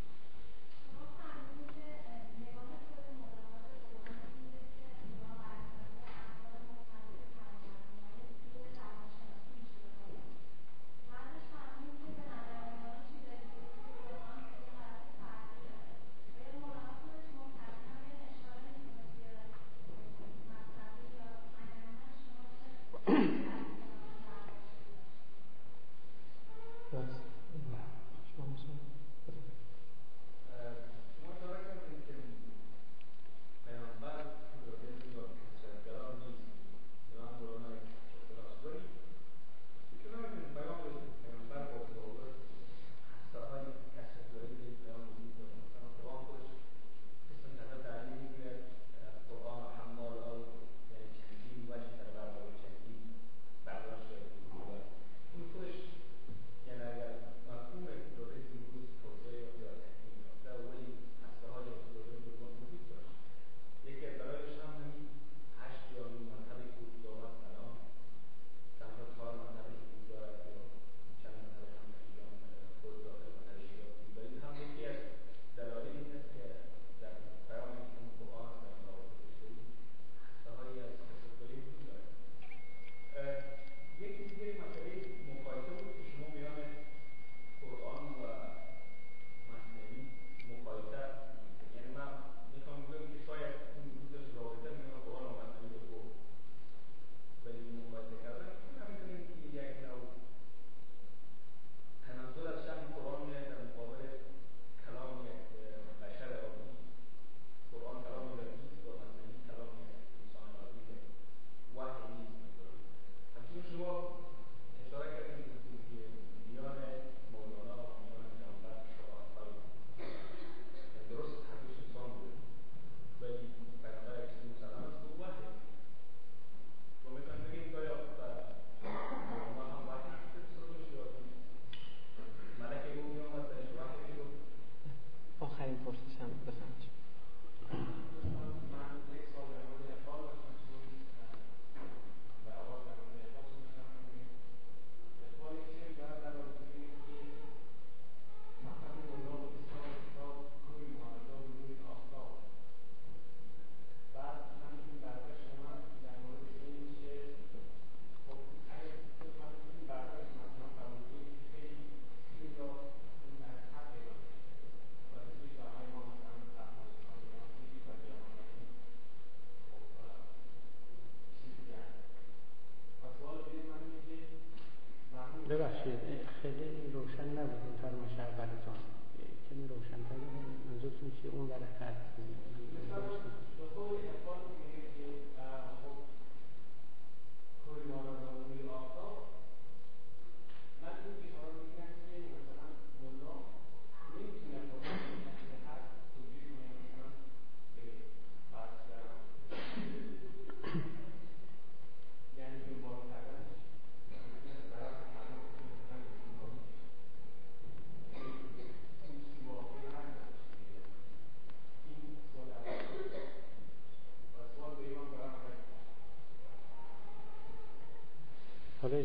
ببخشید خیلی روشن نبود این فرمایش اولتون، کمی روشن‌تر منظورتون چیه؟ اون برای خط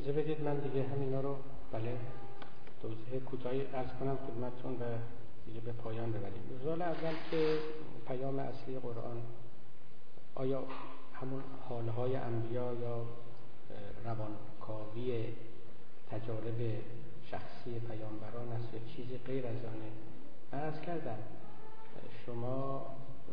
اجازه بدید من دیگه همینا رو بله توضیح کوتاهی عرض کنم خدمتتون و دیگه به پایان ببریم. سوال اول که پیام اصلی قرآن آیا همون حالهای انبیا یا روانکاوی تجارب شخصی پیامبران است یا چیزی غیر از آنه؟ من عرض کردم شما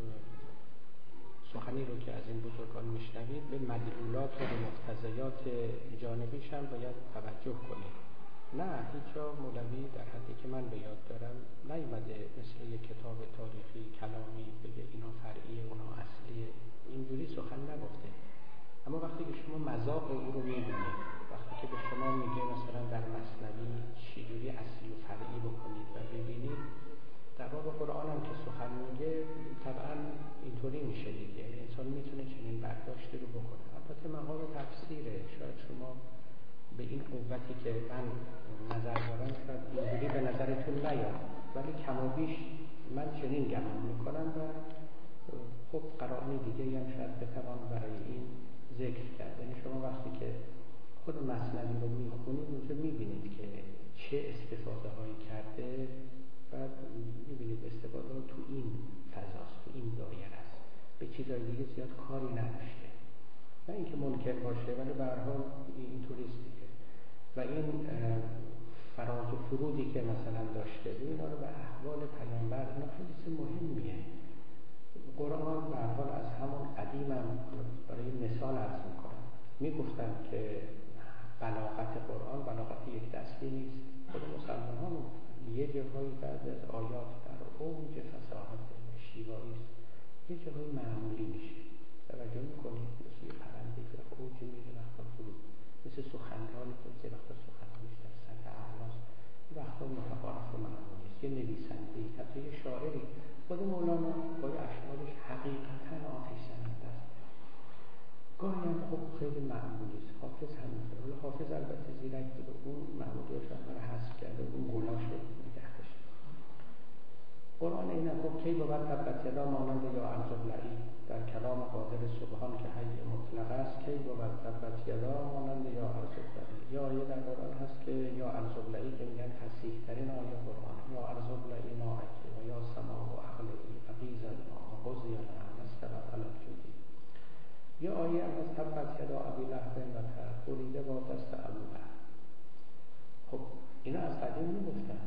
سخنی رو که از این بزرگان میشنوید به مدلولات و به مقتضیات جانبیش هم باید توجه کنید. نه هیچ جا مولوی در حدی که من به یاد دارم نیومده مثل یک کتاب تاریخی کلامی بگه اینا فرعیه اونا اصلیه، اینجوری سخن نگفته. اما وقتی که شما مذاق او رو میبینید، وقتی که به شما میگه مثلا در مثنوی چجوری اصلی و فرعی بکنید و ببینید، در باب قرآن هم که سخن میگه طبعا اینطوری میشه دیگه، انسان میتونه چنین برداشتی رو بکنه. البته مقام تفسیره، شاید شما به این قوتی که من نظر دارم شاید اینجوری به نظرتون نیاد، ولی کم و بیش من چنین گمان میکنم و خب قرائن دیگه هم شاید بتوان برای این ذکر کرد. یعنی شما وقتی که خود مثنوی رو میخونید اونجا میبینید که چه استفاده هایی کرده، بعد میبینید استفاده رو تو این فضاست، تو این دایره است، به چیزای دیگه زیاد کاری نداشته. نه اینکه منکر باشه ولی به هر حال اینطوریست دیگه. و این فراز و فرودی که مثلا داشته اینا رو به احوال پیامبر، اینا خیلی مهمیه. قرآن به هر حال از همون قدیم هم برای مثال عرض میکنم، میگفتن که بلاغت قرآن بلاغت یک دستی نیست. خود مسلمان ها یه جاهایی بعد از آیات در اوج فصاحت شیوایی است، یه جاهایی معمولی میشه. توجه میکنید مثل یه پرنده که وقت اوج میره وقتا فرود، مثل سخنرانی که وقتا سخنرانیش در سطح اعلاست، وقتا متعارف و معمولی است. یه نویسنده‌ای، حتی یه شاعری، خود مولانا با اشعارش حقیقتا آتش زننده است. گاهی هم خب خیلی معمولی است. حافظ همینطور. حالا حافظ البته زیرک بوده، اون معمولیش هم رو حذف کرده، اون گلاش رو نگه داشته. قرآن این هم خب کی بود تبت یدا مانند یا ارزغلعی، در کلام قادر سبحان که حی مطلق است، کی بود تبت یدا مانند یا ارزغلعی. یا آیه در قرآن هست که یا ارزغلعی که میگن فصیح ترین آیه قرآن، یا ارزغلعی ناعکی و یا سما و اقلعی و قیز الما و قضی الامر استوت علی الجودی. یا آیه از تبت یدا ابی لهب و تب، بریده با دست ابولهب. خب اینا از قدیم میگفتن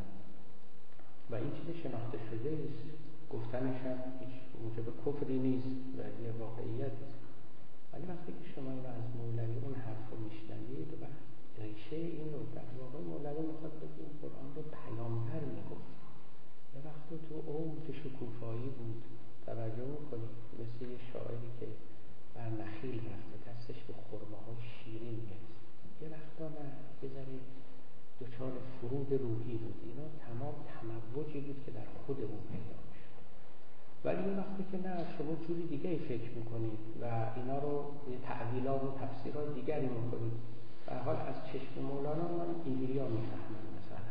و این چیز شناخته شده است، گفتنش هم هیچ موجب کفری نیست و یه واقعیت است. ولی وقتی که شما این از مولوی اون حرف رو میشنوید و ریشه این رو در واقع مولوی میخواد بگه این قرآن رو پیامبر میگفت، یه وقت تو اوج شکوفایی بود. توجه میکنید مثل یه شاعری که بر نخیل رفته دستش به خرمه های شیرین میرسه، یه وقتا نه یه ذره دچار فرود روحی بود. اینا تمام تموجی بود که در خود او پیدا میشد. ولی این وقتی که نه شما جوری دیگه فکر میکنید و اینا رو یه تعویلات و تفسیرهای دیگری میکنید. به حال از چشم مولانا من اینجوری ها میفهمم مثلا.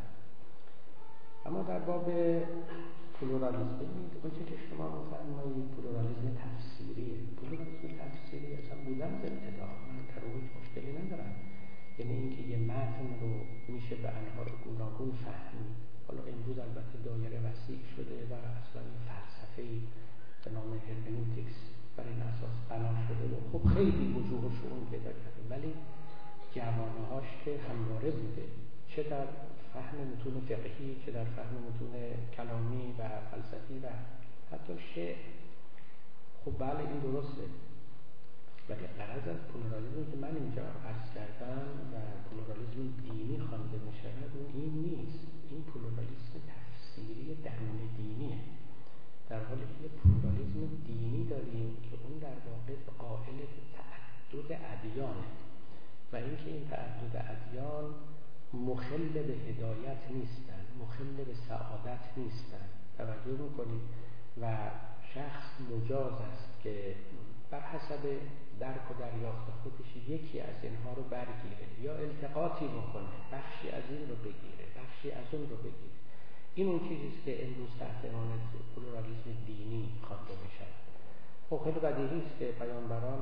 اما در باب پلورالیسم ببینید اونچه که شما میفرمایید پلورالیسم تفسیریه. پلورالیسم تفسیری اصلا بودن از ابتدا، من در اون هیچ مشکلی ندارم. یعنی اینکه یه متن رو میشه به انواع گوناگون فهمید. حالا امروز البته دایره وسیع شده و اصلا فلسفه‌ای به نام هرمنوتیکس بر این اساس بنا شده و خب خیلی وجوه و شؤون پیدا کرده، ولی جوانه‌هاش که همواره بوده، چه در فهم متون فقهی، چه در فهم متون کلامی و فلسفی و حتی شعر. خب بله این درسته، ولی غرض از پلورالیسم که من اینجا عرض کردم و پلورالیسم دینی خوانده می‌شود اون این نیست. این پلورالیسم تفسیری درون دینیه، در حالی که پلورالیسم دینی داریم که اون در واقع قائل به تعدد ادیانه و اینکه این تعدد ادیان مخل به هدایت نیستن، مخل به سعادت نیستن. توجه میکنید و شخص مجاز است که بر حسب درک و دریافت خودش یکی از اینها رو برگیره یا التقاطی بکنه، بخشی از این رو بگیره، بخشی از اون رو بگیره. این اون چیزیست که امروز تحت عنوان پلورالیسم دینی خوانده میشه. خب خیلی بدیهی است که پیامبران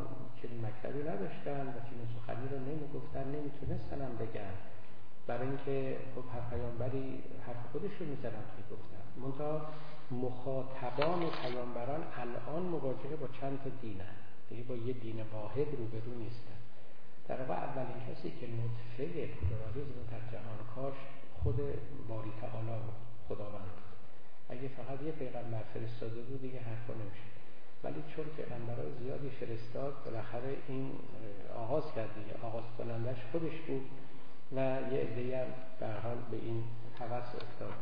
چنین مکتبی نداشتن و چنین سخنی رو نمیگفتن، نمیتونستن هم بگن، برای اینکه خب هر پیامبری حرف خودش رو میزنن که گفتن. منتها مخاطبان پیامبران الان مواجهه با چند تا دینن، دیگه با یه دین واحد روبرو نیستن. در واقع اولین کسی که نطفه پلورالیسم در جهان کاشت خود باری تعالی خداوند بود. اگه فقط یه پیغمبر فرستاده بود دیگه حرفا نمیشه، ولی چون پیغمبرای زیادی فرستاد بالاخره این آغاز کرد دیگه، آغاز کنندش خودش بود و یه عده‌ای هم به هر حال به این هوس افتاد.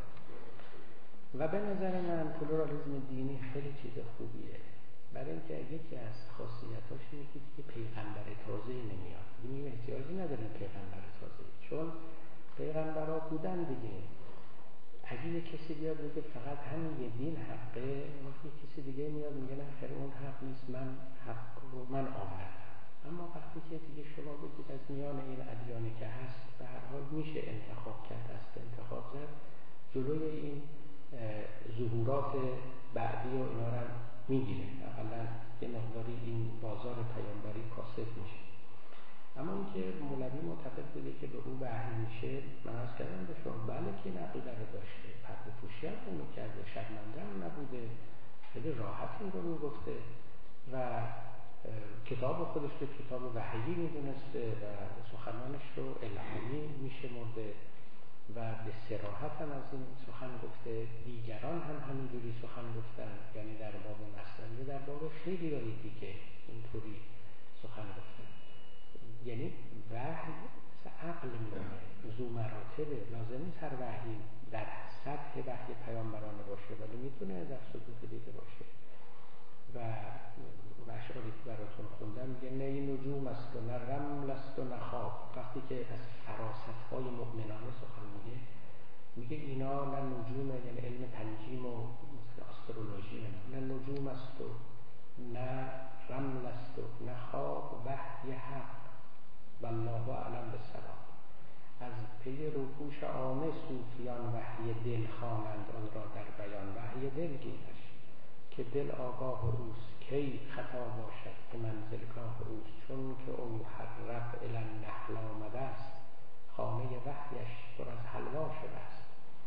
و به نظر من پلورالیسم دینی خیلی چیز خوبیه، برای اینکه یکی از خاصیتاش اینه که پیغمبر تازه‌ای نمیاد. این احتیاجی نداره پیغمبر تازه‌ای، چون پیغمبرها بودن دیگه. اگه یه کسی بیاد بگه فقط همین یه دین حقه، وقتی کسی دیگه میاد میگه نه خیر اون حق نیست، من حق رو من آوردم. اما وقتی که دیگه شما بگید از میان این ادیانی که هست به هر حال میشه انتخاب کرد، است انتخاب زد، جلوی این ظهورات بعدی و اینا رو میگیره، اقلا یه مقداری این بازار پیامبری کاسد میشه. اما اینکه مولوی معتقد بوده که به او وحی میشه، من از کردم به شما بله که نقیده رو داشته، پرده پوشی هم نمی‌کرده، شرمنده هم نبوده، خیلی راحت این رو میگفته و کتاب خودش رو کتاب وحیی میدونسته و سخنانش رو الهامی میشه مرده و به صراحت هم از این سخن گفته. دیگران هم همینجوری سخن گفتن، یعنی در باب مثلا در باب خیلی رای دیگه اینطوری سخن گفتن. یعنی وحی عقل میدونه، ذو مراتبه، لازم نیست هر وحی در سطح وحی پیامبرانه باشه، ولی میتونه در سطوح دیگه باشه. و اشعاری که براتون خوندم میگه نه این نجوم است و نه رمل است و نه خواب. وقتی که از فراست های مؤمنانه سخن میگه، میگه اینا نه نجومه، یعنی علم تنجیم و استرولوژی، نه نجوم است و نه رمل است و نه خواب، وحی حق والله اعلم بالصواب. از پی روپوش عامه صوفیان وحی دل خوانند آن را در بیان. وحی دل گیرش که دل آگاه اوست، کی خطا باشد که منزلگاه اوست. چون که او حرف الی النحل آمده است، خانه وحیش پر از حلوا شده است.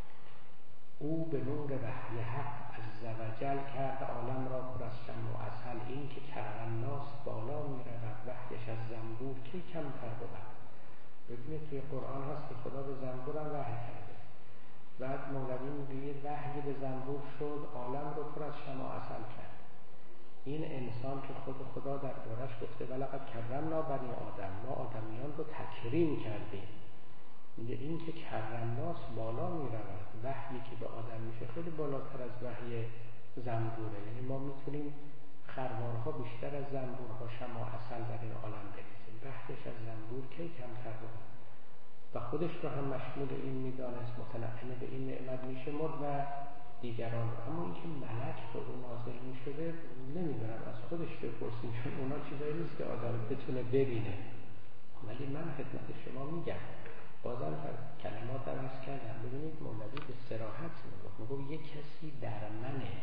او به نور وحی حق عز و جل کرد عالم را پر از شمع و عسل. این که کرمناس بالا می رود، وحیش از زنبور کی کمتر بود. ببینید توی قرآن هست که خدا به زنبور هم وحی کرده. بعد مولوی میگه وحی به زنبور شد، عالم رو پر از شمع و عسل کرد. این انسان که خود خدا در بارش گفته ولقد کرمنا بنی آدم، ما آدمیان رو تکریم کردیم. میگه این که کرمناس بالا می رود، وحیی که به آدم میشه خیلی بالاتر از وحی زنبوره. یعنی ما میتونیم خروارها بیشتر از زنبورها شمع و عسل در این عالم بریزیم. وحیش از زنبور کی کمتر بود و خودش رو هم مشمول این میدانست، متنعم به این نعمت میشه مرد و دیگران. اما اینکه ملک به اون نازل میشده نمیدونم، از خودش بپرسیم، چون اونا چیزایی نیست که آدم بتونه ببینه. ولی من خدمت شما میگم، بازم کلمات عوض کردم. ببینید مولوی به صراحت میگفت، میگفت یک کسی در منه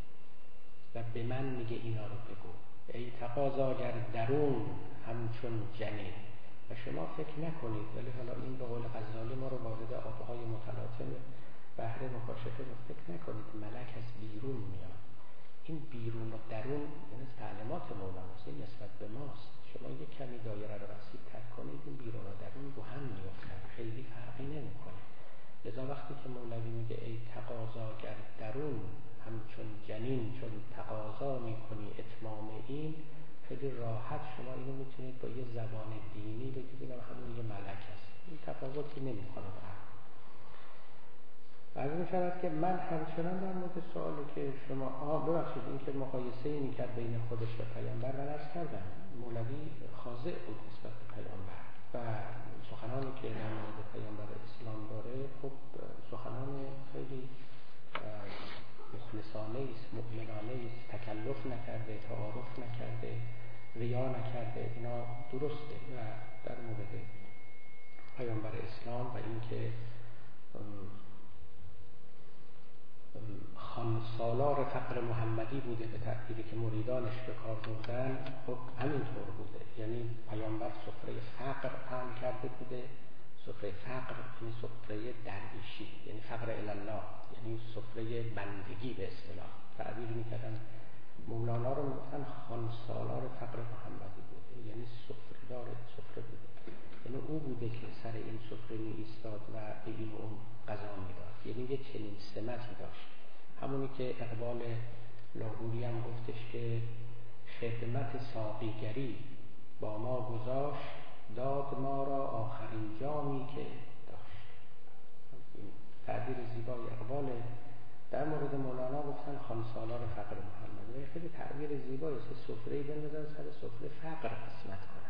و به من میگه اینا رو بگو. ای تقاضاگر درون همچون جنین. و شما فکر نکنید، ولی حالا این به قول غزالی ما رو وارد آبهای متلاطم بحر مکاشفه رو فکر نکنید ملک از بیرون میاد. این بیرون و درون یعنی تعلیمات مولاست، این نسبت به ماست. شما یک کمی دایره رو وسیع تر کنید، این بیرون و درون رو هم میافتن، خیلی فرقی نمیکنه. لذا وقتی که مولوی میگه ای تقاضاگر درون همچون جنین، چون تقاضا میکنی اتمام این، خیلی راحت شما اینو میتونید با یه زبان دینی بگید اینم همون یه ملک هست. این تفاوتی نمیکنه. بعد میشود که من همچنان در مورد سوالی که شما آه ببخشید این که مقایسه ای میکرد بین خودش و پیامبر من عرض کردم، مولوی خاضع بود نسبت به پیامبر و سخنانی که در مورد پیامبر اسلام داره خب سخنان خیلی مخلصانه است، مؤمنانه است، تکلف نکرده، تعارف نکرده، ریا نکرده. اینا درسته. و در مورد پیامبر اسلام و اینکه خانسالار فقر محمدی بوده به تعبیری که مریدانش به کار بردن. خب همینطور بوده، یعنی پیامبر سفره فقر پهن کرده بوده. سفره فقر یعنی سفره درویشی، یعنی فقر الله، یعنی سفره بندگی به اصطلاح تعبیر میکردن. مولانا رو میگفتن خانسالار فقر محمدی بوده، یعنی سفره دار سفره بوده، یعنی او بوده که سر این سفره می ایستاد و به این و اون غذا میداد، یعنی یه چنین سمتی داشت. همونی که اقبال لاهوری هم گفتش که خدمت ساقیگری با ما گذاشت، داد ما را آخرین جامی که داشت. این تعبیر زیبای اقبال در مورد مولانا گفتن خانسالار فقر محمد. و خیلی تعبیر زیبایی است، سفره‌ای بندازن سر سفره فقر قسمت کنن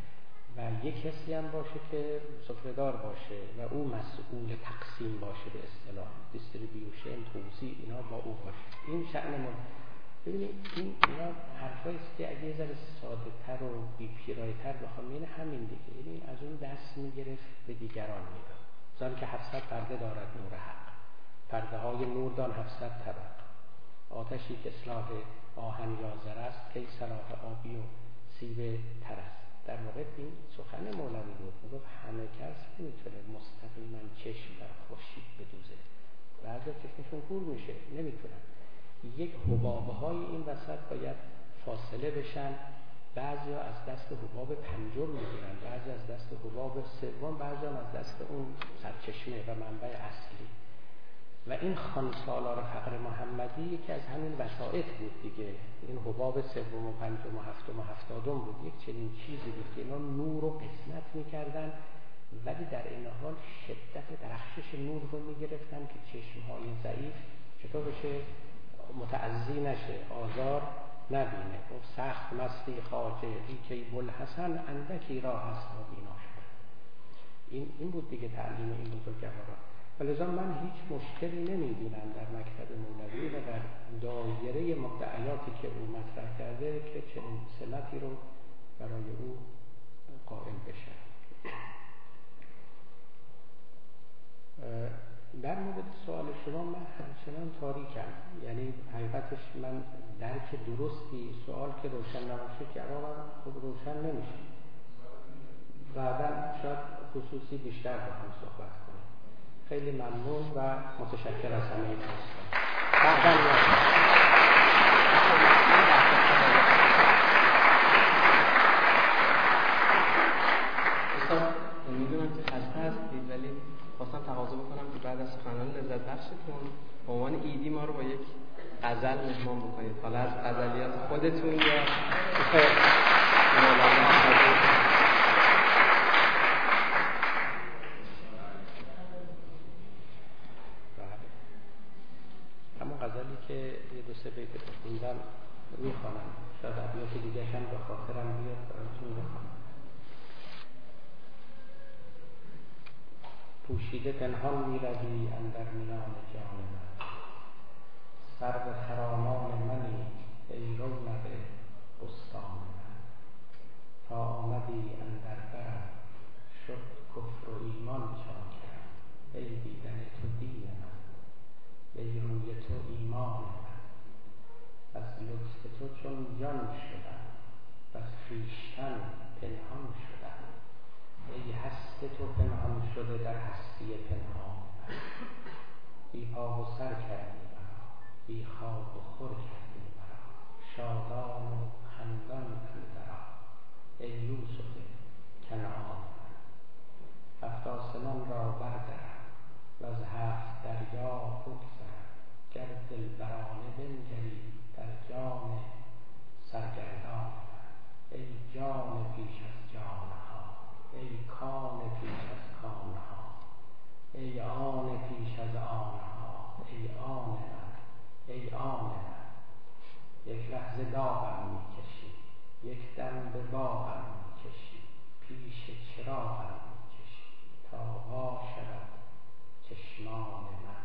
و یک کسی هم باشه که سفره‌دار باشه و او مسئول تقسیم باشه، به اصطلاح دیستریبیوشن، توزیع، اینا با او باشه. این شأن ما. ببینید این اینا حرفایی است که اگه یه ذره ساده‌تر و بی‌پیرایه‌تر بخوام، یعنی همین دیگه، یعنی از اون دست میگرفت به دیگران میداد. زن که هفتصد پرده دارد نور حق، پرده های نور دان هفتصد طبق، آتشی که اصلاح آهن یا زر است، کی صلاح آبی و سیب تر است. در واقع این سخن مولوی بود، میگفت همه کس نمیتونه مستقیما چشم بر خورشید بدوزه، بعضی چشمشون کور میشه، نمیتونن. یک حبابه های این وسط باید فاصله بشن، بعضی ها از دست حباب پنجم میگیرن، بعضی از دست حباب سوم، بعضی هم از دست اون سرچشمه و منبع اصلی. و این خانسالار فقر محمدی یکی از همین وسائط بود دیگه. این حباب سوم و پنجم و هفتم و هفتادم بود، یک چنین چیزی بود که اینا نور رو قسمت میکردن، ولی در این حال شدت درخشش نور رو میگرفتن که چشمهای ضعیف چطور بشه متعزی نشه، آزار نبینه. و سخت مستی خواجه ریکی بلحسن، اندکی راه هست و بینا شد. این این بود دیگه تعلیم این بزرگواران. ولذا من هیچ مشکلی نمی‌بینم در مکتب مولوی و در دایره مدعیاتی که او مطرح کرده که چنین سمتی رو برای او قائل بشه. در مورد سوال شما من همچنان تاریکم، یعنی حقیقتش من درک درستی سوال که روشن نباشه جوابم خوب روشن نمیشه. بعداً شاید خصوصی بیشتر با هم صحبت کنیم. خیلی ممنون و متشکر از همه دوستان. بعداً استاد میدونم که خسته هستید، ولی خواستم تقاضا بکنم که بعد از سخنان لذت بخشتون به عنوان ایدی ما رو با یک غزل مهمان بکنید، حالا از غزلیات خودتون یا مولانا. همون غزلی که یه دو سه بیت خوندم میخوانم، شاید ابیات دیگه هم به خاطرم بیاد براتون بخوانم. پوشیده پنهان میروی اندر میان جان من، سرو خرامان منی ای رونق بستان من. تا آمدی اندر برم شد کفر و ایمان چاکرم، ای دیدن تو دین من، ای روی تو ایمان من. از لطف تو چون جان شدم و از خویشتن پنهان شدم، ای هست تو پنهان شده در هستی پنهان من. بی پا و سر کردی مرا، بی خواب و خور کردی مرا، شادان و خندان اندرآ، ای یوسف کنعان من. هفت آسمان را بردرم و از هفت دریا بگذرم، گر دلبرانه بنگری در جان سرگردان من. ای جان پیش از جانها، ای کان پیش از کانها، ای آن پیش از آنها، ای آن من، ای آن من. یک لحظه داغم میکشی، یک دم به باغم میکشی، پیش چراغم میکشی تا وا شود چشمان من.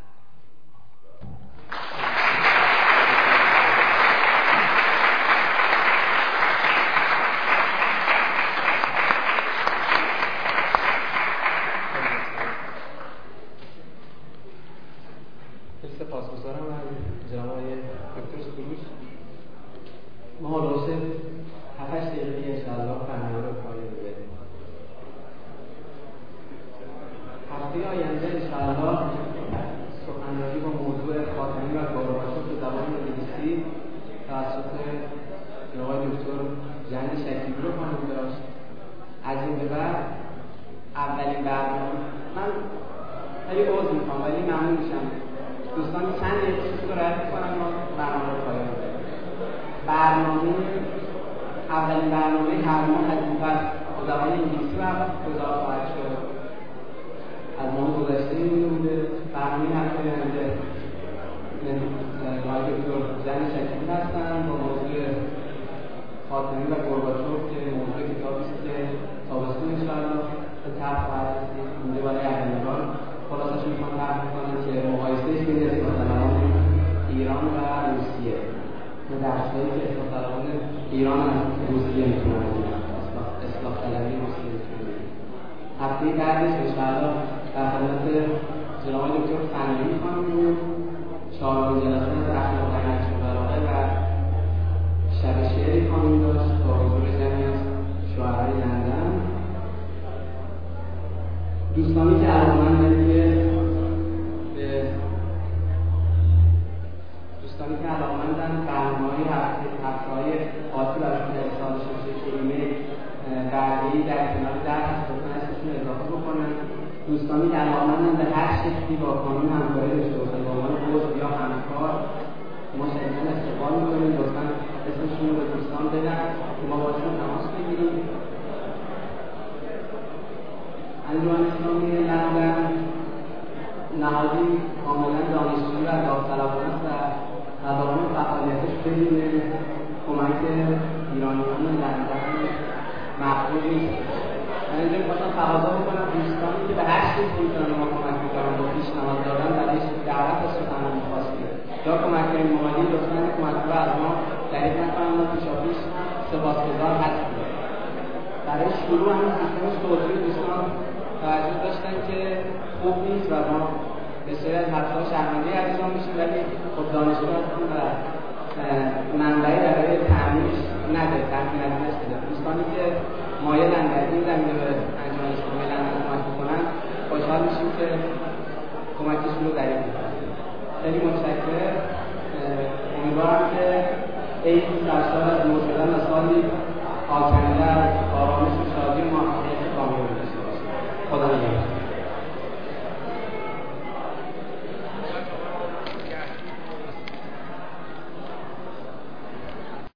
سپاسگزارم هستی توسط آقای دکتر جنگ شکیبی رو خانم داشت. از این به بعد اولین برنامه من خیلی عذر میخوام ولی ممنون میشم دوستان چند چیز رو رد کنم ما برنامه رو پایان بدیم. برنامه اولین برنامه هر ماه از این پس با زبان انگلیسی برگزار خواهد شد. از ماه گذشته این بوده. برنامه هفته آینده آقای دکتر جنگ شکیبی هستن با موضوع خاتمی و گورباچوف که موضوع کتابی است که تابستون انشاءالله به طرح خواهد رسید. اینجا برای اولین خلاصش میخوام طرح کنم که مقایسهش بین اصلاح طلبان ایران و روسیه و درسایی که اصلاح طلبان ایران از روسیه میتونن بگیرن، اصلاح طلبی روسیه میتونن بگیرن. هفته بعدش انشاءالله در خدمت جناب دکتر فنایی خانم بود. چهارمین جلسه از اخلاق در نقش براغه و شب شعری خانم داشت با حضور جمعی از شاعرای لندن. دوستانی که علاقه‌مندن که به دوستانی که علاقه‌مندن برنامه‌های هفته هفته‌های آتی براشون ارسال شده که ایمیل بعدی در کنار درس لطفاً اسمشون اضافه بکنن. دوستانی که علاقه‌مندن به هر شکلی با کانون همکاری داشته باشن به عنوان عضو یا همکار ما شدیداً استقبال می‌کنیم. لطفاً اسمشون رو به دوستان بدن که ما باشون تماس بگیریم. انجمن اسلامی لندن نهادی کاملا دانشجویی و داوطلبانه است و تمام فعالیتش بدون کمک ایرانیان لندن مقبول نیست. من اینجا می‌خواستم تقاضا بکنم دوستانی که به هر شکلی می‌تونن ما کمک می‌کنن با پیشنهاد دادن برای دعوت از سخنرانی خواستید یا کمک‌های مالی لطفاً کمک رو از ما دریغ نکنن. ما پیشاپیش سپاسگزار هستیم. برای شروع همین سیستم صوتی دوستان توجه داشتن که خوب نیست و ما بسیاری از حرف‌ها شرمنده عزیزان میشیم ولی خب دانشگاه هستیم و منبعی برای تعمیرش نداره، تحمیل ندارش داره. دوستانی که مایلن در این زمینه به انجمن اسلامی لندن کمک بکنن خوشحال میشیم که کمکشون رو دریغ میکنن. خیلی متشکرم. امیدوارم که عید در سال از نو شدن و سالی آکنده از آرامش و شادی و موفقیت کامل داشته باشید. خدا نگهدار.